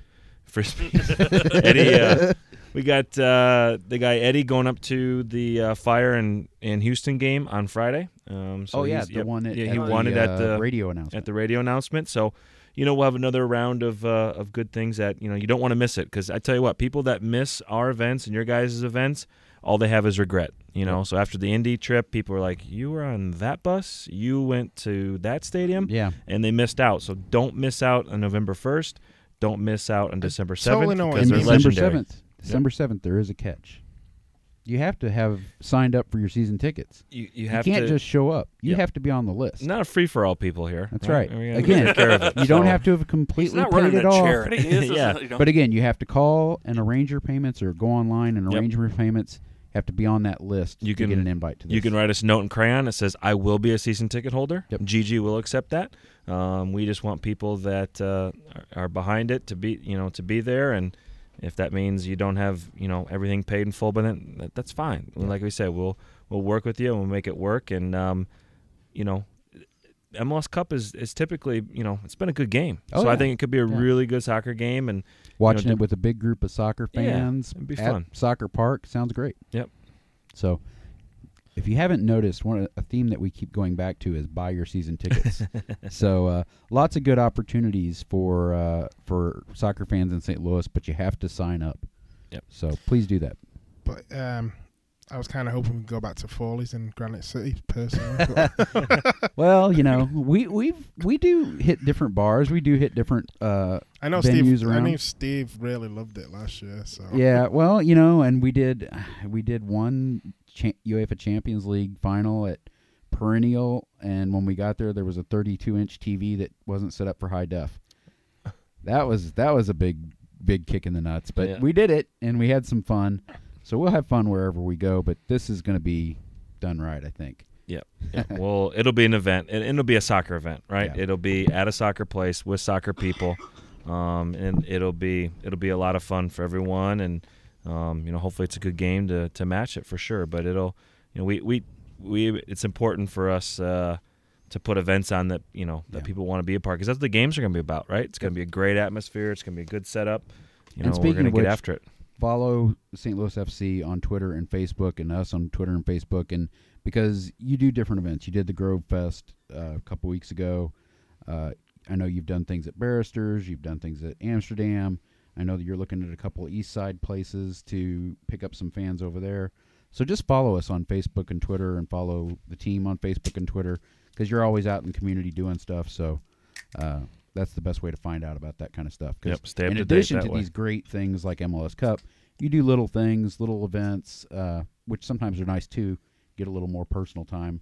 Frisbees. Eddie, uh, we got uh, the guy Eddie going up to the uh, Fire and, and Houston game on Friday. Um, so
Oh yeah,
he's-
the
yep,
one at,
yeah,
at
he
the,
won it
uh,
at the
radio announcement.
at the radio announcement. So, you know, we'll have another round of uh, of good things that you know you don't want to miss it, because I tell you what, people that miss our events and your guys' events, all they have is regret. You know,
Yep.
so after the Indy trip, people are like, "You were on that bus, you went to that stadium,
Yeah.
and they missed out." So don't miss out on November first. Don't miss out on December
totally
seventh
know what
because
you
And
they're
mean.
December
legendary.
seventh. December seventh, there is a catch. You have to have signed up for your season tickets.
You you
You
have
can't
to
just show up. You
Yep.
have to be on the list.
not a free for all people here.
That's right.
We gotta
Again,
take care of it.
You don't
So-
have to have
He's
completely
not
paid
running
it
a
off.
charity. This is,
Yeah.
you know.
But again, you have to call and arrange your payments, or go online and
Yep.
arrange your payments. You have to be on that list
You
to
can-
get an invite to this.
You can write us a note in crayon that says, "I will be a season ticket holder."
Yep.
Gigi will accept that. Um, we just want people that uh, are, are behind it to be, you know, to be there. And if that means you don't have, you know, everything paid in full, but then that, that's fine.
Yeah.
Like we said, we'll we'll work with you and we'll make it work. And um, you know, M L S Cup is is typically, you know, it's been a good game.
Oh,
so I
yeah.
think it could be a
Yeah.
really good soccer game. And
Watching
know,
it with a big group of soccer
Yeah,
fans
it'd be
at
fun.
Soccer Park sounds great.
Yep.
So, if you haven't noticed, one of- a theme that we keep going back to is buy your season tickets. So, uh, lots of good opportunities for uh, for soccer fans in Saint Louis, but you have to sign up.
Yep.
So please do that.
But um, I was kind of hoping we'd go back to Foley's in Granite City, personally. But
Well, you know, we we we do hit different bars. We do hit different. Uh,
I know
Venues
Steve. I
around.
know Steve really loved it last year. So
yeah, well, you know, and we did we did one cha- UEFA Champions League final at Perennial, and when we got there, there was a thirty-two inch T V that wasn't set up for high def. That was that was a big big kick in the nuts, but
Yeah.
we did it, and we had some fun. So we'll have fun wherever we go, but this is going to be done right, I think.
Yeah. Well, it'll be an event, and it'll be a soccer event, right?
Yeah.
It'll be at a soccer place with soccer people, um, and it'll be it'll be a lot of fun for everyone, and um, you know, hopefully it's a good game to, to match it for sure. But it'll, you know, we we, we it's important for us uh, to put events on that you know that
Yeah.
people want to be a part, because that's what the games are going to be about, right? It's going to be a great atmosphere. It's going to be a good setup. You know,
And
we're
speaking
going to
of
get
which,
after it.
Follow Saint Louis F C on Twitter and Facebook, and us on Twitter and Facebook, and because you do different events. You did the Grove Fest uh, a couple weeks ago. Uh, I know you've done things at Barristers. You've done things at Amsterdam. I know that you're looking at a couple of East Side places to pick up some fans over there. So just follow us on Facebook and Twitter, and follow the team on Facebook and Twitter, because you're always out in the community doing stuff. So uh, that's the best way to find out about that kind of stuff. 'Cause
Yep, stay up
in
to date
addition
that
to
way.
these great things like M L S Cup, you do little things, little events, uh, which sometimes are nice too. Get a little more personal time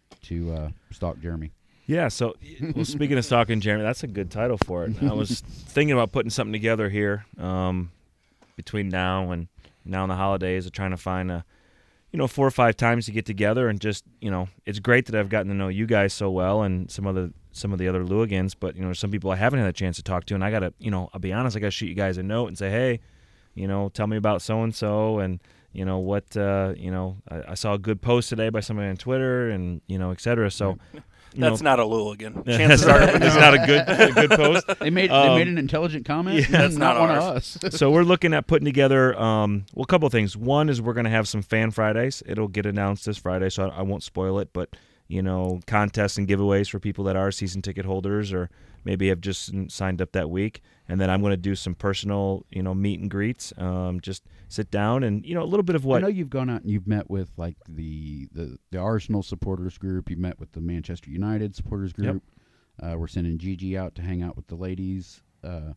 to uh, stalk Jeremy.
Yeah, so well, speaking of stalking Jeremy, that's a good title for it. I was thinking about putting something together here um, between now and now and the holidays, of trying to find a, you know, four or five times to get together, and just, you know, it's great that I've gotten to know you guys so well, and some other some of the other Lewigans, but you know, there's some people I haven't had a chance to talk to, and I gotta, you know, I'll be honest, I gotta shoot you guys a note and say, hey, you know, tell me about so and so, and you know what, uh, you know, I, I saw a good post today by somebody on Twitter, and you know, et cetera. So. you
That's
know,
not a Lulligan.
Yeah,
Chances
that's
are
not, it's not a good a good post.
They made
Um,
they made an intelligent comment.
yeah,
that's
that's
not,
not
one
ours.
of us.
So we're looking at putting together um, well, a couple of things. One is we're going to have some fan Fridays. It'll get announced this Friday, so I, I won't spoil it. But you know, contests and giveaways for people that are season ticket holders or maybe have just signed up that week. And then I'm going to do some personal, you know, meet and greets. Um, just sit down and you know a little bit of what
I know you've gone out and you've met with like the, the, the Arsenal supporters group. You've met with the Manchester United supporters
Yep.
group. Uh, we're sending Gigi out to hang out with the ladies. Uh,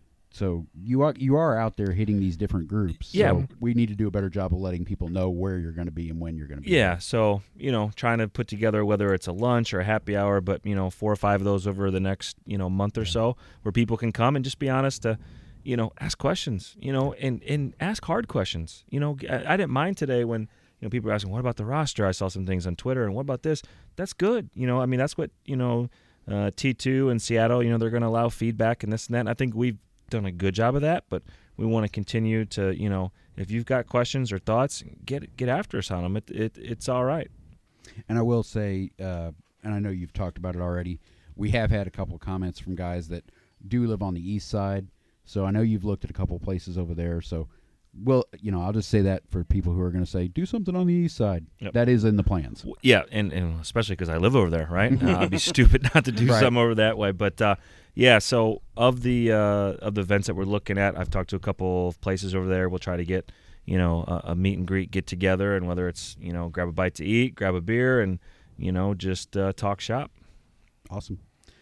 so you are you are out there hitting these different groups.
Yeah.
So we need to do a better job of letting people know where you're going to be and when you're going to be.
Yeah, so you know, trying to put together whether it's a lunch or a happy hour, but you know, four or five of those over the next you know month or so, where people can come and just be honest to, you know, ask questions, you know, and and ask hard questions. You know, I, I didn't mind today when you know people were asking, what about the roster? I saw some things on Twitter, and what about this? That's good. You know, I mean, that's what you know, uh, T two and Seattle. You know, they're going to allow feedback and this and that. And I think we've done a good job of that, but we want to continue to, you know, if you've got questions or thoughts, get get after us on them. It, it it's all right.
And I will say, uh, and I know you've talked about it already, we have had a couple of comments from guys that do live on the east side. So I know you've looked at a couple of places over there. So, well, you know, I'll just say that for people who are going to say, do something on the east side.
Yep.
That is in the plans.
W- Yeah, and, and especially because I live over there, right? Uh, I'd be stupid not to do
Right.
something over that way. But uh, yeah, so of the uh, of the events that we're looking at, I've talked to a couple of places over there. We'll try to get you know a, a meet and greet, get together, and whether it's you know grab a bite to eat, grab a beer, and you know just uh, talk shop.
Awesome.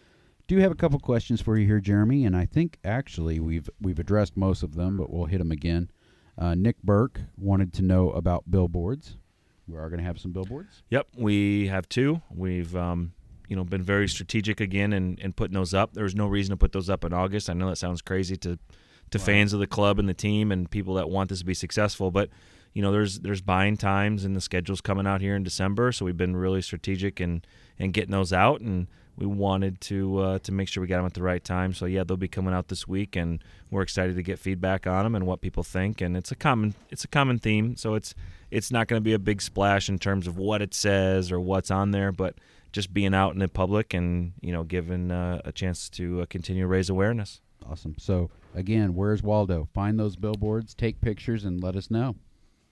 Do have a couple questions for you here, Jeremy, and I think actually we've we've addressed most of them, but we'll hit them again. Uh, Nick Burke wanted to know about billboards. We are going to have some billboards.
Yep, we have two. We've um, you know been very strategic again in, in putting those up. There's no reason to put those up in August. I know that sounds crazy to to
Wow.
fans of the club and the team and people that want this to be successful, but you know there's there's buying times and the schedule's coming out here in December, so we've been really strategic in in getting those out, and we wanted to uh, to make sure we got them at the right time. So yeah, they'll be coming out this week, and we're excited to get feedback on them and what people think. And it's a common it's a common theme, so it's it's not going to be a big splash in terms of what it says or what's on there, but just being out in the public and you know giving uh, a chance to uh, continue to raise awareness.
Awesome. So, again, where's Waldo? Find those billboards, take pictures, and let us know.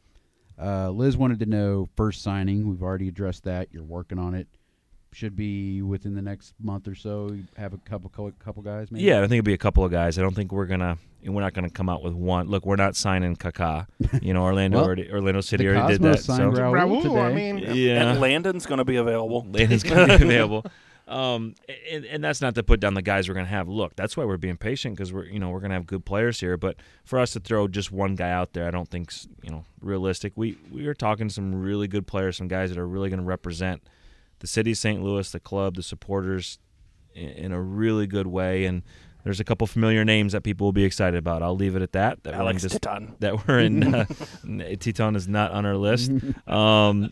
Uh, Liz wanted to know first signing. We've already addressed that. You're working on it. Should be within the next month or so. You have a couple couple guys, maybe?
Yeah, I think it'll be a couple of guys. I don't think we're gonna we're not gonna come out with one. Look, we're not signing Kaká. You know, Orlando
Well,
already, Orlando City
the
already did
Cosmos
that.
signed
So
Raul,
Raul,
today.
I mean,
yeah,
And Landon's going to be available.
Landon's gonna be available. Um, and, and that's not to put down the guys we're gonna have. Look, that's why we're being patient because we're you know we're gonna have good players here. But for us to throw just one guy out there, I don't think's you know realistic. We we are talking to some really good players, some guys that are really gonna represent the city of Saint Louis, the club, the supporters in, in a really good way. And there's a couple familiar names that people will be excited about. I'll leave it at that. That
Alex
we're in dis-
Titon.
that we're in. Uh, Titon is not on our list. Um,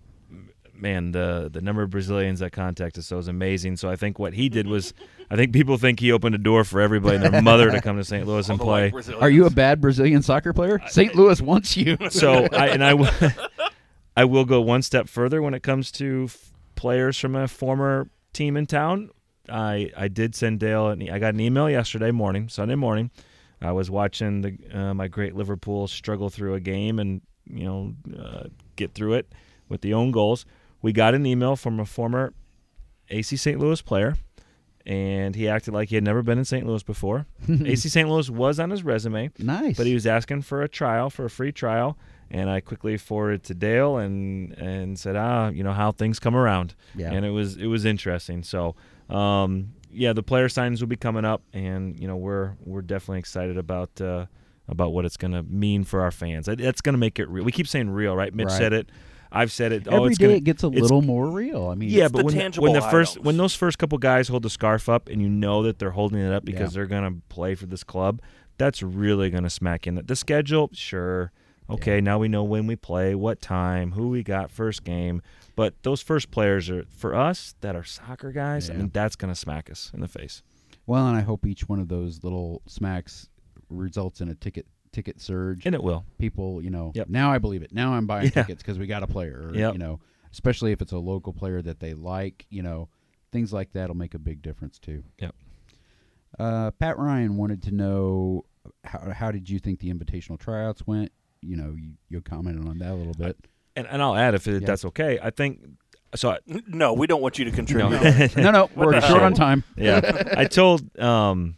man, the the number of Brazilians that contact us so is amazing. So I think what he did was, I think people think he opened a door for everybody and their mother to come to Saint Louis and
All the white
play.
Brazilians.
Are you a bad Brazilian soccer player? Saint Louis wants you.
So I and I, w- I will go one step further when it comes to f- players from a former team in town. I I did send Dale an e- I got an email yesterday morning, Sunday morning. I was watching the uh, my great Liverpool struggle through a game and you know uh, get through it with the own goals. We got an email from a former A C Saint Louis player, and he acted like he had never been in Saint Louis before. A C Saint Louis was on his resume,
Nice.
but he was asking for a trial, for a free trial, and I quickly forwarded to Dale and and said, ah, you know how things come around,
Yeah.
and it was it was interesting. So, um, yeah, the player signings will be coming up, and you know we're we're definitely excited about uh, about what it's going to mean for our fans. It- It's going to make it real. We keep saying real, right? Mitch
Right.
said it. I've said it. oh,
Every
it's
day
gonna,
it gets a
it's-
little more real. I mean,
yeah,
It's
but
the
when,
tangible
when the first
items.
when those first couple guys hold the scarf up and you know that they're holding it up because
Yeah.
they're gonna play for this club, that's really gonna smack in. The schedule, sure, okay,
Yeah.
now we know when we play, what time, who we got first game, but those first players are for us that are soccer guys. I
Yeah.
mean, that's gonna smack us in the face.
well, and I hope each one of those little smacks results in a ticket ticket surge.
And it will.
People, you know,
Yep.
now I believe it. Now I'm buying
Yeah.
tickets because we got a player. Or,
Yep.
You know, especially if it's a local player that they like. You know, things like that will make a big difference too.
Yep.
Uh, Pat Ryan wanted to know how how did you think the invitational tryouts went? You know, you, you commented on that a little bit.
And and I'll add if it,
Yeah.
that's okay. I think so. I,
No, we don't want you to contribute.
no,
no, no,
What
we're
the
short
hell?
on time.
yeah, I told um,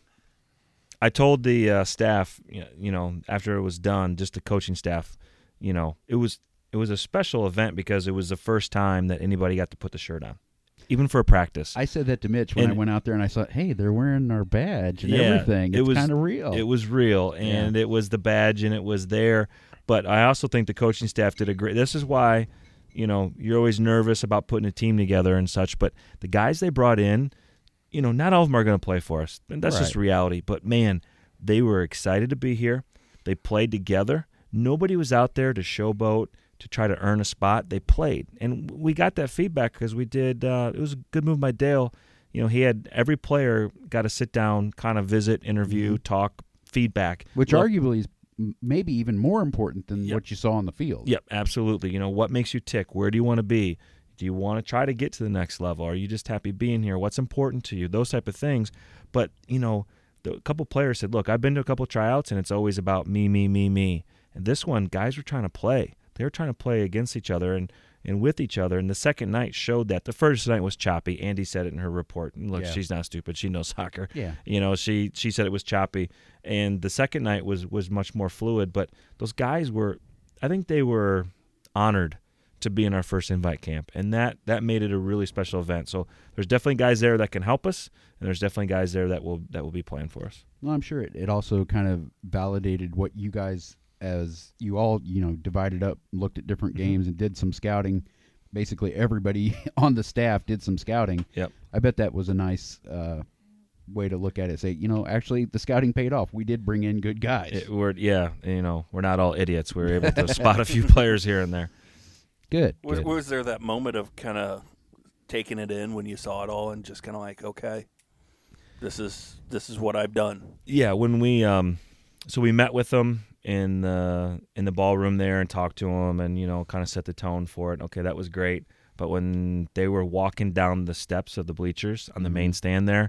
I told the uh, staff, you know, after it was done, just the coaching staff, you know, it was it was a special event because it was the first time that anybody got to put the shirt on, even for a practice.
I said that to Mitch when
And-
I went out there and I saw, hey, they're wearing our badge and
Yeah,
everything.
it
It's
was-
kind of real.
It was real, and it was the badge, and it was there. But I also think the coaching staff did a great. This is why, you know, you're always nervous about putting a team together and such. But the guys they brought in, you know, not all of them are going to play for us, and that's just
Right.
reality. But man, they were excited to be here. They played together. Nobody was out there to showboat to try to earn a spot. They played, and we got that feedback because we did. Uh, it was a good move by Dale. You know, he had every player got to sit down, kind of visit, interview,
Mhm.
talk, feedback.
Which
Look-
arguably is m- maybe even more important than
Yep.
what you saw on the field.
Yep, absolutely. You know, what makes you tick? Where do you want to be? Do you want to try to get to the next level? Are you just happy being here? What's important to you? Those type of things. But, you know, the, a couple players said, look, I've been to a couple tryouts, and it's always about me, me, me, me. And this one, guys were trying to play. They were trying to play against each other and, and with each other. And the second night showed that. The first night was choppy. Andy said it in her report. And look,
Yeah.
she's not stupid. She knows soccer.
Yeah.
You know, she she said it was choppy, and the second night was was much more fluid. But those guys were, I think they were honored to be in our first invite camp, and that that made it a really special event. So there's definitely guys there that can help us, and there's definitely guys there that will that will be playing for us.
Well, I'm sure it, it also kind of validated what you guys, as you all, you know, divided up, looked at different
Mhm.
games and did some scouting. Basically, everybody on the staff did some scouting.
Yep.
I bet that was a nice uh, way to look at it. Say, you know, actually, the scouting paid off. We did bring in good guys.
It, we're yeah, you know, we're not all idiots. We were able to spot a few players here and there.
Good.
Was,
good.
was there that moment of kind of taking it in when you saw it all and just kind of like, okay, this is this is what I've done?
Yeah, when we um, so we met with them in the in the ballroom there and talked to them and you know kind of set the tone for it. Okay, that was great. But when they were walking down the steps of the bleachers on the
Mhm.
main stand there,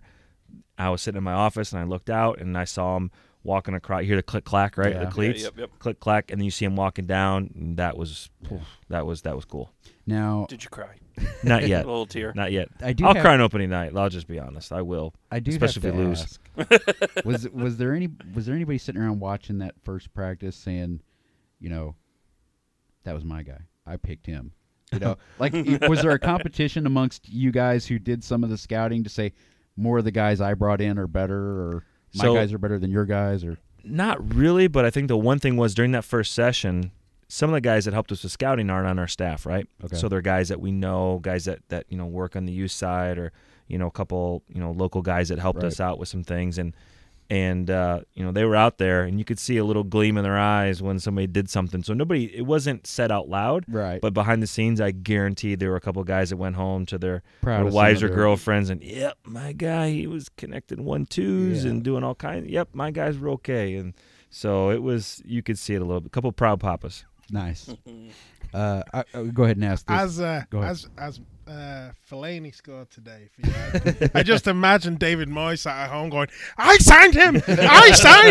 I was sitting in my office and I looked out and I saw them walking across. You hear the click clack, right?
Yeah.
The cleats,
Yeah, yep, yep.
click clack, and then you see them walking down. And that was that was that was cool.
Now,
Did you cry?
Not
A
yet,
little tear.
not yet.
I do.
I'll
have,
cry on opening night. I'll just be honest. I will.
I do,
especially
have
if
to
we lose.
ask, was was there any was there anybody sitting around watching that first practice saying, you know, that was my guy. I picked him. You know, like y- was there a competition amongst you guys who did some of the scouting to say more of the guys I brought in are better, or my
So-
guys are better than your guys, or
Not really, but I think the one thing was during that first session, some of the guys that helped us with scouting aren't on our staff, right?
Okay.
So they're guys that we know, guys that, that you know work on the youth side, or you know a couple you know local guys that helped
Right.
us out with some things, and and uh, you know they were out there, and you could see a little gleam in their eyes when somebody did something. So nobody, it wasn't said out loud,
right?
but behind the scenes, I guarantee there were a couple guys that went home to their
Proud
their
of some
wives
of
or
their-
girlfriends, and yep, my guy, he was connecting one twos
Yeah.
and doing all kinds. Yep, my guys were okay, and so it was. You could see it a little bit. A couple proud papas.
Nice. Uh, I, I, go ahead and ask this.
As uh,
Go ahead.
as as uh, Fellaini scored today, for United, I just imagine David Moyes sat at home going, "I signed him! I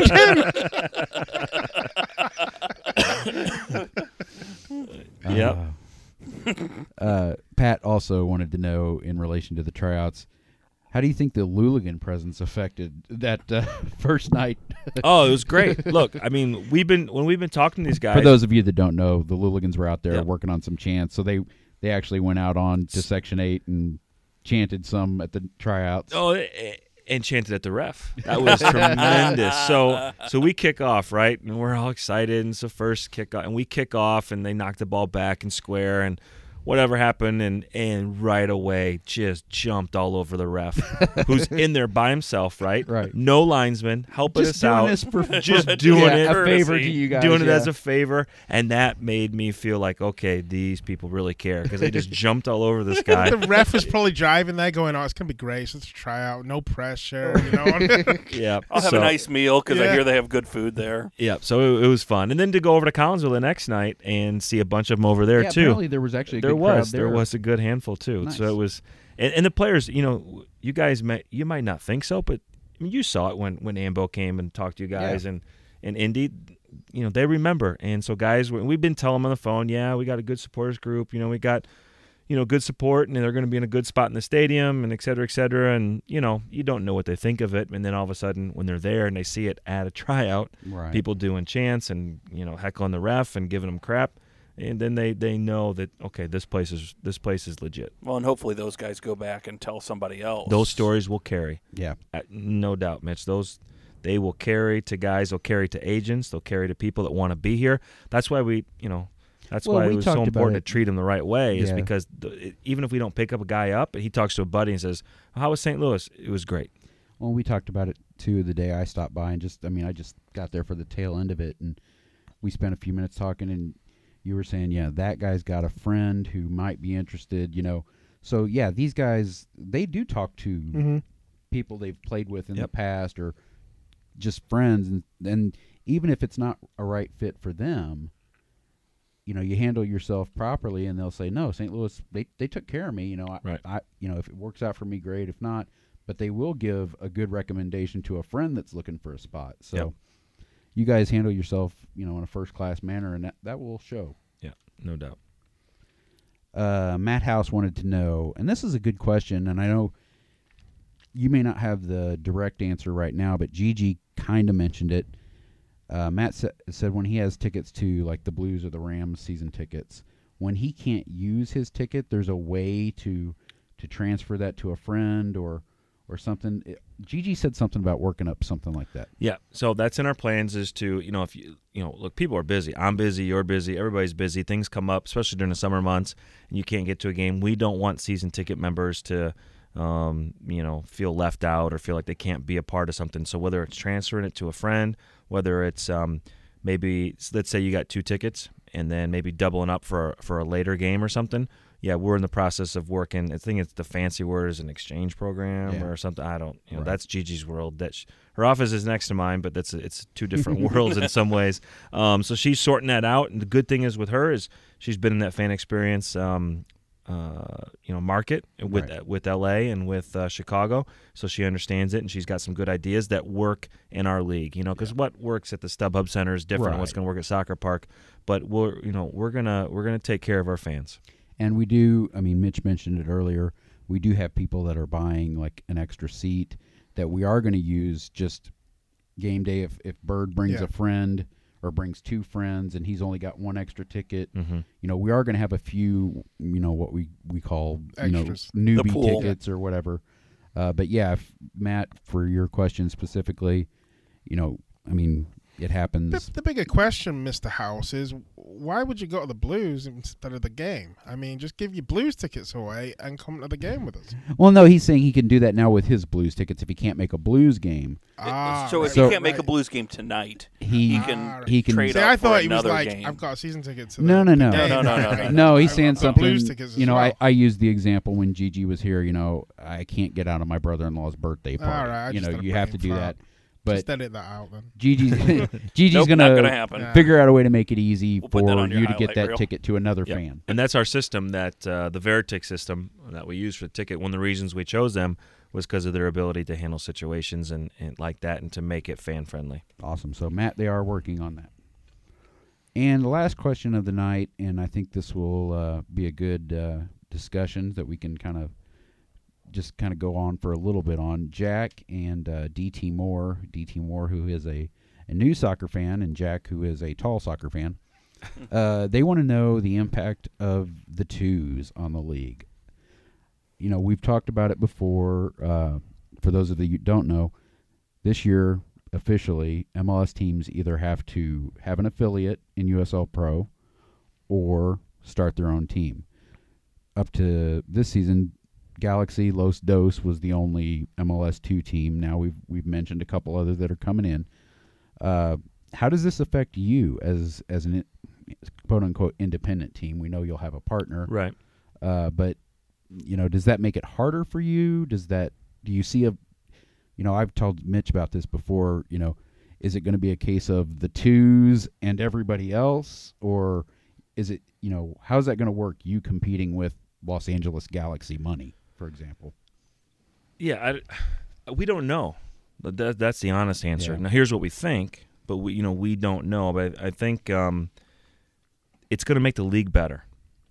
signed him!"
Yep.
Uh, uh, Pat also wanted to know in relation to the tryouts, how do you think the Luligan presence affected that uh, first night?
Oh, it was great. Look, I mean, we've been when we've been talking to these guys.
For those of you that don't know, the Luligans were out there
Yep.
working on some chants, so they they actually went out on to Section Eight and chanted some at the tryouts.
Oh, eh, and chanted at the ref. That was tremendous. So, so we kick off, right, and we're all excited. And it's the first kick off, and we kick off, and they knock the ball back and square, and whatever happened, and and right away just jumped all over the ref, who's in there by himself, right?
Right.
No linesman helping
Just
us
doing
out.
this for
Just doing
yeah,
it.
a favor to
Courtesy.
you guys.
doing it
yeah.
as a favor, and that made me feel like, okay, these people really care because they just jumped all over this guy.
The ref is probably driving there, going, "Oh, it's gonna be great. Let's try out. No pressure." You know.
Yeah,
I'll have
so,
a nice meal because I
Yeah.
hear they have good food there.
Yeah, so it, it was fun, and then to go over to Collinsville the next night and see a bunch of them over there
yeah,
too.
apparently there was actually a
There
good crowd
was
there.
there was a good handful too. So
Nice.
it was And, and the players, you know, you guys may you might not think so, but I mean, you saw it when when Ambo came and talked to you guys,
Yeah.
and and Indy, you know, they remember. And so guys, we've been telling them on the phone, yeah, we got a good supporters group. You know, we got, you know, good support, and they're going to be in a good spot in the stadium, and et cetera, et cetera. And, you know, you don't know what they think of it. And then all of a sudden, when they're there and they see it at a tryout,
Right.
people doing chants and, you know, heckling the ref and giving them crap. And then they, they know that, okay, this place is this place is legit.
Well, and hopefully those guys go back and tell somebody else.
Those stories will carry.
Yeah.
Uh, No doubt, Mitch. Those they will carry to guys. They'll carry to agents. They'll carry to people that want to be here. That's why we, you know, that's
Well,
why
we
it was so
talked about
important
it.
to treat them the right way. Is
Yeah.
because the, it, even if we don't pick up a guy up, and he talks to a buddy and says, "How was Saint Louis?" It was great.
Well, we talked about it too the day I stopped by, and just I mean, I just got there for the tail end of it, and we spent a few minutes talking, and you were saying, yeah, that guy's got a friend who might be interested, you know. So yeah, these guys, they do talk to
Mm-hmm.
people they've played with in
Yep.
the past, or just friends, and and even if it's not a right fit for them, you know, you handle yourself properly, and they'll say, no, Saint Louis, they they took care of me, you know. I,
Right.
I you know, if it works out for me, great. If not, but they will give a good recommendation to a friend that's looking for a spot. So
Yep.
you guys handle yourself, you know, in a first class manner, and that, that will show.
Yeah, no doubt.
Uh, Matt House wanted to know, and this is a good question, and I know you may not have the direct answer right now, but Gigi kind of mentioned it. Uh, Matt sa- said when he has tickets to like the Blues or the Rams season tickets, when he can't use his ticket, there's a way to to transfer that to a friend or or something. It, Gigi said something about working up something like that.
Yeah, so that's in our plans is to, you know, if you, you know, look, people are busy. I'm busy, you're busy, everybody's busy. Things come up, especially during the summer months, and you can't get to a game. We don't want season ticket members to, um, you know, feel left out or feel like they can't be a part of something. So whether it's transferring it to a friend, whether it's um, maybe, let's say you got two tickets and then maybe doubling up for for a later game or something. Yeah, we're in the process of working. I think it's the fancy word is an exchange program
Yeah.
or something. I don't, you know,
Right.
that's Gigi's world. That sh- her office is next to mine, but that's it's two different worlds in some ways. Um, so she's sorting that out. And the good thing is with her is she's been in that fan experience, um, uh, you know, market with
Right.
with L A and with uh, Chicago. So she understands it, and she's got some good ideas that work in our league. You know, because what works at the StubHub Center is different than what's
Right.
going to work at Soccer Park. But we're, you know, we're gonna we're gonna take care of our fans.
And we do, I mean, Mitch mentioned it earlier, we do have people that are buying like an extra seat that we are going to use just game day if, if Bird brings
Yeah.
a friend or brings two friends and he's only got one extra ticket.
Mm-hmm.
You know, we are going to have a few, you know, what we, we call,
Extras.
you know, newbie
pool.
tickets or whatever. Uh, but yeah, if, Matt, for your question specifically, you know, I mean, it happens.
The, the bigger question, Mister House, is why would you go to the Blues instead of the game? I mean, just give your Blues tickets away and come to the game with us.
Well, no, he's saying he can do that now with his Blues tickets if he can't make a Blues game.
Ah,
so if
right,
you
So-
can't make a
right.
Blues game tonight,
He
he
Ah,
can
right.
he can
trade
See,
up
I
for
thought he was
another
like,
game.
I've got season tickets. To the,
No, no,
the
no.
game.
No, no, no, no, no.
No, he's
I've
saying
got the
something.
Blues tickets as
You know,
well.
I, I used the example when Gigi was here. You know, I can't get out of my brother-in-law's birthday
All
party.
right, I
you
just
know,
had a
you have to
brain
do
fart.
that. But
Just edit that out then.
Gigi's Gigi's
Nope,
gonna,
not gonna happen.
Yeah.
figure out a way to make it easy
We'll put that
for
on your
you to get
highlight
that
reel.
ticket to another
Yep.
fan.
And that's our system, that uh, the Veritic system that we use for the ticket. One of the reasons we chose them was because of their ability to handle situations and, and like that and to make it fan-friendly.
Awesome. So Matt, they are working on that. And the last question of the night, and I think this will uh, be a good uh, discussion that we can kind of just kind of go on for a little bit on. Jack and uh, D T Moore, D T Moore, who is a, a new soccer fan, and Jack, who is a tall soccer fan. Uh, they want to know the impact of the twos on the league. You know, we've talked about it before. Uh, for those of you who don't know, this year, officially, M L S teams either have to have an affiliate in U S L Pro or start their own team. Up to this season, Galaxy Los Dos was the only M L S two team. Now we've we've mentioned a couple others that are coming in. Uh, how does this affect you as as an quote unquote independent team? We know you'll have a partner,
Right.
uh, but you know, does that make it harder for you? Does that do you see a you know, I've told Mitch about this before, you know, is it going to be a case of the twos and everybody else, or is it, you know, how's that going to work, you competing with Los Angeles Galaxy money, for example.
Yeah, I, we don't know. That, that's the honest answer.
Yeah.
Now, here's what we think, but we, you know, we don't know. But I, I think um, it's going to make the league better,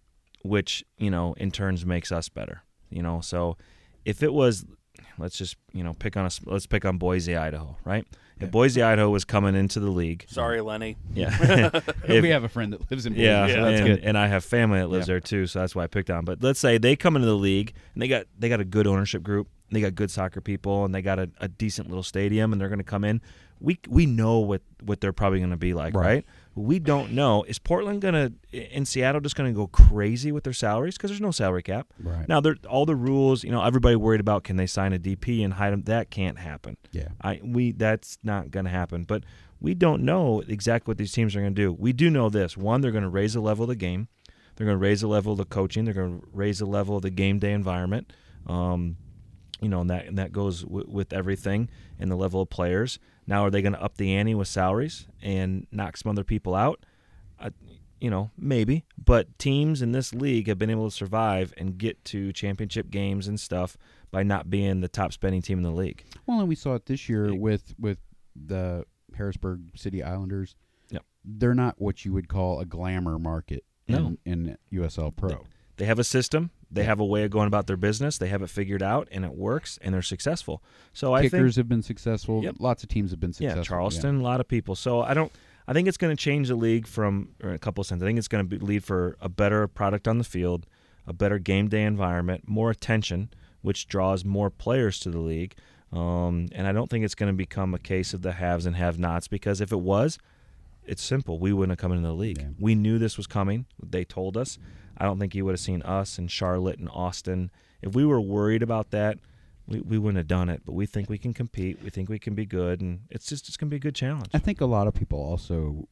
which, you know, in turns makes us better. You know, so if it was, let's just, you know, pick on us. Let's pick on Boise, Idaho, right?
Yeah.
If Boise, Idaho was coming into the league,
Sorry, Lenny.
yeah, if,
we have a friend that lives in Boise,
yeah,
so
Yeah.
that's
and,
good.
and I have family that lives
Yeah.
there too, so that's why I picked on. But let's say they come into the league and they got they got a good ownership group, they got good soccer people, and they got a, a decent little stadium, and they're going to come in. We we know what, what they're probably going to be like, right?
Right.
We don't know. Is Portland going to in Seattle just going to go crazy with their salaries because there's no salary cap?
Right.
Now, they're, all the rules, you know, everybody worried about can they sign a D P and hide them? That can't happen.
Yeah.
I we that's not going to happen. But we don't know exactly what these teams are going to do. We do know this: one, they're going to raise the level of the game. They're going to raise the level of the coaching. They're going to raise the level of the game day environment. Um, you know, and that and that goes w- with everything and the level of players. Now, are they going to up the ante with salaries and knock some other people out? Uh, you know, maybe. But teams in this league have been able to survive and get to championship games and stuff by not being the top spending team in the league.
Well, and we saw it this year
Yeah.
with with the Harrisburg City Islanders.
Yep.
They're not what you would call a glamour market
No.
in, in U S L Pro.
They have a system. They
Yeah.
have a way of going about their business. They have it figured out, and it works, and they're successful. So I think
Kickers have been successful.
Yep.
Lots of teams have been
Yeah,
successful.
Charleston, a lot of people. So I don't. I think it's going to change the league from or in a couple of sense. I think it's going to lead for a better product on the field, a better game day environment, more attention, which draws more players to the league. Um, and I don't think it's going to become a case of the haves and have-nots, because if it was, it's simple. We wouldn't have come into the league.
Yeah.
We knew this was coming. They told us. I don't think you would have seen us and Charlotte and Austin. If we were worried about that, we, we wouldn't have done it. But we think we can compete. We think we can be good, and it's just it's going to be a good challenge.
I think a lot of people also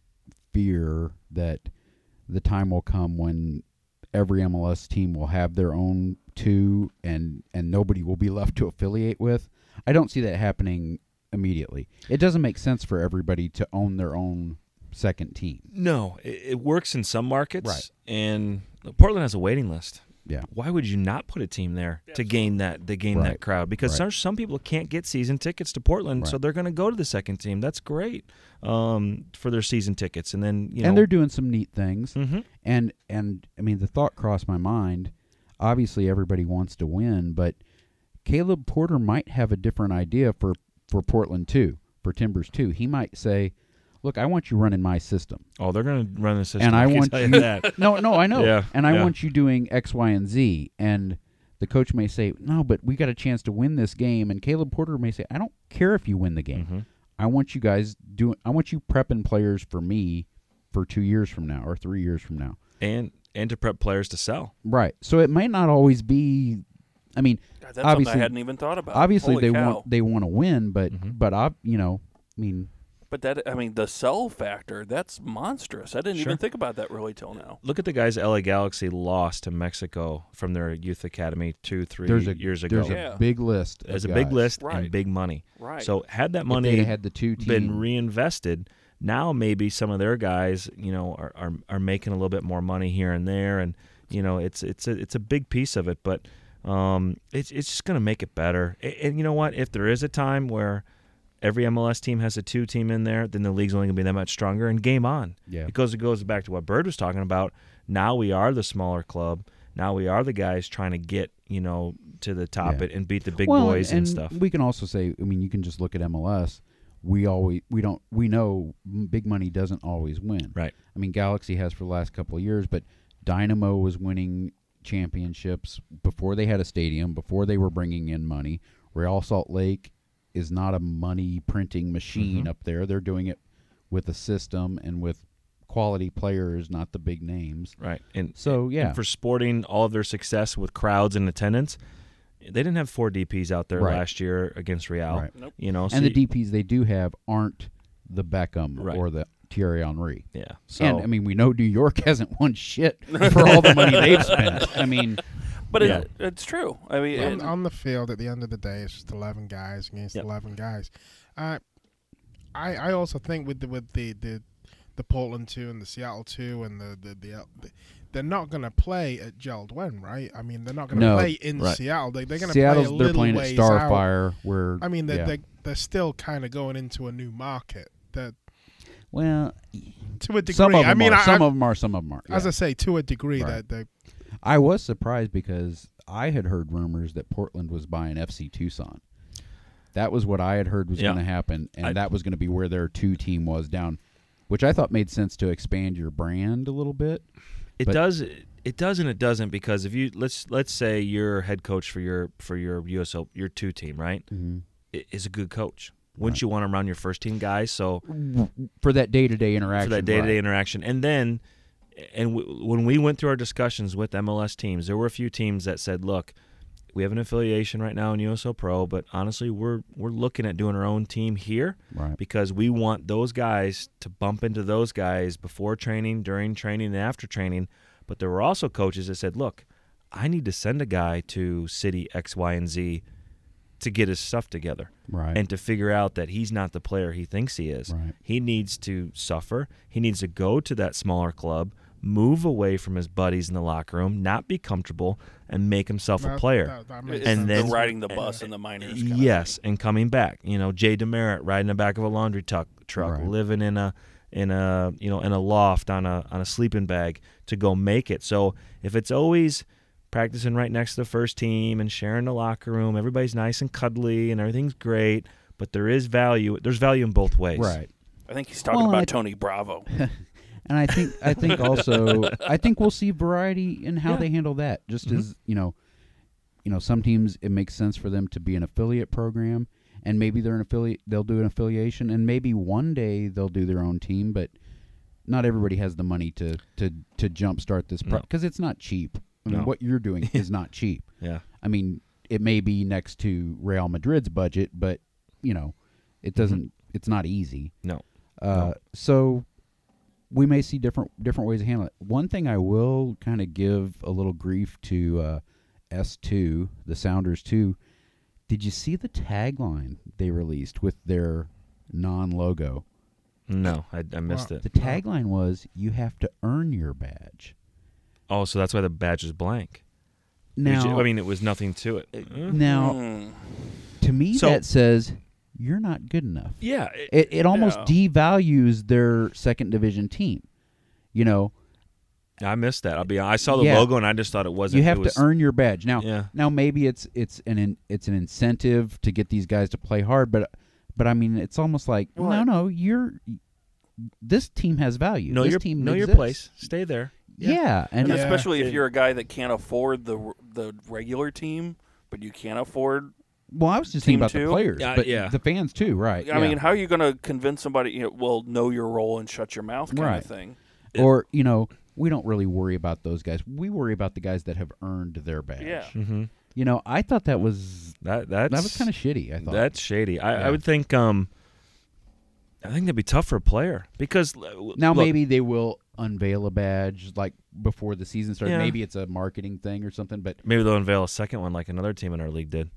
fear that the time will come when every M L S team will have their own two, and and nobody will be left to affiliate with. I don't see that happening immediately. It doesn't make sense for everybody to own their own second team.
No, it, it works in some markets,
Right.
and Portland has a waiting list.
Yeah.
Why would you not put a team there to gain that to gain that
Right.
crowd? Because
Right.
some some people can't get season tickets to Portland, so
Right.
they're going to go to the second team. That's great um, for their season tickets, and then you know,
And they're doing some neat things.
Mhm.
And and I mean, the thought crossed my mind. Obviously, everybody wants to win, but Caleb Porter might have a different idea for, for Portland too, for Timbers too. He might say, "Look, I want you running my system,
Oh, they're going to run the system.
and I
can
want
tell
you."
you that.
no, no, I know,
Yeah,
and I
yeah.
want you doing X, Y, and Z. And the coach may say, "No, but we got a chance to win this game." And Caleb Porter may say, "I don't care if you win the game.
Mhm.
I want you guys doing. I want you prepping players for me for two years from now or three years from now."
and and to prep players to sell.
Right. So it might not always be. I mean,
God, that's
obviously,
something I hadn't even thought about.
obviously
Holy
they
cow.
want they want to win, but
Mhm.
but I, you know, I mean,
But that, I mean, the sell factor, that's monstrous. I didn't
Sure.
even think about that really till now.
Look at the guys L A Galaxy lost to Mexico from their youth academy two, three
there's a
years ago.
there's
Yeah.
a big list.
There's
of
a big
guys.
list
Right.
and big money.
Right.
So had that
If
money
they had the two teams,
been reinvested, now maybe some of their guys, you know, are, are are making a little bit more money here and there, and you know, it's it's a it's a big piece of it, but um, it's it's just going to make it better. And, and you know what? If there is a time where every M L S team has a two team in there, then the league's only going to be that much stronger, and game on.
yeah,
Because it goes back to what Bird was talking about. Now we are the smaller club. Now we are the guys trying to get, you know, to the top
Yeah.
and beat the big
well,
boys
and,
and stuff.
We can also say, I mean, you can just look at M L S. We always we don't we know m- big money doesn't always win.
Right.
I mean, Galaxy has for the last couple of years, but Dynamo was winning championships before they had a stadium, before they were bringing in money. Real Salt Lake is not a money printing machine
Mhm.
up there. They're doing it with a system and with quality players, not the big names.
Right. And
So,
and
yeah.
for Sporting, all of their success with crowds and attendance, they didn't have four D Ps out there
Right.
last year against Real.
Right.
Nope.
You know, so
And the
you-
D Ps they do have aren't the Beckham
Right.
or the Thierry Henry.
yeah. So
And I mean, we know New York hasn't won shit for all the money they've spent. I mean,
But
Yeah.
it, it's true. I mean,
On,
and-
on the field, at the end of the day, it's just eleven guys against
Yep.
eleven guys. Uh, I I also think with the with the, the the Portland two and the Seattle two and the the, the, the they're not going to play at Geldwen, right? I mean, they're not going to
No,
play in
right.
Seattle. They, they're going to
Seattle's
play a
they're
little
playing at
ways out.
Starfire, where
I mean, they're
yeah.
they're, they're still kind of going into a new market. That
well,
to a degree.
some of them
I mean,
are.
I,
some
I,
of them are. Some of them are.
as
yeah.
I say, to a degree,
Right.
that they.
I was surprised because I had heard rumors that Portland was buying F C Tucson. That was what I had heard was
Yeah.
going to happen, and
I-
that was going to be where their two team was down, which I thought made sense to expand your brand a little bit.
It
But-
does. It does and it doesn't, because if you let's let's say you're head coach for your for your U S O your two team, right?
Mm-hmm.
I- Is a good coach. Wouldn't
Right.
you want him around your first team guys? So
For that day to day interaction.
for that day-to-day
right.
interaction, and then and w- when we went through our discussions with M L S teams, there were a few teams that said, "Look, we have an affiliation right now in U S O Pro, but honestly, we're we're looking at doing our own team here
Right.
because we want those guys to bump into those guys before training, during training, and after training." But there were also coaches that said, "Look, I need to send a guy to city X, Y, and Z to get his stuff together
Right.
and to figure out that he's not the player he thinks he is.
Right.
He needs to suffer. He needs to go to that smaller club, move away from his buddies in the locker room, not be comfortable, and make himself a
that-
player."
that- that makes
It's
And
the
then-
riding the bus and the minors. kinda
Yes,
thing.
and coming back. You know, Jay Demerit riding the back of a laundry tuck, truck,
Right.
living in a in a you know in a loft on a on a sleeping bag to go make it. So if it's always practicing right next to the first team and sharing the locker room, everybody's nice and cuddly and everything's great, but there is value. There's value in both ways.
Right.
I think he's talking
Well,
about
I-
Tony Bravo.
And I think I think also I think we'll see variety in how
Yeah.
they handle that. Just
Mhm.
as you know, you know, some teams it makes sense for them to be an affiliate program, and maybe they're an affiliate. They'll do an affiliation, and maybe one day they'll do their own team. But not everybody has the money to to to jumpstart this
No.
because it's not cheap. I mean,
No.
what you're doing is not cheap.
Yeah.
I mean, it may be next to Real Madrid's budget, but you know, it doesn't. It's not easy.
No.
Uh,
No.
So we may see different different ways to handle it. One thing I will kind of give a little grief to uh, S two, the Sounders two. Did you see the tagline they released with their non-logo?
No, I, I missed
Wow.
it.
The tagline was, "You have to earn your badge."
Oh, so that's why the badge is blank. It was
Now,
ju- I mean, it was nothing to it. Uh,
now
Hmm.
to me,
So-
that says you're not good enough.
yeah. It,
It it almost
Yeah.
devalues their second division team. You know,
I missed that. I'll be. I saw the
Yeah.
logo and I just thought it wasn't.
you have
it was,
to earn your badge. Now,
Yeah.
now maybe it's it's an in, it's an incentive to get these guys to play hard, but but I mean, it's almost like no,
Right.
no, you're this team has value.
Know
this
your
team
know your
exists.
place. Stay there.
Yeah, and
And
Yeah.
especially if
And-
you're a guy that can't afford the the regular team, but you can't afford.
well, I was just
Team
thinking about
two?
the players,
Yeah,
but
yeah.
the fans too, right?
I
yeah.
mean, how are you going to convince somebody? You know, well, know your role and shut your mouth, kind
Right.
of thing.
or you know, we don't really worry about those guys. We worry about the guys that have earned their badge.
Yeah.
Mm-hmm.
You know, I thought that was
That that's
that was kind of shitty. I thought
That's shady. I,
Yeah.
I would think. Um, I think that'd be tough for a player because uh,
now
look,
maybe they will unveil a badge like before the season starts.
Yeah.
Maybe it's a marketing thing or something, but
maybe they'll unveil a second one like another team in our league did.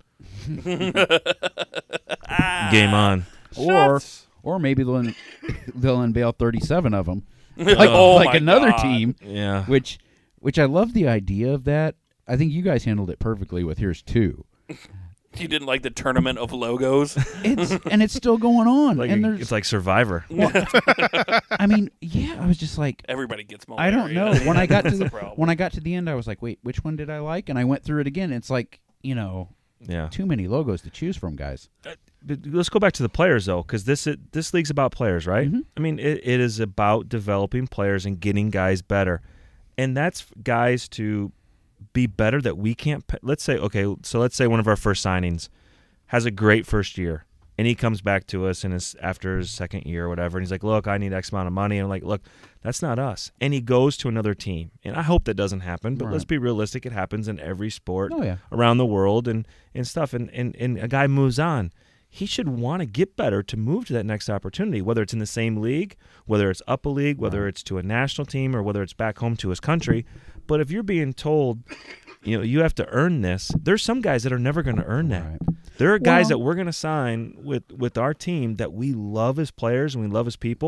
Game on.
or
Shucks.
or maybe they'll un- they'll unveil thirty-seven of them, like,
Oh
like
my
another
God.
team.
Yeah.
Which which I love the idea of that. I think you guys handled it perfectly with here's two.
You didn't like the tournament of logos.
It's and it's still going on.
Like
and
a-
there's,
it's like Survivor.
I mean, yeah, I was just like,
Everybody gets
I
malaria.
don't know. When I got to
That's
the
problem.
when I got to the end, I was like, wait, which one did I like? And I went through it again. It's like, you know,
Yeah.
too many logos to choose from, guys.
But let's go back to the players though, because this is, this league's about players, right?
Mhm.
I mean, it, it is about developing players and getting guys better, and that's guys to be better that we can't. Pay. Let's say, okay, so let's say one of our first signings has a great first year, and he comes back to us and is after his second year or whatever, and he's like, "Look, I need X amount of money," and I'm like, "Look, that's not us," and he goes to another team, and I hope that doesn't happen, but
Right.
let's be realistic, it happens in every sport
Oh yeah,
around the world and, and stuff, and, and, and a guy moves on. He should want to get better to move to that next opportunity, whether it's in the same league, whether it's up a league, whether
Right.
it's to a national team, or whether it's back home to his country. But if you're being told, you know, you have to earn this, there's some guys that are never going to earn that.
Right.
There are guys
Well-
that we're going to sign with, with our team that we love as players and we love as people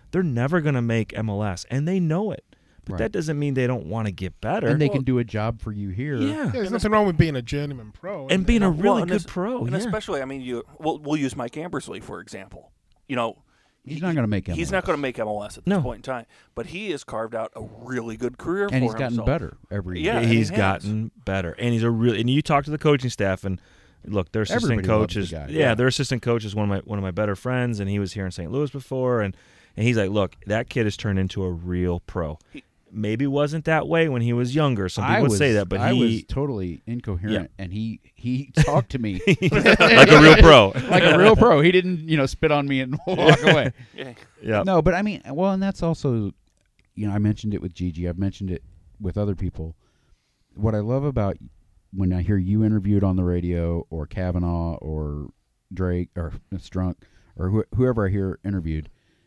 they're never going to make M L S, and they know it. But
Right.
that doesn't mean they don't want to get better.
And they
Well,
can do a job for you here.
yeah.
Yeah, there's
And
nothing wrong with being a journeyman pro.
And
is
being
there?
a really
and
good
es-
pro.
And
yeah.
especially, I mean, you we'll, we'll use Mike Ambersley for example. You know,
He's
he-
not going to make M L S.
He's not going to make M L S at this
No.
point in time, but he has carved out a really good career
and
for
he's gotten
himself.
better every
Yeah,
year.
and he
he's
has.
gotten better, and he's a really. And you talk to the coaching staff, and look, their assistant
Everybody loves
coach
the
is
guy.
yeah,
Yeah.
their assistant coach is one of my one of my better friends, and he was here in Saint Louis before, and and he's like, look, that kid has turned into a real pro.
He-
Maybe wasn't that way when he was younger. Some
I
people would
was,
say that, but
I
he
was totally incoherent, and he he talked to me
like a real pro,
like a real pro. He didn't, you know, spit on me and walk away.
Yeah.
yeah.
No, but I mean, well, and that's also, you know, I mentioned it with Gigi. I've mentioned it with other people. What I love about when I hear you interviewed on the radio, or Kavanaugh, or Drake, or Strunk, or wh- whoever I hear interviewed,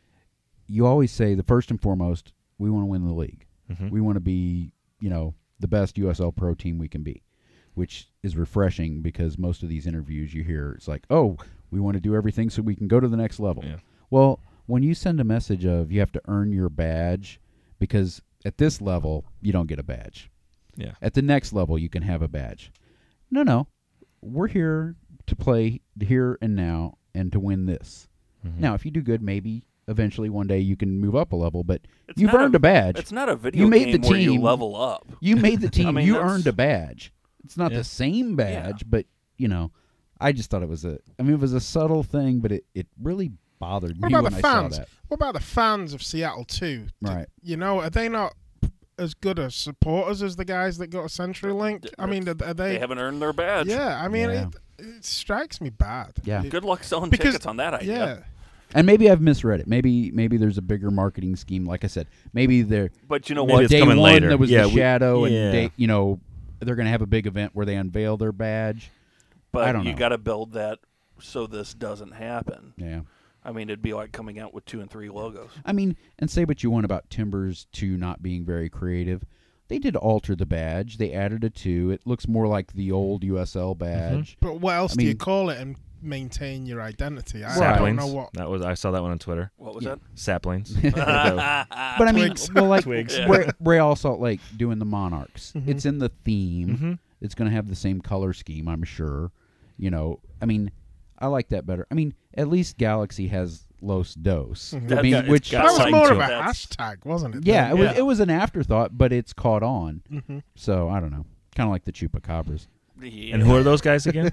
you always say the first and foremost, we want to win the league.
Mhm.
We want to be, you know, the best U S L Pro team we can be, which is refreshing because most of these interviews you hear, it's like, oh, we want to do everything so we can go to the next level.
Yeah.
Well, when you send a message of you have to earn your badge, because at this level, you don't get a badge.
Yeah.
At the next level, you can have a badge. No, no. We're here to play here and now and to win this.
Mhm.
Now, if you do good, maybe eventually one day you can move up a level, but
It's
you've
not
earned a, badge.
It's not a video
You made
game
the
where you
team.
level up.
You made the team.
I mean,
you
that's-
earned a badge. It's not
Yeah.
the same badge, but, you know, I just thought it was a, I mean, it was a subtle thing, but it, it really bothered
What
me
about
when
the
I
fans?
saw that.
What about the fans of Seattle too? D-
Right.
You know, are they not as good as supporters as the guys that got a CenturyLink? I mean, are, are
They
they?
haven't earned their badge.
Yeah, I mean,
Yeah.
It, it strikes me bad.
Yeah.
It-
Good luck selling
Because-
tickets on that idea.
yeah.
And maybe I've misread it. Maybe maybe there's a bigger marketing scheme. Like I said, maybe they're
But you know
Maybe
what?
it's
day
coming
one
later.
there was
Yeah,
the
we-
shadow,
yeah.
and day, you know they're going to have a big event where they unveil their badge.
But
I don't
you
know.
got to build that so this doesn't happen.
Yeah.
I mean, it'd be like coming out with two and three logos.
I mean, and say what you want about Timbers two not being very creative. They did alter the badge. They added a two. It looks more like the old U S L badge.
But what else
I
do you
mean-
call it and maintain your identity? I, I
Saplings.
don't know what.
That was I saw that one on Twitter.
What was
Yeah.
Saplings.
that?
But I mean,
Twigs.
well, like
Twigs.
Yeah.
Ray, Real Salt Lake doing the Monarchs.
Mhm.
It's in the theme.
Mhm.
It's going to have the same color scheme, I'm sure. You know, I mean, I like that better. I mean, at least Galaxy has Los Dos.
Mhm.
I
That-
mean,
that- it's
which
got
That was
something
more
to
of
it.
a
That's-
hashtag, wasn't it?
yeah, it was
Yeah.
it was an afterthought, but it's caught on.
hmm
So I don't know, kind of like the Chupacabras.
Yeah.
And who are those guys again?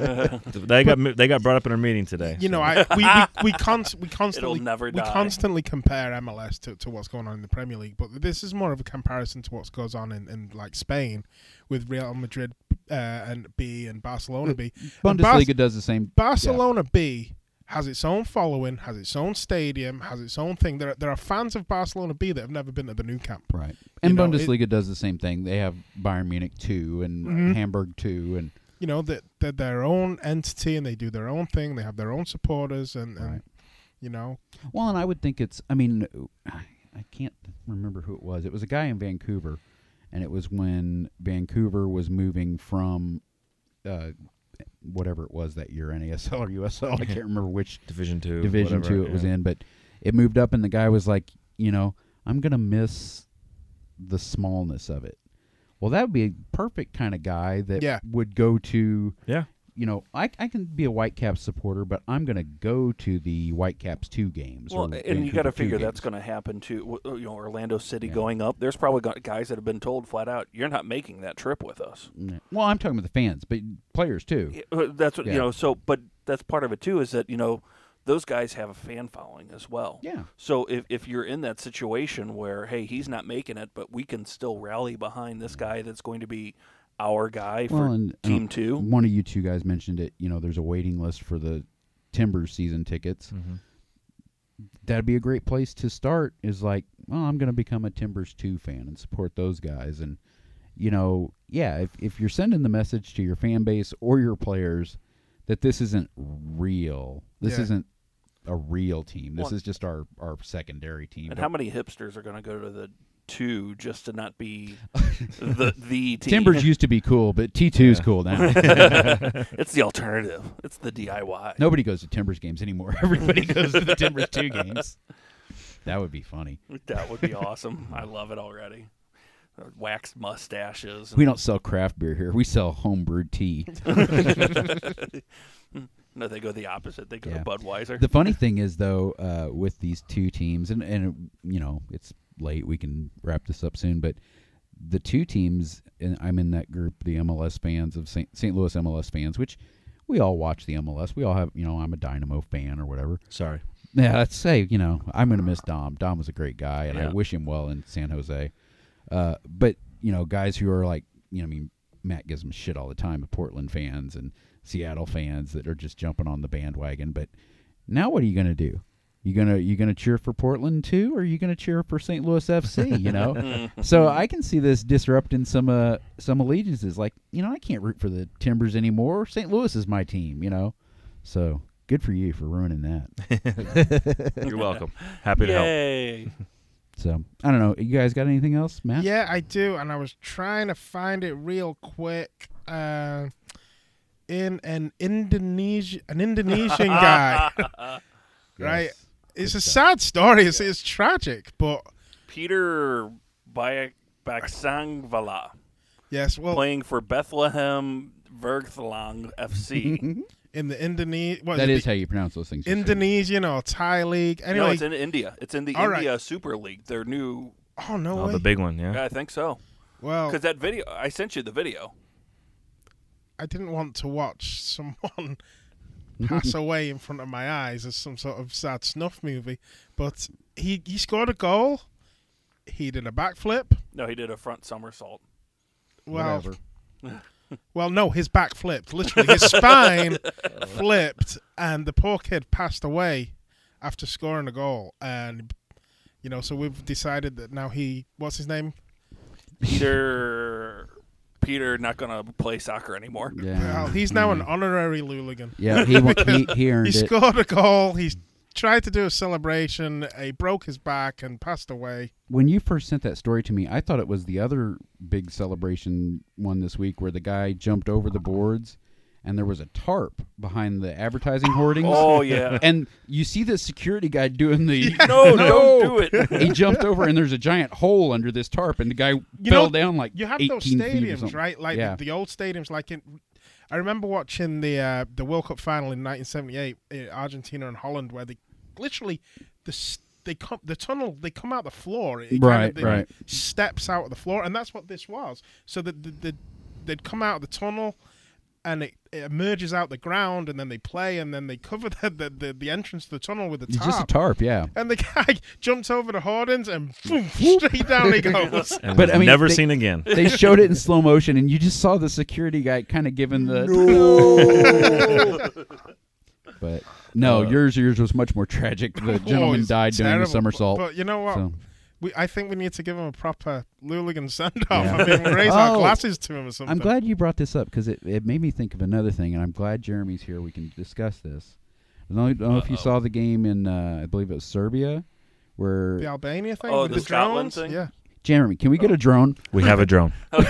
they got they got brought up in our meeting today.
You know,
so.
I we we, we, const, we constantly
never
we
die.
constantly compare M L S to, to what's going on in the Premier League, but this is more of a comparison to what goes on in, in like Spain with Real Madrid uh, and B and Barcelona B. And Bar-
Bundesliga does the same.
Barcelona B has its own following, has its own stadium, has its own thing. There are, there are fans of Barcelona B that have never been to the new camp.
Right. And
know, it-
Bundesliga does the same thing. They have Bayern Munich two and
Mhm.
Hamburg two, and
You know, that they're their own entity and they do their own thing. They have their own supporters and, and
Right.
you know.
well, and I would think it's. I mean, I can't remember who it was. It was a guy in Vancouver, and it was when Vancouver was moving from, uh, whatever it was that year, N A S L or U S L. I can't remember which
Division two.
Division
whatever,
two it was
yeah.
in, but it moved up, and the guy was like, you know, I'm gonna miss the smallness of it. Well, that would be a perfect kind of guy that
Yeah.
would go to.
Yeah.
You know, I I can be a Whitecaps supporter, but I'm gonna go to the Whitecaps two games.
Well,
or
and you got
Vancouver
to figure
two
that's
games.
going to happen too. W- You know, Orlando City
Yeah.
going up. There's probably got guys that have been told flat out, "You're not making that trip with us."
Yeah. Well, I'm talking about the fans, but players too.
Yeah, uh, That's what
Yeah.
you know. So, but that's part of it too. Is that you know those guys have a fan following as well.
Yeah.
So if if you're in that situation where hey he's not making it, but we can still rally behind this guy that's going to be our guy for
Well, and
team
uh,
two.
one of you two guys mentioned it. You know, there's a waiting list for the Timbers season tickets.
Mhm.
That'd be a great place to start. Is like, well, I'm going to become a Timbers two fan and support those guys. And you know, yeah, if if you're sending the message to your fan base or your players that this isn't real, this
Yeah.
isn't a real team. This
Well,
is just our our secondary team.
And
But
how many hipsters are going to go to the two just to not be the the team?
Timbers used to be cool, but T two is
Yeah.
cool now.
It's the alternative. It's the D I Y.
Nobody goes to Timbers games anymore. Everybody goes to the Timbers two games. That would be funny.
That would be awesome. I love it already. Uh, waxed mustaches. And
We don't sell craft beer here. We sell homebrewed tea.
No, they go the opposite. They go
Yeah.
to Budweiser.
The funny thing is, though, uh, with these two teams, and, and you know, it's late. We can wrap this up soon. But the two teams, and I'm in that group, the M L S fans of Saint Saint Louis M L S fans, which we all watch the M L S. We all have, you know, I'm a Dynamo fan or whatever.
Sorry.
Yeah, let's say, you know, I'm going to miss Dom. Dom was a great guy, and I
Yeah.
wish him well in San Jose. Uh, but, you know, guys who are like, you know, I mean, Matt gives them shit all the time, but Portland fans and Seattle fans that are just jumping on the bandwagon. But now what are you going to do? You gonna you gonna cheer for Portland too, or are you gonna cheer for Saint Louis F C? You know, so I can see this disrupting some uh some allegiances. Like, you know, I can't root for the Timbers anymore. Saint Louis is my team. You know, so good for you for ruining that.
You're welcome. Happy to help.
Yay.
So I don't know. You guys got anything else, Matt?
Yeah, I do, and I was trying to find it real quick. Uh, in an Indonesia, an Indonesian guy, right?
Yes.
It's
Good
a
stuff.
sad story. It's it's tragic, but
Peter Bayak Baksangvala,
yes. Well,
playing for Bethlehem Vergthalang F C.
in the Indonesia, what
That
it,
is how you pronounce those things.
Indonesian or Thai league. Anyway,
No, it's in India. It's in the
All right.
India Super League. Their new.
oh no
Oh,
way.
the big one, yeah.
Yeah, I think so.
well,
Because that video, I sent you the video.
I didn't want to watch someone pass away in front of my eyes as some sort of sad snuff movie, but he he scored a goal. He did a backflip.
No, he did a front somersault.
Well,
Whatever.
well, no, his back flipped. Literally, his spine flipped, and the poor kid passed away after scoring a goal. And you know, so we've decided that now he, what's his name?
Peter, Peter, not gonna play soccer anymore.
Yeah.
Well, he's now an
Mm.
honorary Luligan.
Yeah, he wa- he, he earned
He
it.
scored a goal. He's tried to do a celebration. He broke his back and passed away.
When you first sent that story to me, I thought it was the other big celebration one this week where the guy jumped over the boards and there was a tarp behind the advertising hoardings.
Oh yeah.
And you see the security guy doing the
No, don't do it.
He jumped over and there's a giant hole under this tarp and the guy
You
fell
know,
down like
You have
eighteen
those
feet or
stadiums,
something.
right? Like
Yeah.
the, the old stadiums. Like in, I remember watching the uh, the World Cup final in nineteen seventy-eight, in Argentina and Holland, where they literally the s- they come the tunnel they come out the floor. It kind
Right,
of, they
right.
Steps out of the floor, and that's what this was. So that the, the, they'd come out of the tunnel. And it, it emerges out the ground, and then they play, and then they cover the the, the, the entrance to the tunnel with the
It's
tarp.
just a tarp, yeah.
And the guy jumps over the hoardings, and boom, straight down he goes.
And
But,
was
I mean,
never
they-
seen again.
They showed it in slow motion and you just saw the security guy kind of giving the But no,
Uh,
yours yours was much more tragic. The
Oh,
gentleman
it's
died doing
terrible.
a somersault.
But, but you know what?
so.
We, I think we need to give him a proper Luligan send off.
Yeah.
I mean, raise our
Oh.
glasses to him or something.
I'm glad you brought this up because it, it made me think of another thing, and I'm glad Jeremy's here. We can discuss this. I don't know if you
Uh-oh.
saw the game in, uh, I believe it was Serbia, where
the Albania thing
Oh,
with
the
the,
Scotland
drones.
thing?
Yeah.
Jeremy, can we get a drone?
We have a drone.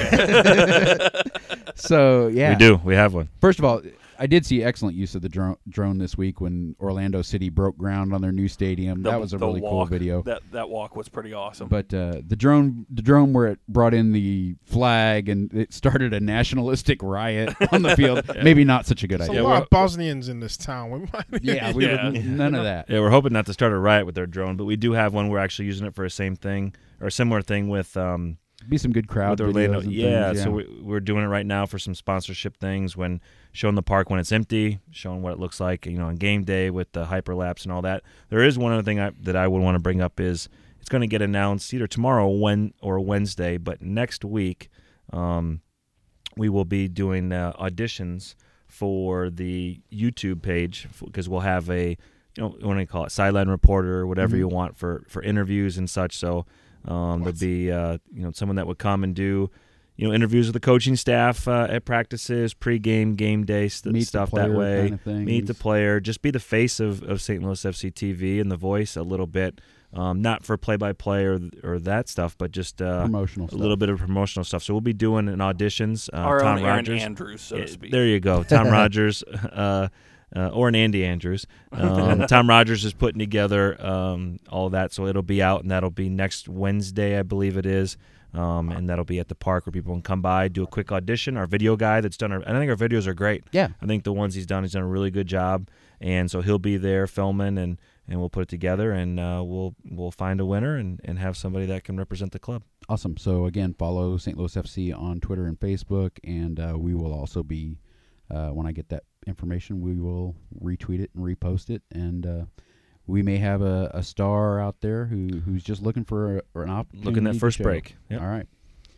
So yeah,
We do. We have one.
First of all, I did see excellent use of the drone drone this week when Orlando City broke ground on their new stadium.
The-
that was a
the
really cool
walk,
video.
That that walk was pretty awesome.
But uh, the drone, the drone where it brought in the flag and it started a nationalistic riot on the field. Maybe not such a good
There's
idea.
a
Yeah,
lot
we're-
of Bosnians in this town. We might
Yeah, we
Yeah.
would, none of that.
Yeah, we're hoping not to start a riot with their drone, but we do have one. We're actually using it for a same thing or a similar thing with um,
Be some good crowd
with Orlando.
videos and
Yeah,
things,
so we, we're doing it right now for some sponsorship things when showing the park when it's empty, showing what it looks like, you know, on game day with the hyperlapse and all that. There is one other thing I, that I would want to bring up is it's going to get announced either tomorrow when, or Wednesday, but next week um, we will be doing uh, auditions for the YouTube page because we'll have a, you know, what do you call it, sideline reporter or whatever
Mhm.
you want for, for interviews and such. So um, there'll be uh, you know someone that would come and do you know interviews with the coaching staff uh, at practices, pregame, game day st-
Meet the
stuff that
player
way.
kind of things.
Meet the player, just be the face of, of Saint Louis F C T V and the voice a little bit, um, not for play-by-play or or that stuff, but just uh,
promotional
a
stuff.
little bit of promotional stuff. So we'll be doing an auditions. Uh,
Our
Tom
own Aaron
Rogers.
Andrews, so to
Eh,
speak.
There you go, Tom Rogers. Uh, uh, or an Andy Andrews. Um, Tom Rogers is putting together um, all of that, so it'll be out, and that'll be next Wednesday, I believe it is. Um, and that'll be at the park where people can come by, do a quick audition. Our video guy that's done our, I think our videos are great.
Yeah.
I think the ones he's done, he's done a really good job. And so he'll be there filming, and, and we'll put it together, and uh, we'll we'll find a winner and, and have somebody that can represent the club.
Awesome. So, again, follow Saint Louis F C on Twitter and Facebook, and uh, we will also be, uh, when I get that information, we will retweet it and repost it, and uh, we may have a, a star out there who who's just looking for, a, for an opportunity.
Looking that
to
first
show.
break. Yep.
All right.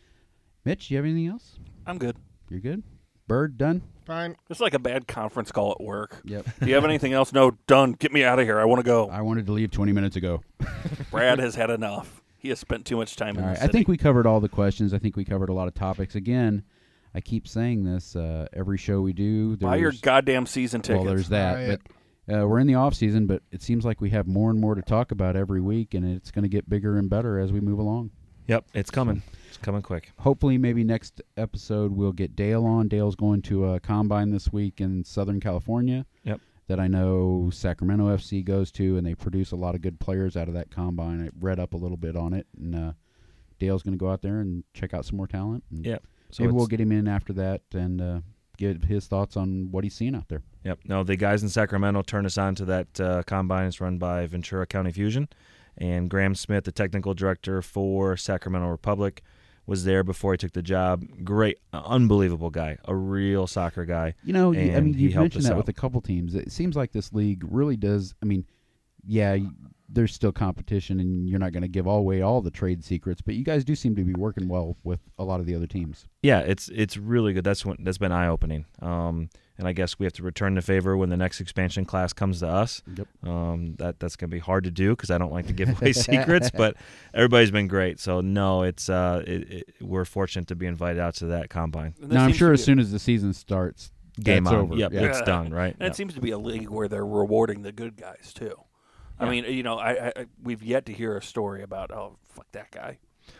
Mitch, you have anything else?
I'm good.
You're good? Bird, done?
Fine.
It's like a bad conference call at work.
Yep.
Do you have anything else? No, done. Get me out of here. I want to go.
I wanted to leave twenty minutes ago.
Brad has had enough. He has spent too much time
All
in
right.
the
I
city.
think we covered all the questions. I think we covered a lot of topics. Again, I keep saying this uh, every show we do.
Buy your
there's-
goddamn season tickets.
Well, there's that.
Buy it.
But uh, we're in the off season, but it seems like we have more and more to talk about every week, and it's going to get bigger and better as we move along.
Yep, it's coming. It's coming quick.
Hopefully, maybe next episode we'll get Dale on. Dale's going to a combine this week in Southern California.
Yep.
That I know Sacramento F C goes to, and they produce a lot of good players out of that combine. I read up a little bit on it, and uh, Dale's going to go out there and check out some more talent. And
Yep. So
maybe
it's-
we'll get him in after that and uh, get his thoughts on what he's seeing out there.
Yep. No, the guys in Sacramento turned us on to that uh, combine. It's run by Ventura County Fusion. And Graham Smith, the technical director for Sacramento Republic, was there before he took the job. Great, uh, unbelievable guy, a real soccer guy.
You know, you, I
And
mean,
he
you've
helped
mentioned
us
that with
out.
a couple teams. It seems like this league really does. I mean, yeah, y- there's still competition, and you're not going to give all away all the trade secrets, but you guys do seem to be working well with a lot of the other teams.
Yeah, it's it's really good. That's when that's been eye opening. Um, and I guess we have to return the favor when the next expansion class comes to us.
Yep.
Um, that that's gonna be hard to do because I don't like to give away secrets. But everybody's been great. So no, it's uh, it, it, we're fortunate to be invited out to that combine.
And this
Now, I'm
seems
sure
to
as
be
soon as the season starts,
Game
that's
on.
over.
Yep,
Yeah.
it's done. Right.
And it
Yep.
seems to be a league where they're rewarding the good guys too. I
Yeah.
mean, you know, I, I I- we've yet to hear a story about oh fuck that guy.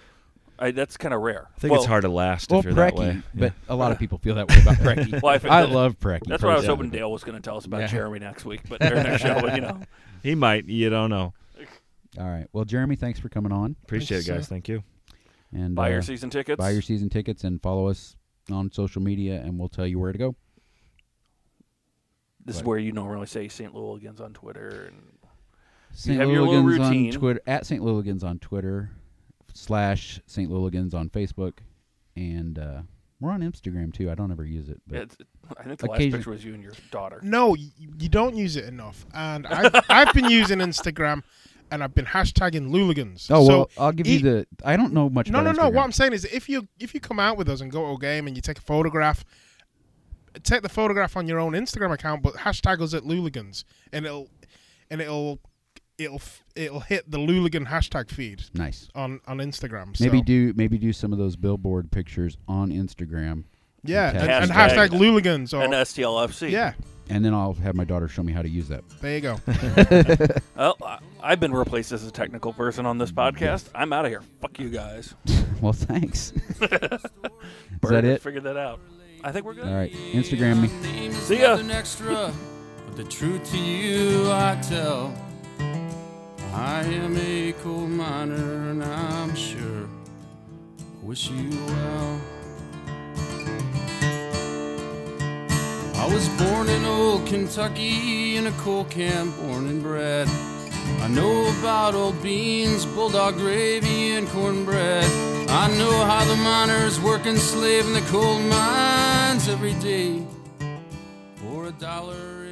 I, that's kind of rare.
I think
well,
it's hard to last
Well,
if you're that
Preki,
way.
but a lot of people feel that way about Preki.
Well, I think
I
that-
love Preki.
That's what I was
personally.
hoping Dale was going to tell us about
Yeah.
Jeremy next week, but they're next show. But, you know,
He might. You don't know.
All right. Well, Jeremy, thanks for coming on.
Appreciate
Thanks,
it, guys.
sir.
Thank you.
And
buy
uh,
your season tickets.
buy your season tickets and follow us on social media, and we'll tell you where to go.
This is
What?
where you normally say Saint Louligans on Twitter. And
Saint
have your little
Louligans on
routine.
Twitter at Saint Louligans on Twitter slash Saint Louligans on Facebook, and uh, we're on Instagram too. I don't ever use it, but
it's, I think the
Occasion-
last picture was you and your daughter.
No, y- you don't use it enough. And I've, I've been using Instagram, and I've been hashtagging Luligans.
oh
so
well, I'll give
e-
you the. I don't know much.
No, no,
about
no.
Instagram.
What I'm saying is, if you if you come out with us and go to a game and you take a photograph, take the photograph on your own Instagram account, but hashtag us at Luligans, and it'll and it'll it'll f- it'll hit the Luligan hashtag feed
Nice.
on on Instagram.
Maybe
so,
do maybe do some of those billboard pictures on Instagram,
yeah,
and
and, and
hashtag-
hashtag Luligans or
And S T L F C.
yeah.
and then I'll have my daughter show me how to use that.
There you go.
Well, I- I've been replaced as a technical person on this podcast. I'm out of here. Fuck you guys.
Well, thanks. Is
Bird
that it?
Figured that out. I think we're good.
All right, Instagram me.
See ya.
Nothing extra, but the truth to you I tell. I am a coal miner and I'm sure I wish you well. I was born in old Kentucky in a coal camp, born and bred. I know about old beans, bulldog gravy, and cornbread. I know how the miners work and slave in the coal mines every day for a dollar